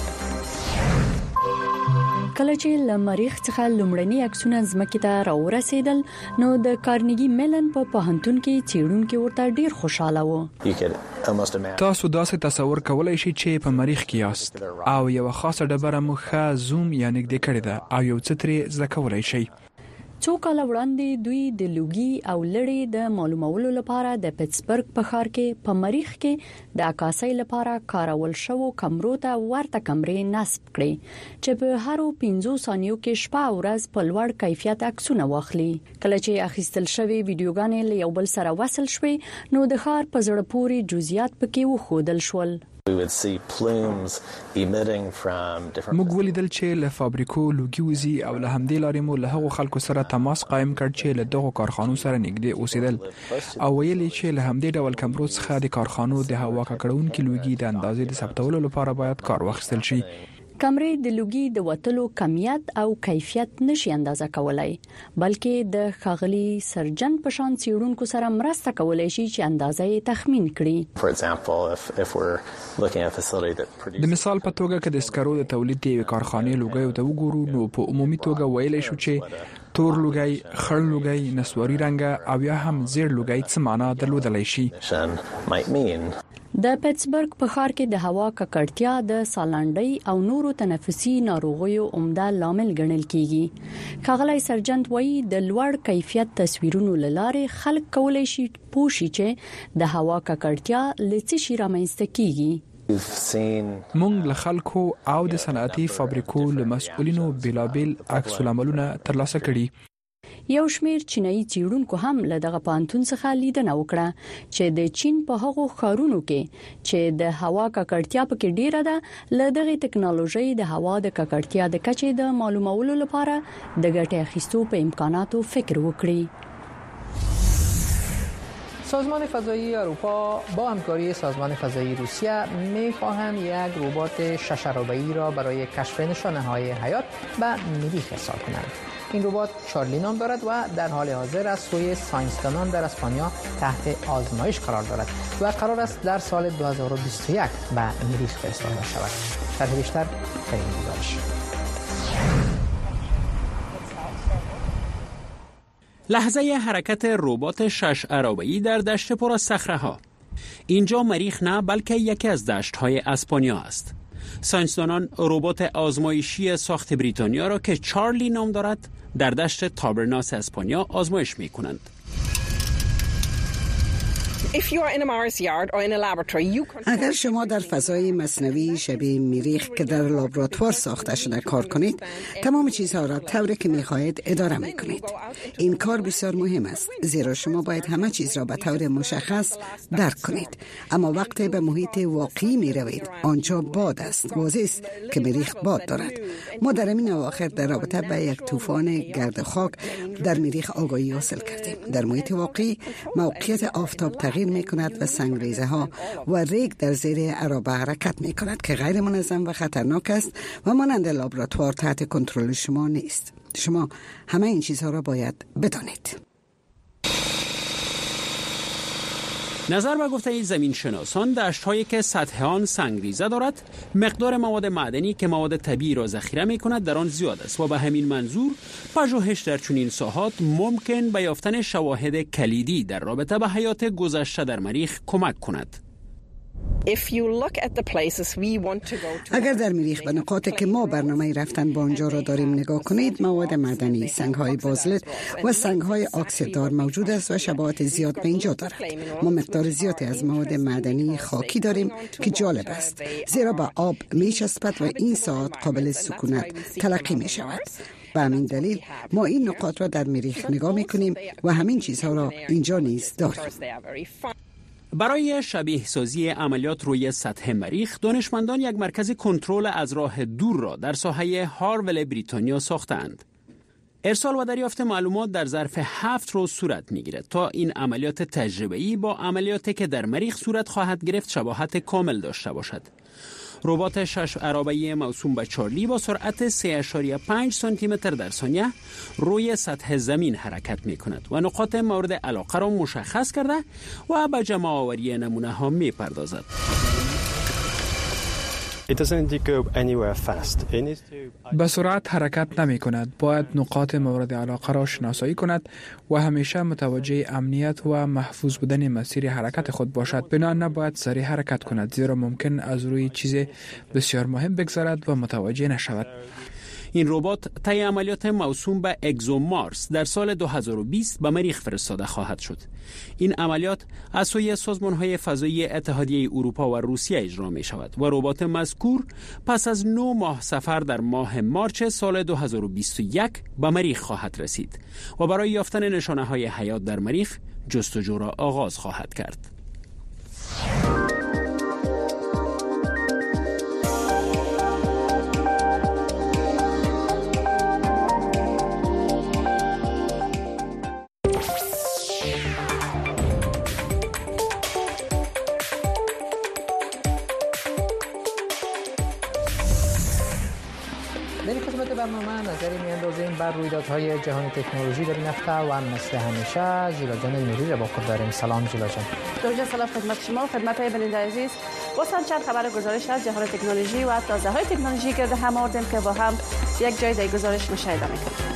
کله چې له مریخ څخه لومړني عکسونه ځمکې ته راورسېدل نو د کارنیګي میلن په پوهنتون کې څېړونکي ورته ډیر خوشاله وو. تاسو داسې تصور کولای شئ چې په مریخ کې یاست او یو خاصه ډبره مو ښه زوم یا نږدې کړې ده او یو څه ترې زده کولای شئ. څو کاله وړاندې دوی د لوګي او لړۍ د معلومولو لپاره د پیټسبرګ په ښار کې په مریخ کې د عکاسۍ لپاره کارول شوو کمرو ته ورته کمرې نصب کړې چې په هر 15 ثانیو کې شپه او ورځ په لوړ کیفیت عکسونه واخلي. کله چې اخیستل شوی ویډیوګانې له یو بل سره وصل شوې نو د ښار په زړه پورې جزئیات پکې وښودل شول. موږ ولیدل چې له فابریکو لوګي وزي او له همدې لارې مو له هغو خلکو سره تماس قائم کړ چې له دغو کارخانو سره نږدې اوسېدل او ویلي چې له همدې ډول کمرو څخه د کارخانو د هوا ککړونکو لوګي د اندازې د ثبتولو لپاره باید کار واخیستل شي. کمرې د لوګي د وټلو کمیت او کیفیت نشي اندازه کولای بلکې د خاغلی سرجن په شان څېړونکو سره مرسته کولای شي چې اندازه یې تخمین کړي. د مثال په توګه که د سکرو د تولید د کارخانې لوګي ته وګورو نو په عمومي توګه ویلای شو چې تور لوګي، خړ لوګي، نسواري رنګ او یا هم زیړ لوګي څه معنا درلودلی شي. د پیټسبرګ په ښار کې د هوا ککړتیا د سالانډۍ او نورو تنفسي ناروغیو عمده لامل ګڼل کیږي. ښاغلی سرجنت وایي د لوړ کیفیت تصویرونو لاره خلک کولای شي پوښي چې د هوا ککړتیا لڅ شي رامنځته کیږي. مونږ له خلکو او د صنعتي فابریکو له مسؤلینو بلابل عکس العملونه ترلاسه کړي. یو شمیر چینایي څېړونکو هم له دغه پوهنتون څخه لیدنه وکړه چې د چین په هغو ښارونو کې چې د هوا ککړتیا پکې ډیره ده له دغه ټکنالوژي د هوا د ککړتیا د کچې د معلومولو لپاره د ګټې اخیستو په امکاناتو فکر وکړي. سازمان فضایی اروپا با همکاری سازمان فضایی روسیه می‌خواهند یک ربات ششرابه‌ای را برای کشف نشانه‌های حیات به مریخ ارسال کنند. این ربات چارلی نام دارد و در حال حاضر از سوی ساینسدانان در اسپانیا تحت آزمایش قرار دارد و قرار است در سال 2021 به مریخ فرستاده شود. شرح بیشتر در این گزارش. لحظه حرکت ربات ششعرابه‌ای در دشت پر از صخره‌ها. اینجا مریخ نه بلکه یکی از دشت‌های اسپانیا است. ساینسدانان ربات آزمایشی ساخت بریتانیا را که چارلی نام دارد در دشت تابرناس اسپانیا آزمایش می‌کنند. اگر شما در فضای مصنوعی شبیه مریخ که در لابراتوار ساخته شده کار کنید، تمام چیزها را طوری که می‌خواهید اداره می‌کنید. این کار بسیار مهم است، زیرا شما باید همه چیز را به طور مشخص درک کنید. اما وقتی به محیط واقعی می‌روید، آنجا باد است. واضح است که مریخ باد دارد. ما در این اواخر در رابطه با یک طوفان گرد خاک در مریخ آگاهی حاصل کردیم. در محیط واقعی موقعیت آفتاب تغییر می‌کند و سنگریزه ها و ریگ در زیر عرابه حرکت می‌کند که غیر منظم و خطرناک است و مانند لابراتوار تحت کنترل شما نیست. شما همه این چیزها را باید بدانید. نظر به گفته زمین شناسان، دشت‌هایی که سطح آن سنگریزه دارد، مقدار مواد معدنی که مواد طبیعی را ذخیره می‌کند در آن زیاد است و به همین منظور پژوهش در چنین ساحات ممکن به یافتن شواهد کلیدی در رابطه با حیات گذشته در مریخ کمک کند. اگر در مریخ به نقاطی که ما برنامه رفتن با آنجا را داریم نگاه کنید، مواد معدنی، سنگ‌های بازلت و سنگ‌های اکسیددار موجود است و شباهت زیاد به اینجا دارد. ما مقدار زیادی از مواد معدنی خاکی داریم که جالب است، زیرا به آب می‌چسبد و این ساعت قابل سکونت تلقی می‌شود. به همین دلیل ما این نقاط را در مریخ نگاه می‌کنیم و همین چیزها را اینجا نیز داریم. برای شبیه سازی عملیات روی سطح مریخ، دانشمندان یک مرکز کنترل از راه دور را در ساحه هارول بریتانیا ساختند. ارسال و دریافت معلومات در ظرف 7 روز صورت می‌گیرد تا این عملیات تجربه‌ای با عملیاتی که در مریخ صورت خواهد گرفت شباهت کامل داشته باشد. ربات 6 عرابه‌ای موسوم به چارلی با سرعت 3.5 سانتی متر در ثانیه روی سطح زمین حرکت می کند و نقاط مورد علاقه را مشخص کرده و به جمع آوری نمونه ها می پردازد. به سرعت حرکت نمی کند. باید نقاط مورد علاقه را شناسایی کند و همیشه متوجه امنیت و محفوظ بودن مسیر حرکت خود باشد. بنا نباید سریع حرکت کند، زیرا ممکن از روی چیز بسیار مهم بگذرد و متوجه نشود. این ربات طی عملیات موسوم به اگزومارس در سال 2020 به مریخ فرستاده خواهد شد. این عملیات از سوی سازمان‌های فضایی اتحادیه اروپا و روسیه اجرا می شود و ربات مذکور پس از 9 ماه سفر در ماه مارچ سال 2021 به مریخ خواهد رسید و برای یافتن نشانه‌های حیات در مریخ جستجو را آغاز خواهد کرد. برنامه نظری میاندازیم بر رویدادهای جهان تکنولوژی در این هفته و مثل همیشه ژیلا جان نوری را با خود داریم. سلام ژیلا جان. درود سلام خدمت شما و خدمت بیننده عزیز. واسه چند خبر گزارش از جهان تکنولوژی و تازه های تکنولوژی گرد هم آوردیم که با هم یک جای در گزارش مشاهده میکنیم.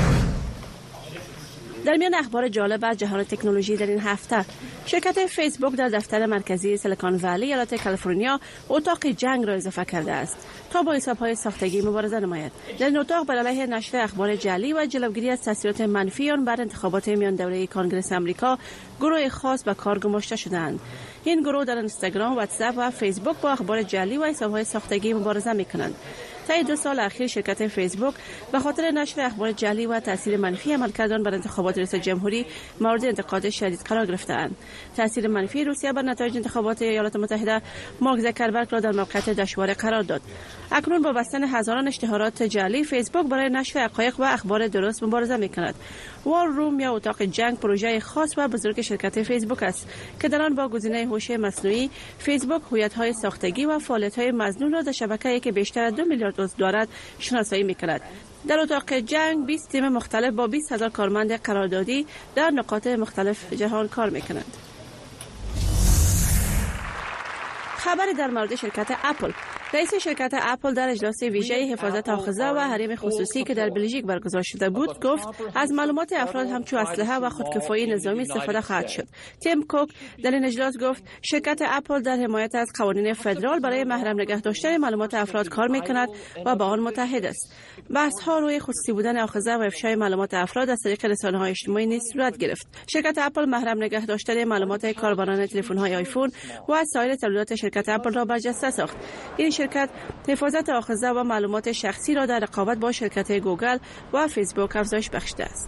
در میان اخبار جالب از جهان تکنولوژی در این هفته، شرکت فیسبوک در دفتر مرکزی سیلیکون ولی ایالت کالیفرنیا اتاق جنگ را اضافه کرده است تا با حساب‌های ساختگی مبارزه نماید. در این اتاق بر علیه نشر اخبار جعلی و جلوگیری از تاثیرات منفی آن بر انتخابات میان دوره کنگره آمریکا گروه خاص به کار گماشته شدند. این گروه در اینستاگرام، واتساپ و فیسبوک با اخبار جعلی و حساب‌های ساختگی مبارزه می‌کنند. طی 2 سال اخیر شرکت فیسبوک به خاطر نشر اخبار جعلی و تاثیر منفی عملکرد آن بر انتخابات ریاست جمهوری مورد انتقاد شدید قرار گرفته‌اند. تاثیر منفی روسیه بر نتایج انتخابات ایالات متحده مارک زاکربرگ را در موقعیت دشوار قرار داد. اکنون با بستن هزاران اشتهارات جعلی، فیسبوک برای نشر حقایق و اخبار درست مبارزه می‌کند. وار روم یا اتاق جنگ پروژه خاص و بزرگ شرکت فیسبوک است که در آن با گزینه هوش مصنوعی فیسبوک هویت‌های ساختگی و فعالیت‌های مظنون را در شبکه‌ای که بیشتر از 2 میلیارد عضو دارد شناسایی می‌کند. در اتاق جنگ 20 تیم مختلف با 20,000 کارمند قراردادی در نقاط مختلف جهان کار می‌کنند. خبری در مورد شرکت اپل. رئیس شرکت اپل در اجلاس ویژه حفاظت آخذه و حریم خصوصی که در بلژیک برگزار شده بود گفت از معلومات افراد همچون اسلحه و خودکفایی نظامی استفاده خواهد شد. تیم کوک در این اجلاس گفت شرکت اپل در حمایت از قوانین فدرال برای محرم نگه داشتن معلومات افراد کار می‌کند و با آن متحد است. بحث‌ها روی خصوصی بودن آخذه و افشای معلومات افراد از طریق رسانه‌های اجتماعی نیز صورت گرفت. شرکت اپل محرم نگه داشتن معلومات کاربران تلفن‌های آیفون و سایر تولیدات شرکت اپل را برجسته ساخت. این شرکت حفاظت آخذه و معلومات شخصی را در رقابت با شرکت گوگل و فیسبوک افزایش بخشیده است.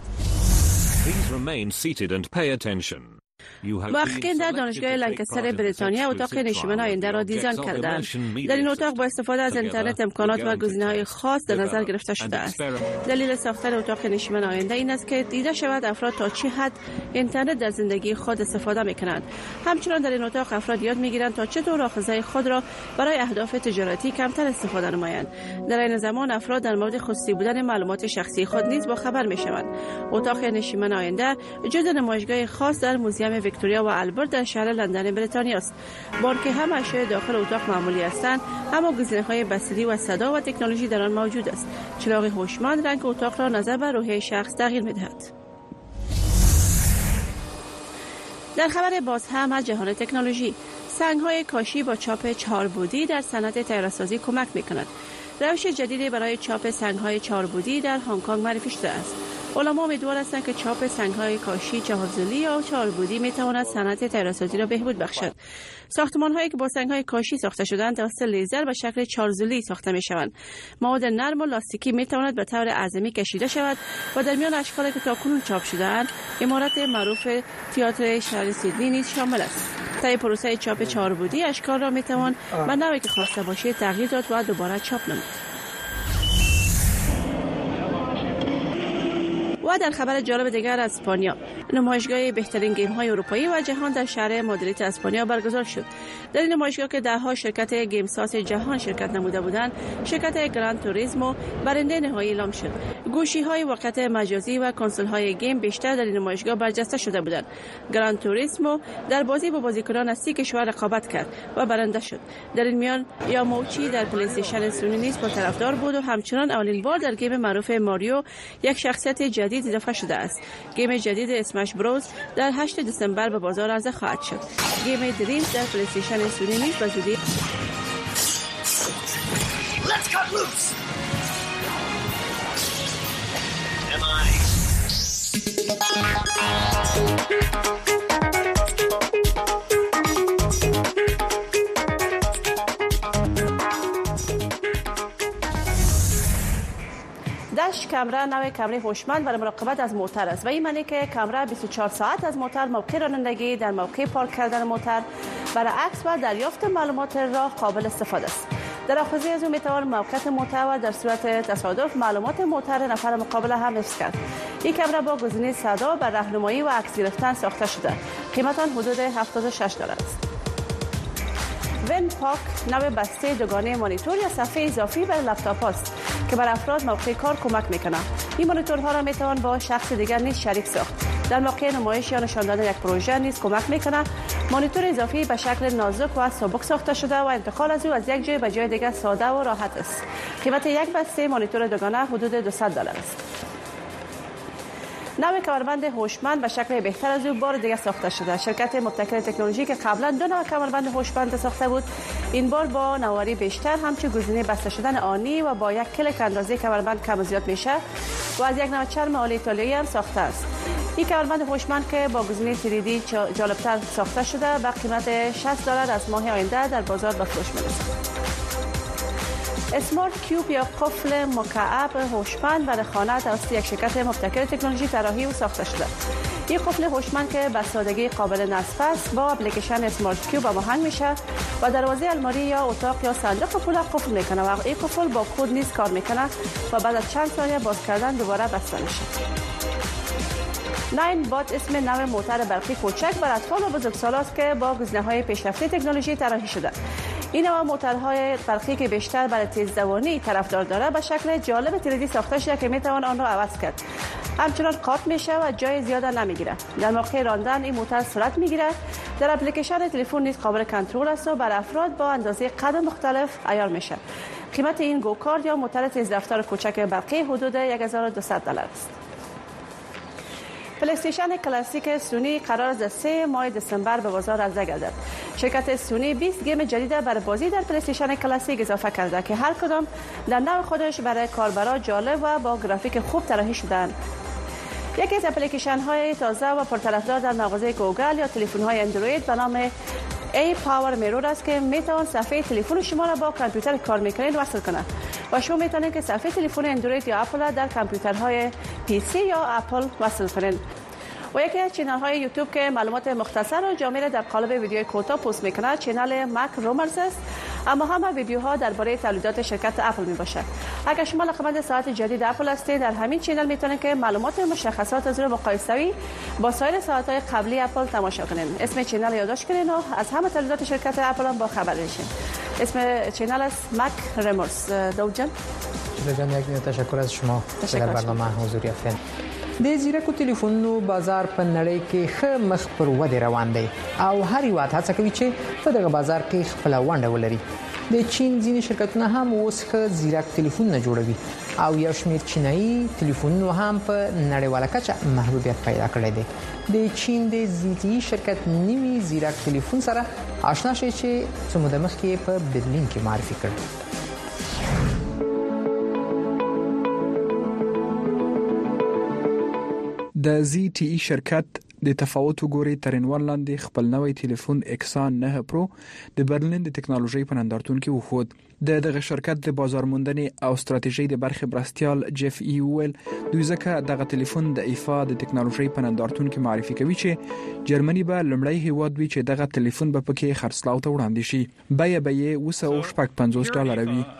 محققین در دانشگاه لنکستر بریتانیا اتاق نشیمن آینده را دیزاین کردند. در این اتاق با استفاده از اینترنت امکانات و گزینه‌های خاص در نظر گرفته شده است. دلیل ساختن اتاق نشیمن آینده این است که دیده شود افراد تا چه حد اینترنت در زندگی خود استفاده می‌کنند. همچنین در این اتاق افراد یاد می‌گیرند تا چطور آخذه خود را برای اهداف تجارتی کمتر استفاده نمایند. در این زمان افراد در مورد خصوصی بودن معلومات شخصی خود نیز با خبر می‌شوند. اتاق نشیمن آینده جزء نمایشگاه خاص در موزیم ویکتوریا و آلبرت در شهر لندن بریتانیا است. با آنکه همه اشیاء داخل اتاق معمولی هستند، اما گزینه‌های بصری و صدا و تکنولوژی در آن موجود است. چراغ هوشمند رنگ اتاق را نظر بر روحیه شخص تغییر می‌دهد. در خبر باز هم از جهان تکنولوژی، سنگ‌های کاشی با چاپ 4 بعدی در صنعت طیاره‌سازی کمک می‌کند. روش جدیدی برای چاپ سنگ‌های 4 بعدی در هنگ کنگ معرفی شده است. علما امیدوار هستند که چاپ سنگ‌های کاشی 4 ضلعی یا 4 بعدی می‌تواند صنعت طیاره‌سازی را بهبود بخشد. ساختمان‌هایی که با سنگ‌های کاشی ساخته شده‌اند توسط لیزر به شکل 4 ضلعی ساخته می‌شوند. مواد نرم و لاستیکی می‌تواند به طور اعظمی کشیده شود و در میان اشکالی که تاکنون چاپ شده‌اند، عمارت معروف تئاتر شهر سیدنی نیز شامل است. طی پروسه چاپ 4 بعدی اشکال را می‌توان به نوعی که خواسته باشید تغییر داد و دوباره چاپ نمود. و در خبر جالب دیگر از اسپانیا، نمایشگاه بهترین گیم های اروپایی و جهان در شهر مادرید اسپانیا برگزار شد. در این نمایشگاه که دهها شرکت گیم ساز جهان شرکت نموده بودند، شرکت گراند توریسمو برنده نهایی اعلام شد. گوشی های واقعیت مجازی و کنسول های گیم بیشتر در این نمایشگاه برجسته شده بودند. گراند توریسمو در بازی با بازیکنان از 30 کشور رقابت کرد و برنده شد. در این میان یاموچی در پلی استیشن سونی نیز با طرفدار بود و همچنان اولین بار در گیم معروف ماریو یک شخصیت جدید اضافه شده است. گیم جدید اسمش بروز در 8 دسامبر به بازار عرضه خواهد شد. گیم دریمز در پلی استیشن سونی نیز به زودی داش کامرا نوع کامرای هوشمند برای مراقبت از موتور است و این معنی که کامرا 24 ساعت از موتور، موقع رانندگی، در موقع پارک کردن موتور، برای عکس و دریافت معلومات راه قابل استفاده است. در آخذی از اون میتوان موقعیت موتور و در صورت تصادف معلومات موتور نفر مقابل هم حفظ کرد. این کامرا با گزینه صدا بر راهنمایی و عکس گرفتن ساخته شده. قیمت آن حدود $76 است. ون پاک نوع بسته دوگانه مانیتور یا صفحه اضافی برای لپتاپ است که بر افراد موقع کار کمک میکنه. این مانیتورها را میتوان با شخص دیگر نیز شریک ساخت. در موقع نمایش یا نشان دادن یک پروژه نیز کمک میکنه. مانیتور اضافی به شکل نازک و سبک ساخته شده و انتقال از او از یک جای به جای دیگر ساده و راحت است. قیمت یک بسته مانیتور دوگانه حدود $200 است. نوع کمربند هوشمند به شکل بهتر از او بار دیگه ساخته شده. شرکت مبتکر تکنولوژی که قبلا 2 نوع کمربند هوشمند ساخته بود، این بار با نواری بیشتر، همچنین گزینه بسته شدن آنی و با یک کلیک اندازه کمربند کم و زیاد میشه و از یک نوع چرم آلی ایتالیایی هم ساخته است. این کمربند هوشمند که با گزینه 3D جالبتر ساخته شده با قیمت $60 از ماه آینده در بازار به فروش میرسد. اسمارت کیوب یا قفل مکعب هوشمند برای خانه توسط یک شرکت مبتکر تکنولوژی طراحی و ساخته شده. این قفل هوشمند که به سادگی قابل نصب است با اپلیکیشن اسمارت کیوب هماهنگ میشه و دروازه الماری یا اتاق یا صندوق پول قفل میکنه و این قفل با کد نیز کار میکنه و بعد از چند ثانیه باز کردن دوباره بسته میشه. 9 بات اسم نوع موتور برقی کوچک بر اطفال و بزرگسالان است که با گزینه‌های پیشرفته تکنولوژی طراحی شده. این نوع موتورهای برقی که بیشتر برای تیزدوانی طرفدار داره به شکل جالب 3D ساخته شده که میتوان آن را عوض کرد. همچنان قاط میشه و جای زیاد نمیگیره. در موقع راندن این موتور سرعت میگیره. در اپلیکیشن تلفن نیز قابل کنترل است و بر افراد با اندازه قد مختلف عیار میشه. قیمت این گوکارت یا موتور تیزرفتار کوچک برقی حدود $1200 است. پلی استیشن کلاسیک سونی قرار است 3 ماه دسامبر به بازار عرضه گردد. شرکت سونی 20 گیم جدید برای بازی در پلی استیشن کلاسیک اضافه کرده که هر کدام در نوع خودش برای کاربران جالب و با گرافیک خوب طراحی شده‌اند. یکی از اپلیکیشن های تازه و پرطرفدار در مغازه گوگل یا تلفن های اندروید به نام ای پاور میرور است که میتوان صفحه تلفن شما را با کامپیوتر کار میکنید وصل کنه و شما میتونید که صفحه تلفن اندروید یا اپل در کامپیوترهای پی سی یا اپل وصل کنید. و یکی از چینل های یوتیوب که معلومات مختصر و جامع در قالب ویدیوی کوتاه پست میکنه چینل مک رومرز است، اما همه ویدیوها درباره تولیدات شرکت اپل میباشه. اگر شما علاقه‌مند ساعت جدید اپل هستید در همین چینل میتونید که معلومات مشخصات از رو مقایسه‌ای با سایر ساعت‌های قبلی اپل تماشا کنید. اسم چینل یادداشت کنید و از همه تولیدات شرکت اپل هم با خبر بشید. اسم چینل است مک رومرز. دوجان یک تشکر از شما در برنامه حضور یافتین. د زیرکو تلیفونونو بازار په نړۍ کې ښه مخ پر ودې روان دی او هر هیواد هڅه کوي چې په دغه بازار کې خپل ونډه ولري. د چین ځینې شرکتونه هم اوس ښه زیرک تلیفونونه جوړوي او یو شمېر چینایي تلیفونونو هم په نړیواله کچه محبوبیت پیدا کړی دی. د چین د ZTE شرکت نیمي زیرک تلیفون سره آشنا شئ چې څه موده مخکې په برلین کې معرفي کړ. د ZTE شرکت د تفاوت وګوري ترنوال لاندې خپل نوې ټلیفون اکسان 9 پرو د برلین د ټکنالوژي په نندارتون کې وخود. دغه شرکت د بازار موندنې او ستراتیژي د برخې برستیال جف ایول دوی ځکه دغه ټلیفون د ایفا د ټکنالوژي په نندارتون کې معرفي کوي چې جرمني به لمړی هیواد وي چې دغه ټلیفون به پکې خرڅلاو ته وړاندې شي. بیه $250 وي.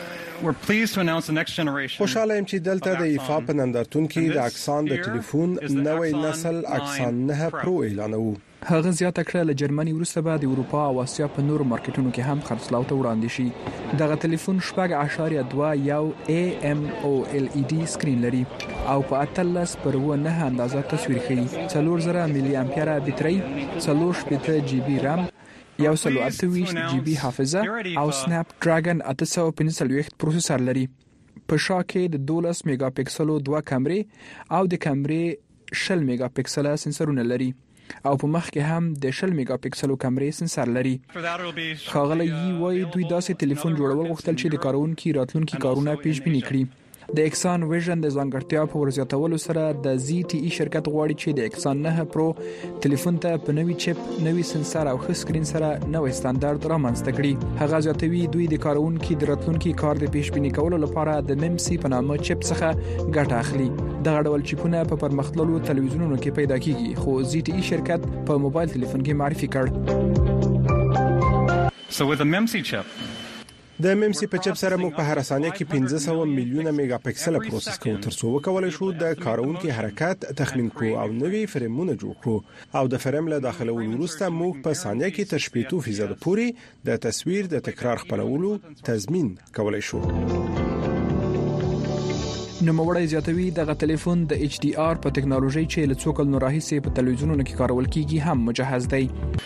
خوشاله يم چې دلته د ایفا په نندارتون کې د اکسان د ټلیفون نوې نسل اکسان 9 پرو اعلانوو. هغه زیاته کړه له جرمني وروسته به د اروپا او اسیا په نورو مارکیټونو کې هم خرڅلاو ته وړاندې شي. دغه ټلیفون 6.2 AMOLED سکرین لري او په 13.9 اندازه تصویر ښیي. 4000 ملي امپیر بیټرۍ، 4 جی بي رام، 128 جی بي حافظه او سناپ ډراګن 845 پروسیسور لري. په شا کې د 12 میگا پکسلو 2 کیمرې او د کیمرې 60 میگا پکسله سنسرونه لري او په مخ کې هم د 60 میگا پکسلو کیمرې سنسر لري. خاغله یي وای دوی داسې ټلیفون جوړول غوښتل چې د کارونکو راتلونکي کارونه پیش بینی کړي. د اکسان ویژن د ځانګړتیا په ورزیاتولو سره د ZTE شرکت غواړي چې د اکسان 9 پرو ټلیفون ته په نوې چپ، نوې سنسر او ښه سکرین سره نوې ستاندرد رامنځته کړي. هغه زیاتوي دوی د کارونکو د راتلونکي کار د پیش بینی کولو لپاره د MMC په نامه چپ څخه ګټه اخلي. دغه ډول چپونه په پرمختللو تلویزیونونو کې پیدا کیږي، خو ZTE شرکت په موبایل ټلیفون کې معرفي کړ. د MMC په چپ سره موږ په هر ثانیه کې 500 میلیونه میگا پکسل پروسس کوو ترڅو وکولای شو د کارونکو حرکت تخمین کړو او نوې فریمونه جوړ کړو او د فریم له داخلولو وروسته موږ په ثانیه کې تر 80% پورې د تصویر د تکرار خپلولو تضمین کولای شو. نوموړی زیاتوي دغه ټلیفون د HDR په ټکنالوژي چې له څو کلونو راهیسې په تلویزیونونو کې کارول کیږي هم مجهز دی.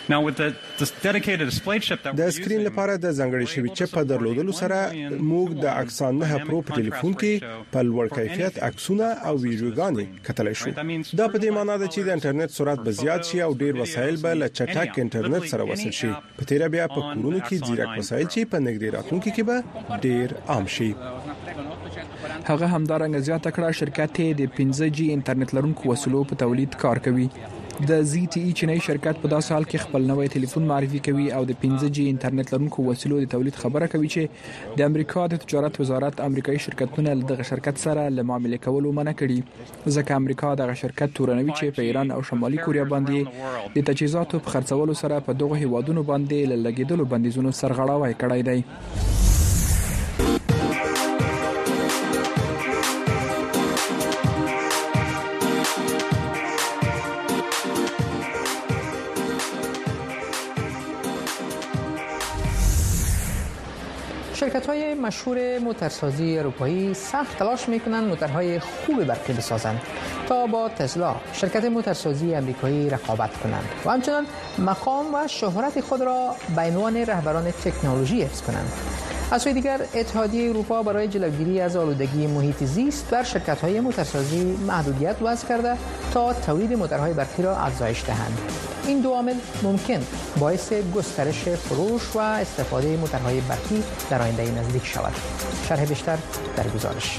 د سکرین لپاره د ځانګړي شوی چپ په درلودلو سره موږ د اکسان 9 پرو په ټلیفون کې په لوړ کیفیت عکسونه او ویډیوګانې کتلای شو. دا په دې معنی ده چې د انټرنیټ سرعت به زیات شي او ډیر وسایل به له چټک انټرنیټ سره وصل شي. په تیر بیا په کورونو کې ځیرک وسایل چې په نږدې راتلونکي کې به ډیر عام شي. هغه همدارنګه زیاته کړه شرکت د 5G انټرنیټ لرونکو وسیلو په تولید کار کوي. د ZTE چینایي شرکت په داسې حال کې خپل نوې ټلیفون معرفي کوي او د 5G انټرنیټ لرونکو وسیلو د تولید خبره کوي چې د امریکا د تجارت وزارت امریکایي شرکتونه دغه شرکت سره له معاملې کولو منع کړي، ځکه امریکا دغه شرکت تورنوي چې په ایران او شمالي کوریا باندې د تجهیزاتو په خرڅولو سره په دغه هیوادونو باندې لګیدلو بندیزونو سرغړاوی کړی دی. شرکت‌های مشهور موتورسازی اروپایی سخت تلاش می‌کنند موتورهای خوب برقی بسازند تا با تسلا شرکت موتورسازی آمریکایی رقابت کنند و همچنین مقام و شهرت خود را به عنوان رهبران تکنولوژی حفظ کنند. از سوی دیگر اتحادیه اروپا برای جلوگیری از آلودگی محیط زیست بر شرکت‌های موتورسازی محدودیت وضع کرده تا تولید موتورهای برقی را افزایش دهند. این دو عامل ممکن باعث گسترش فروش و استفاده موتورهای برقی در آینده نزدیک شود. شرح بیشتر در گزارش.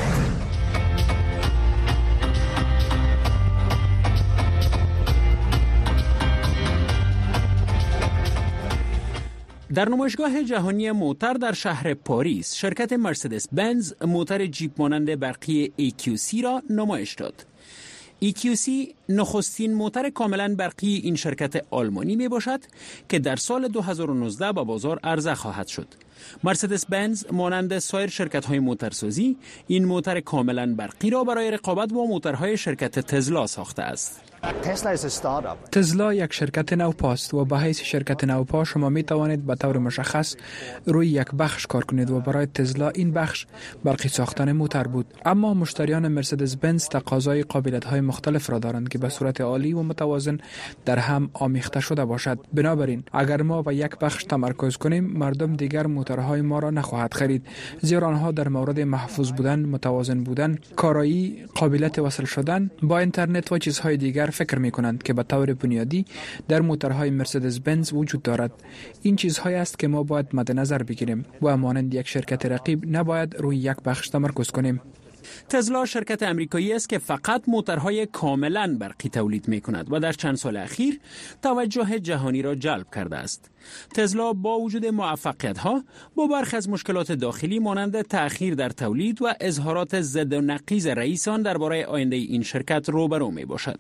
در نمایشگاه جهانی موتور در شهر پاریس، شرکت مرسدس بنز موتور جیپ مانند برقی EQC را نمایش داد. EQC نخستین موتور کاملا برقی این شرکت آلمانی می باشد که در سال 2019 به بازار عرضه خواهد شد. مرسدس بنز مانند سایر شرکت‌های موتورسازی این موتور کاملا برقی را برای رقابت با موتورهای شرکت تسلا ساخته است. تسلا یک شرکت نوپاست و به حیث شرکت نوپا شما می توانید به طور مشخص روی یک بخش کار کنید و برای تسلا این بخش برقی ساختن موتور بود. اما مشتریان مرسدس بنز تقاضای قابلیت‌های مختلف را دارند که به صورت عالی و متوازن در هم آمیخته شده باشد. بنابراین اگر ما به یک بخش تمرکز کنیم، مردم دیگر موتورهای ما را نخواهد خرید، زیرا آنها در مورد محفوظ بودن، متوازن بودن، کارایی، قابلیت وصل شدن با اینترنت و چیزهای دیگر فکر می کنند که به طور بنیادی در موتورهای مرسدس بنز وجود دارد. این چیزهایی است که ما باید مد نظر بگیریم و مانند یک شرکت رقیب نباید روی یک بخش تمرکز کنیم. تسلا شرکت امریکایی است که فقط موتورهای کاملا برقی تولید می کند و در چند سال اخیر توجه جهانی را جلب کرده است. تسلا با وجود موفقیت‌ها با برخی از مشکلات داخلی مانند تأخیر در تولید و اظهارات ضد و نقیض رئیس آن درباره آینده این شرکت روبرو می باشد.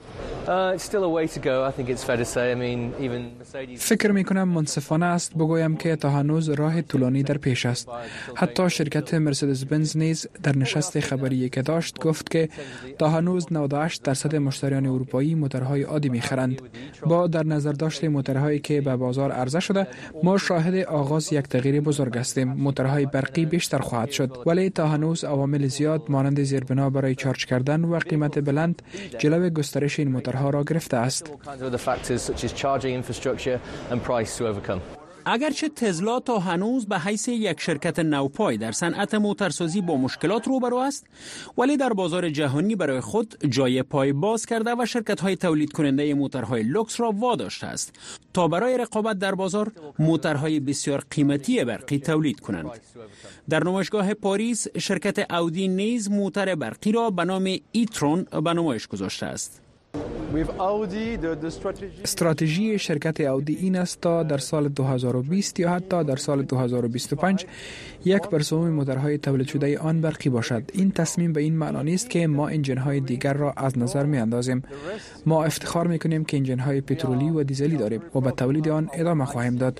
فکر می کنم منصفانه است بگویم که تا هنوز راه طولانی در پیش است. حتی شرکت مرسدس بنز نیز در نشست خبری که داشت گفت که تا هنوز 98% مشتریان اروپایی موتورهای عادی می خرند. با در نظر داشت موتورهایی که به بازار عرضه شده، ما شاهد آغاز یک تغییر بزرگ هستیم. موتورهای برقی بیشتر خواهد شد، ولی تا هنوز عوامل زیاد مانند زیربنا برای چارج کردن و قیمت بلند جلوی گسترش این موتورها را گرفته است. اگرچه تسلا تا هنوز به حیث یک شرکت نوپای در صنعت موتورسازی با مشکلات روبرو است، ولی در بازار جهانی برای خود جای پای باز کرده و شرکت‌های تولید کننده موتورهای لوکس را واداشته است تا برای رقابت در بازار موتورهای بسیار قیمتی برقی تولید کنند. در نمایشگاه پاریس شرکت اودی نیز موتور برقی را به نام ایترون به نمایش گذاشته است. استراتژی شرکت اودی این است تا در سال 2020 یا حتی در سال 2025 1% موتورهای تولید شده آن برقی باشد. این تصمیم به این معنا نیست که ما انجن‌های دیگر را از نظر می‌اندازیم. ما افتخار می‌کنیم که انجن‌های پترولی و دیزلی داریم و به تولید آن ادامه خواهیم داد.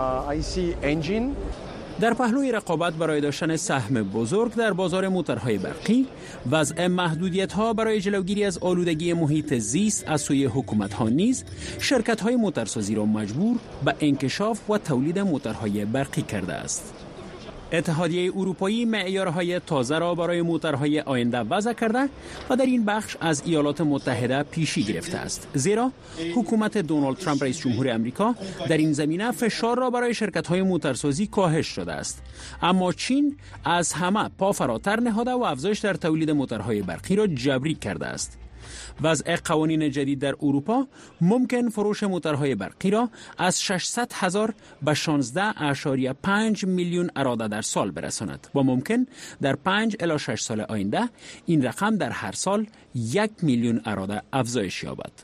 در پهلوی رقابت برای داشتن سهم بزرگ در بازار موتورهای برقی، وضع محدودیت‌ها برای جلوگیری از آلودگی محیط زیست از سوی حکومت‌ها نیز شرکت‌های موتورسازی را مجبور به انکشاف و تولید موتورهای برقی کرده است. اتحادیه اروپایی معیارهای تازه را برای موتورهای آینده وضع کرده و در این بخش از ایالات متحده پیشی گرفته است، زیرا حکومت دونالد ترامپ رئیس جمهور آمریکا در این زمینه فشار را برای شرکت‌های موتورسازی کاهش داده است. اما چین از همه پا فراتر نهاده و افزایش در تولید موتورهای برقی را جبری کرده است. وضع قوانین جدید در اروپا ممکن فروش موتورهای برقی را از 600,000 به 16.5 میلیون اراده در سال برساند و ممکن در 5 الی 6 سال آینده این رقم در هر سال 1 میلیون اراده افزایش یابد.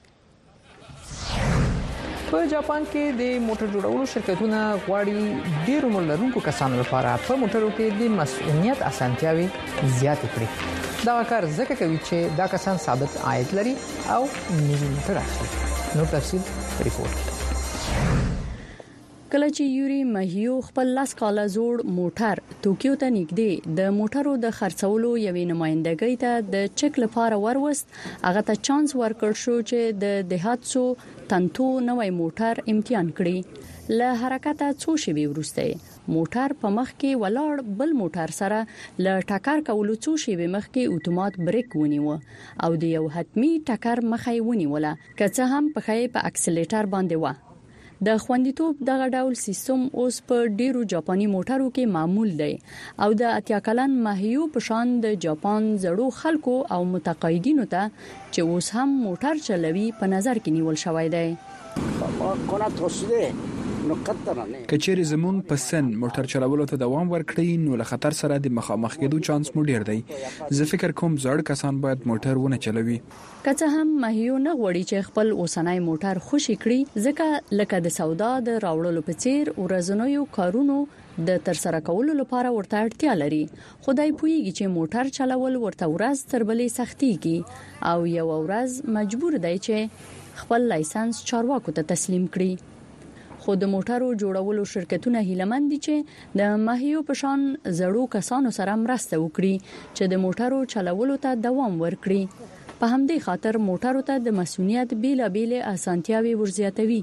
په جاپان کې د موټر جوړولو شرکتونه غواړي ډېر عمر لرونکو کسانو لپاره په موټرو کې د مسؤلیت اسانتیاوي زیاتې کړي. دا کار ځکه کوي چې دا کسان ثابت عاید لري او نوي موټر اخلي. نو تفصیل ریپورت. کله چې یوري ماهیو خپل لاس کاله زوړ موټر توکیو ته نږدې د موټرو د خرڅولو یوې نمائندګۍ ته د چک لپاره وروست، هغه ته چانس ورکړ شو چې د دهاتسو تنتو نوې موټر امتحان کړي. له حرکت څو شېبې وروسته موټر په مخ کې ولاړ بل موټر سره له ټکر کولو څو شېبې مخکې اتومات بریک ونیو او د یو حتمی ټکر مخې ونیوله که څه هم په خې په اکسلریټر باندې و د خوندیتوب دغه ډول سیستم اوس په ډیرو جاپاني موټرو کې معمول دی او د اتیا کلن ماهیو په شان د جاپان زړو خلکو او متقاعدینو ته چې اوس هم موټر چلوي په نظر کې نیول شوی دی. کچېری زمون په سن موټر چلولو ته دوام ورکړي نو له خطر سره د مخامخ کېدو چانس مو ډیر دی. زه فکر کوم زړ کسان باید موټر ونه چلوي. که هم ماهیو نه غوړي چې خپل اوسنای موټر خوشي کړي ځکه لکه د سودا د راوړلو په څیر ورځنیو کارونو د ترسره کولو لپاره ورته اړتیا لري. خدای پوهیږي چې موټر چلول ورته ورځ تر بلې سختيږي او یو ورځ مجبور دی چې خپل لایسنس چارواکو ته تسلیم کړي. خو د موټرو جوړولو شرکتونه هیلمن دي چې د ماهیو په شان زړو کسانو سره مرسته وکړي چې د موټرو چلولو ته دوام ورکړي. په همدې خاطر موټرو ته د مسؤلیت بیلابېل اسانتیاوي ورزیاتوي.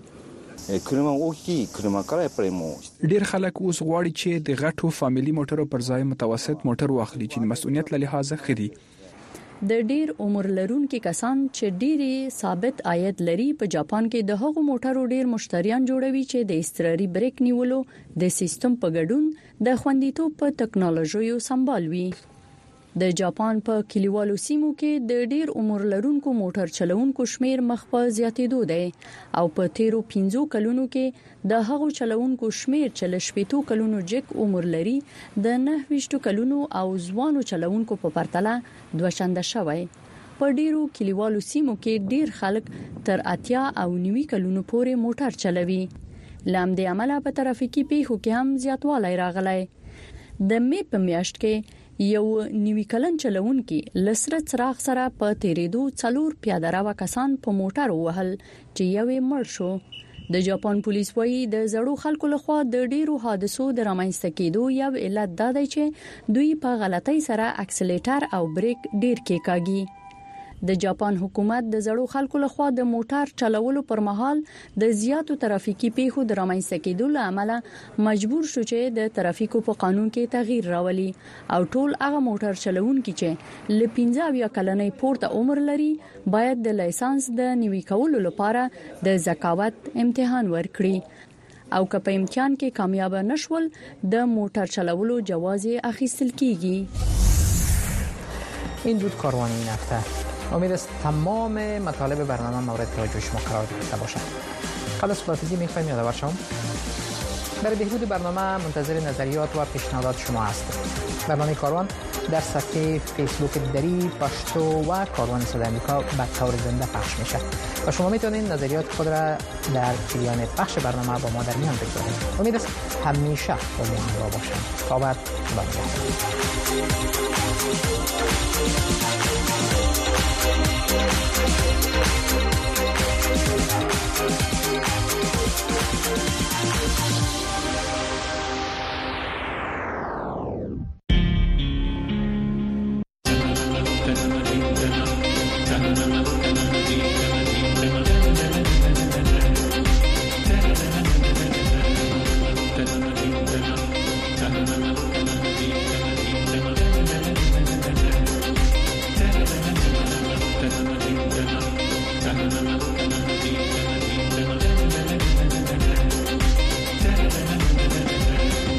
ډیر خلک اوس غواړي چې د غټو فامیلی موټرو پر ځای متوسط موټر واخلي چې د مسؤلیت له لحاظه خدي. د ډیر عمر لرونکو کسان چې ډیری ثابت عاید لري په جاپان کې د هغو موټرو ډیر مشتریان جوړوي چې د اضطراري بریک نیولو د سیستم په ګډون د خوندیتوب په ټکنالوژیو سمبالوي. د جاپان په کلیوالو سیمو کې د ډیر عمر لرونکو موټر چلوونکو شمیر مخ په زیاتېدو دی او په 13-15 کلونو کې د هغو چلوونکو شمیر چې له 18 کلونو جګ عمر لري د 29 کلونو او ځوانو چلوونکو په پرتله دوشنده شوی. په ډیرو کلیوالو سیمو کې ډیر خلک تر 80 او 90 کلونو پورې موټر چلوي. لام د عمله په ترافیکي پیښو کې هم زیاتوالی راغلی. د می په میاشت کې یو 90 کلن چلوونکي لسره څراغ سره په تیریدو 4 پیاده رو کسان په موټر وهل چې یوې مړ شو. د جاپان پولیس وايي د زړو خلکو لخوا د ډیرو حادثو د رامنځته کېدو یو علت دا دی چې دوی په غلطۍ سره اکسلریټر او بریک ډیر کېکاږي. د جاپان حکومت د زړو خلکو لخوا د موټر چلولو پر مهال د زیاتو ترافیکي پیښو د رامنځته کېدو لامل مجبور شو چې د ترافیکو په قانون کې تغییر راولي او ټول هغه موټر چلوونکي چې ل 15 کلنۍ پورته عمر لري باید د لایسنس د نوي کولو لپاره د ذکاوت امتحان ورکړي او که په امتحان کې کامیاب نشول د موټر چلولو جواز اخیستل کیږي. این بود کاروان این هفته. امید است تمام مطالب برنامه مورد توجه شما قرار گرفته باشد. قبل از خداحافظی می‌خوایم یادآور شوم برای بهبود برنامه منتظر نظریات و پیشنهادات شما هستیم. برنامه کاروان در صفحه فیسبوک دری پشتو و کاروان صدای آمریکا به طور زنده پخش میشه و شما میتونید نظریات خود را در جریان پخش برنامه با ما در میان بگذارید. امید است همیشه با ما همراه باشید. تا بعد خدا نگهدار.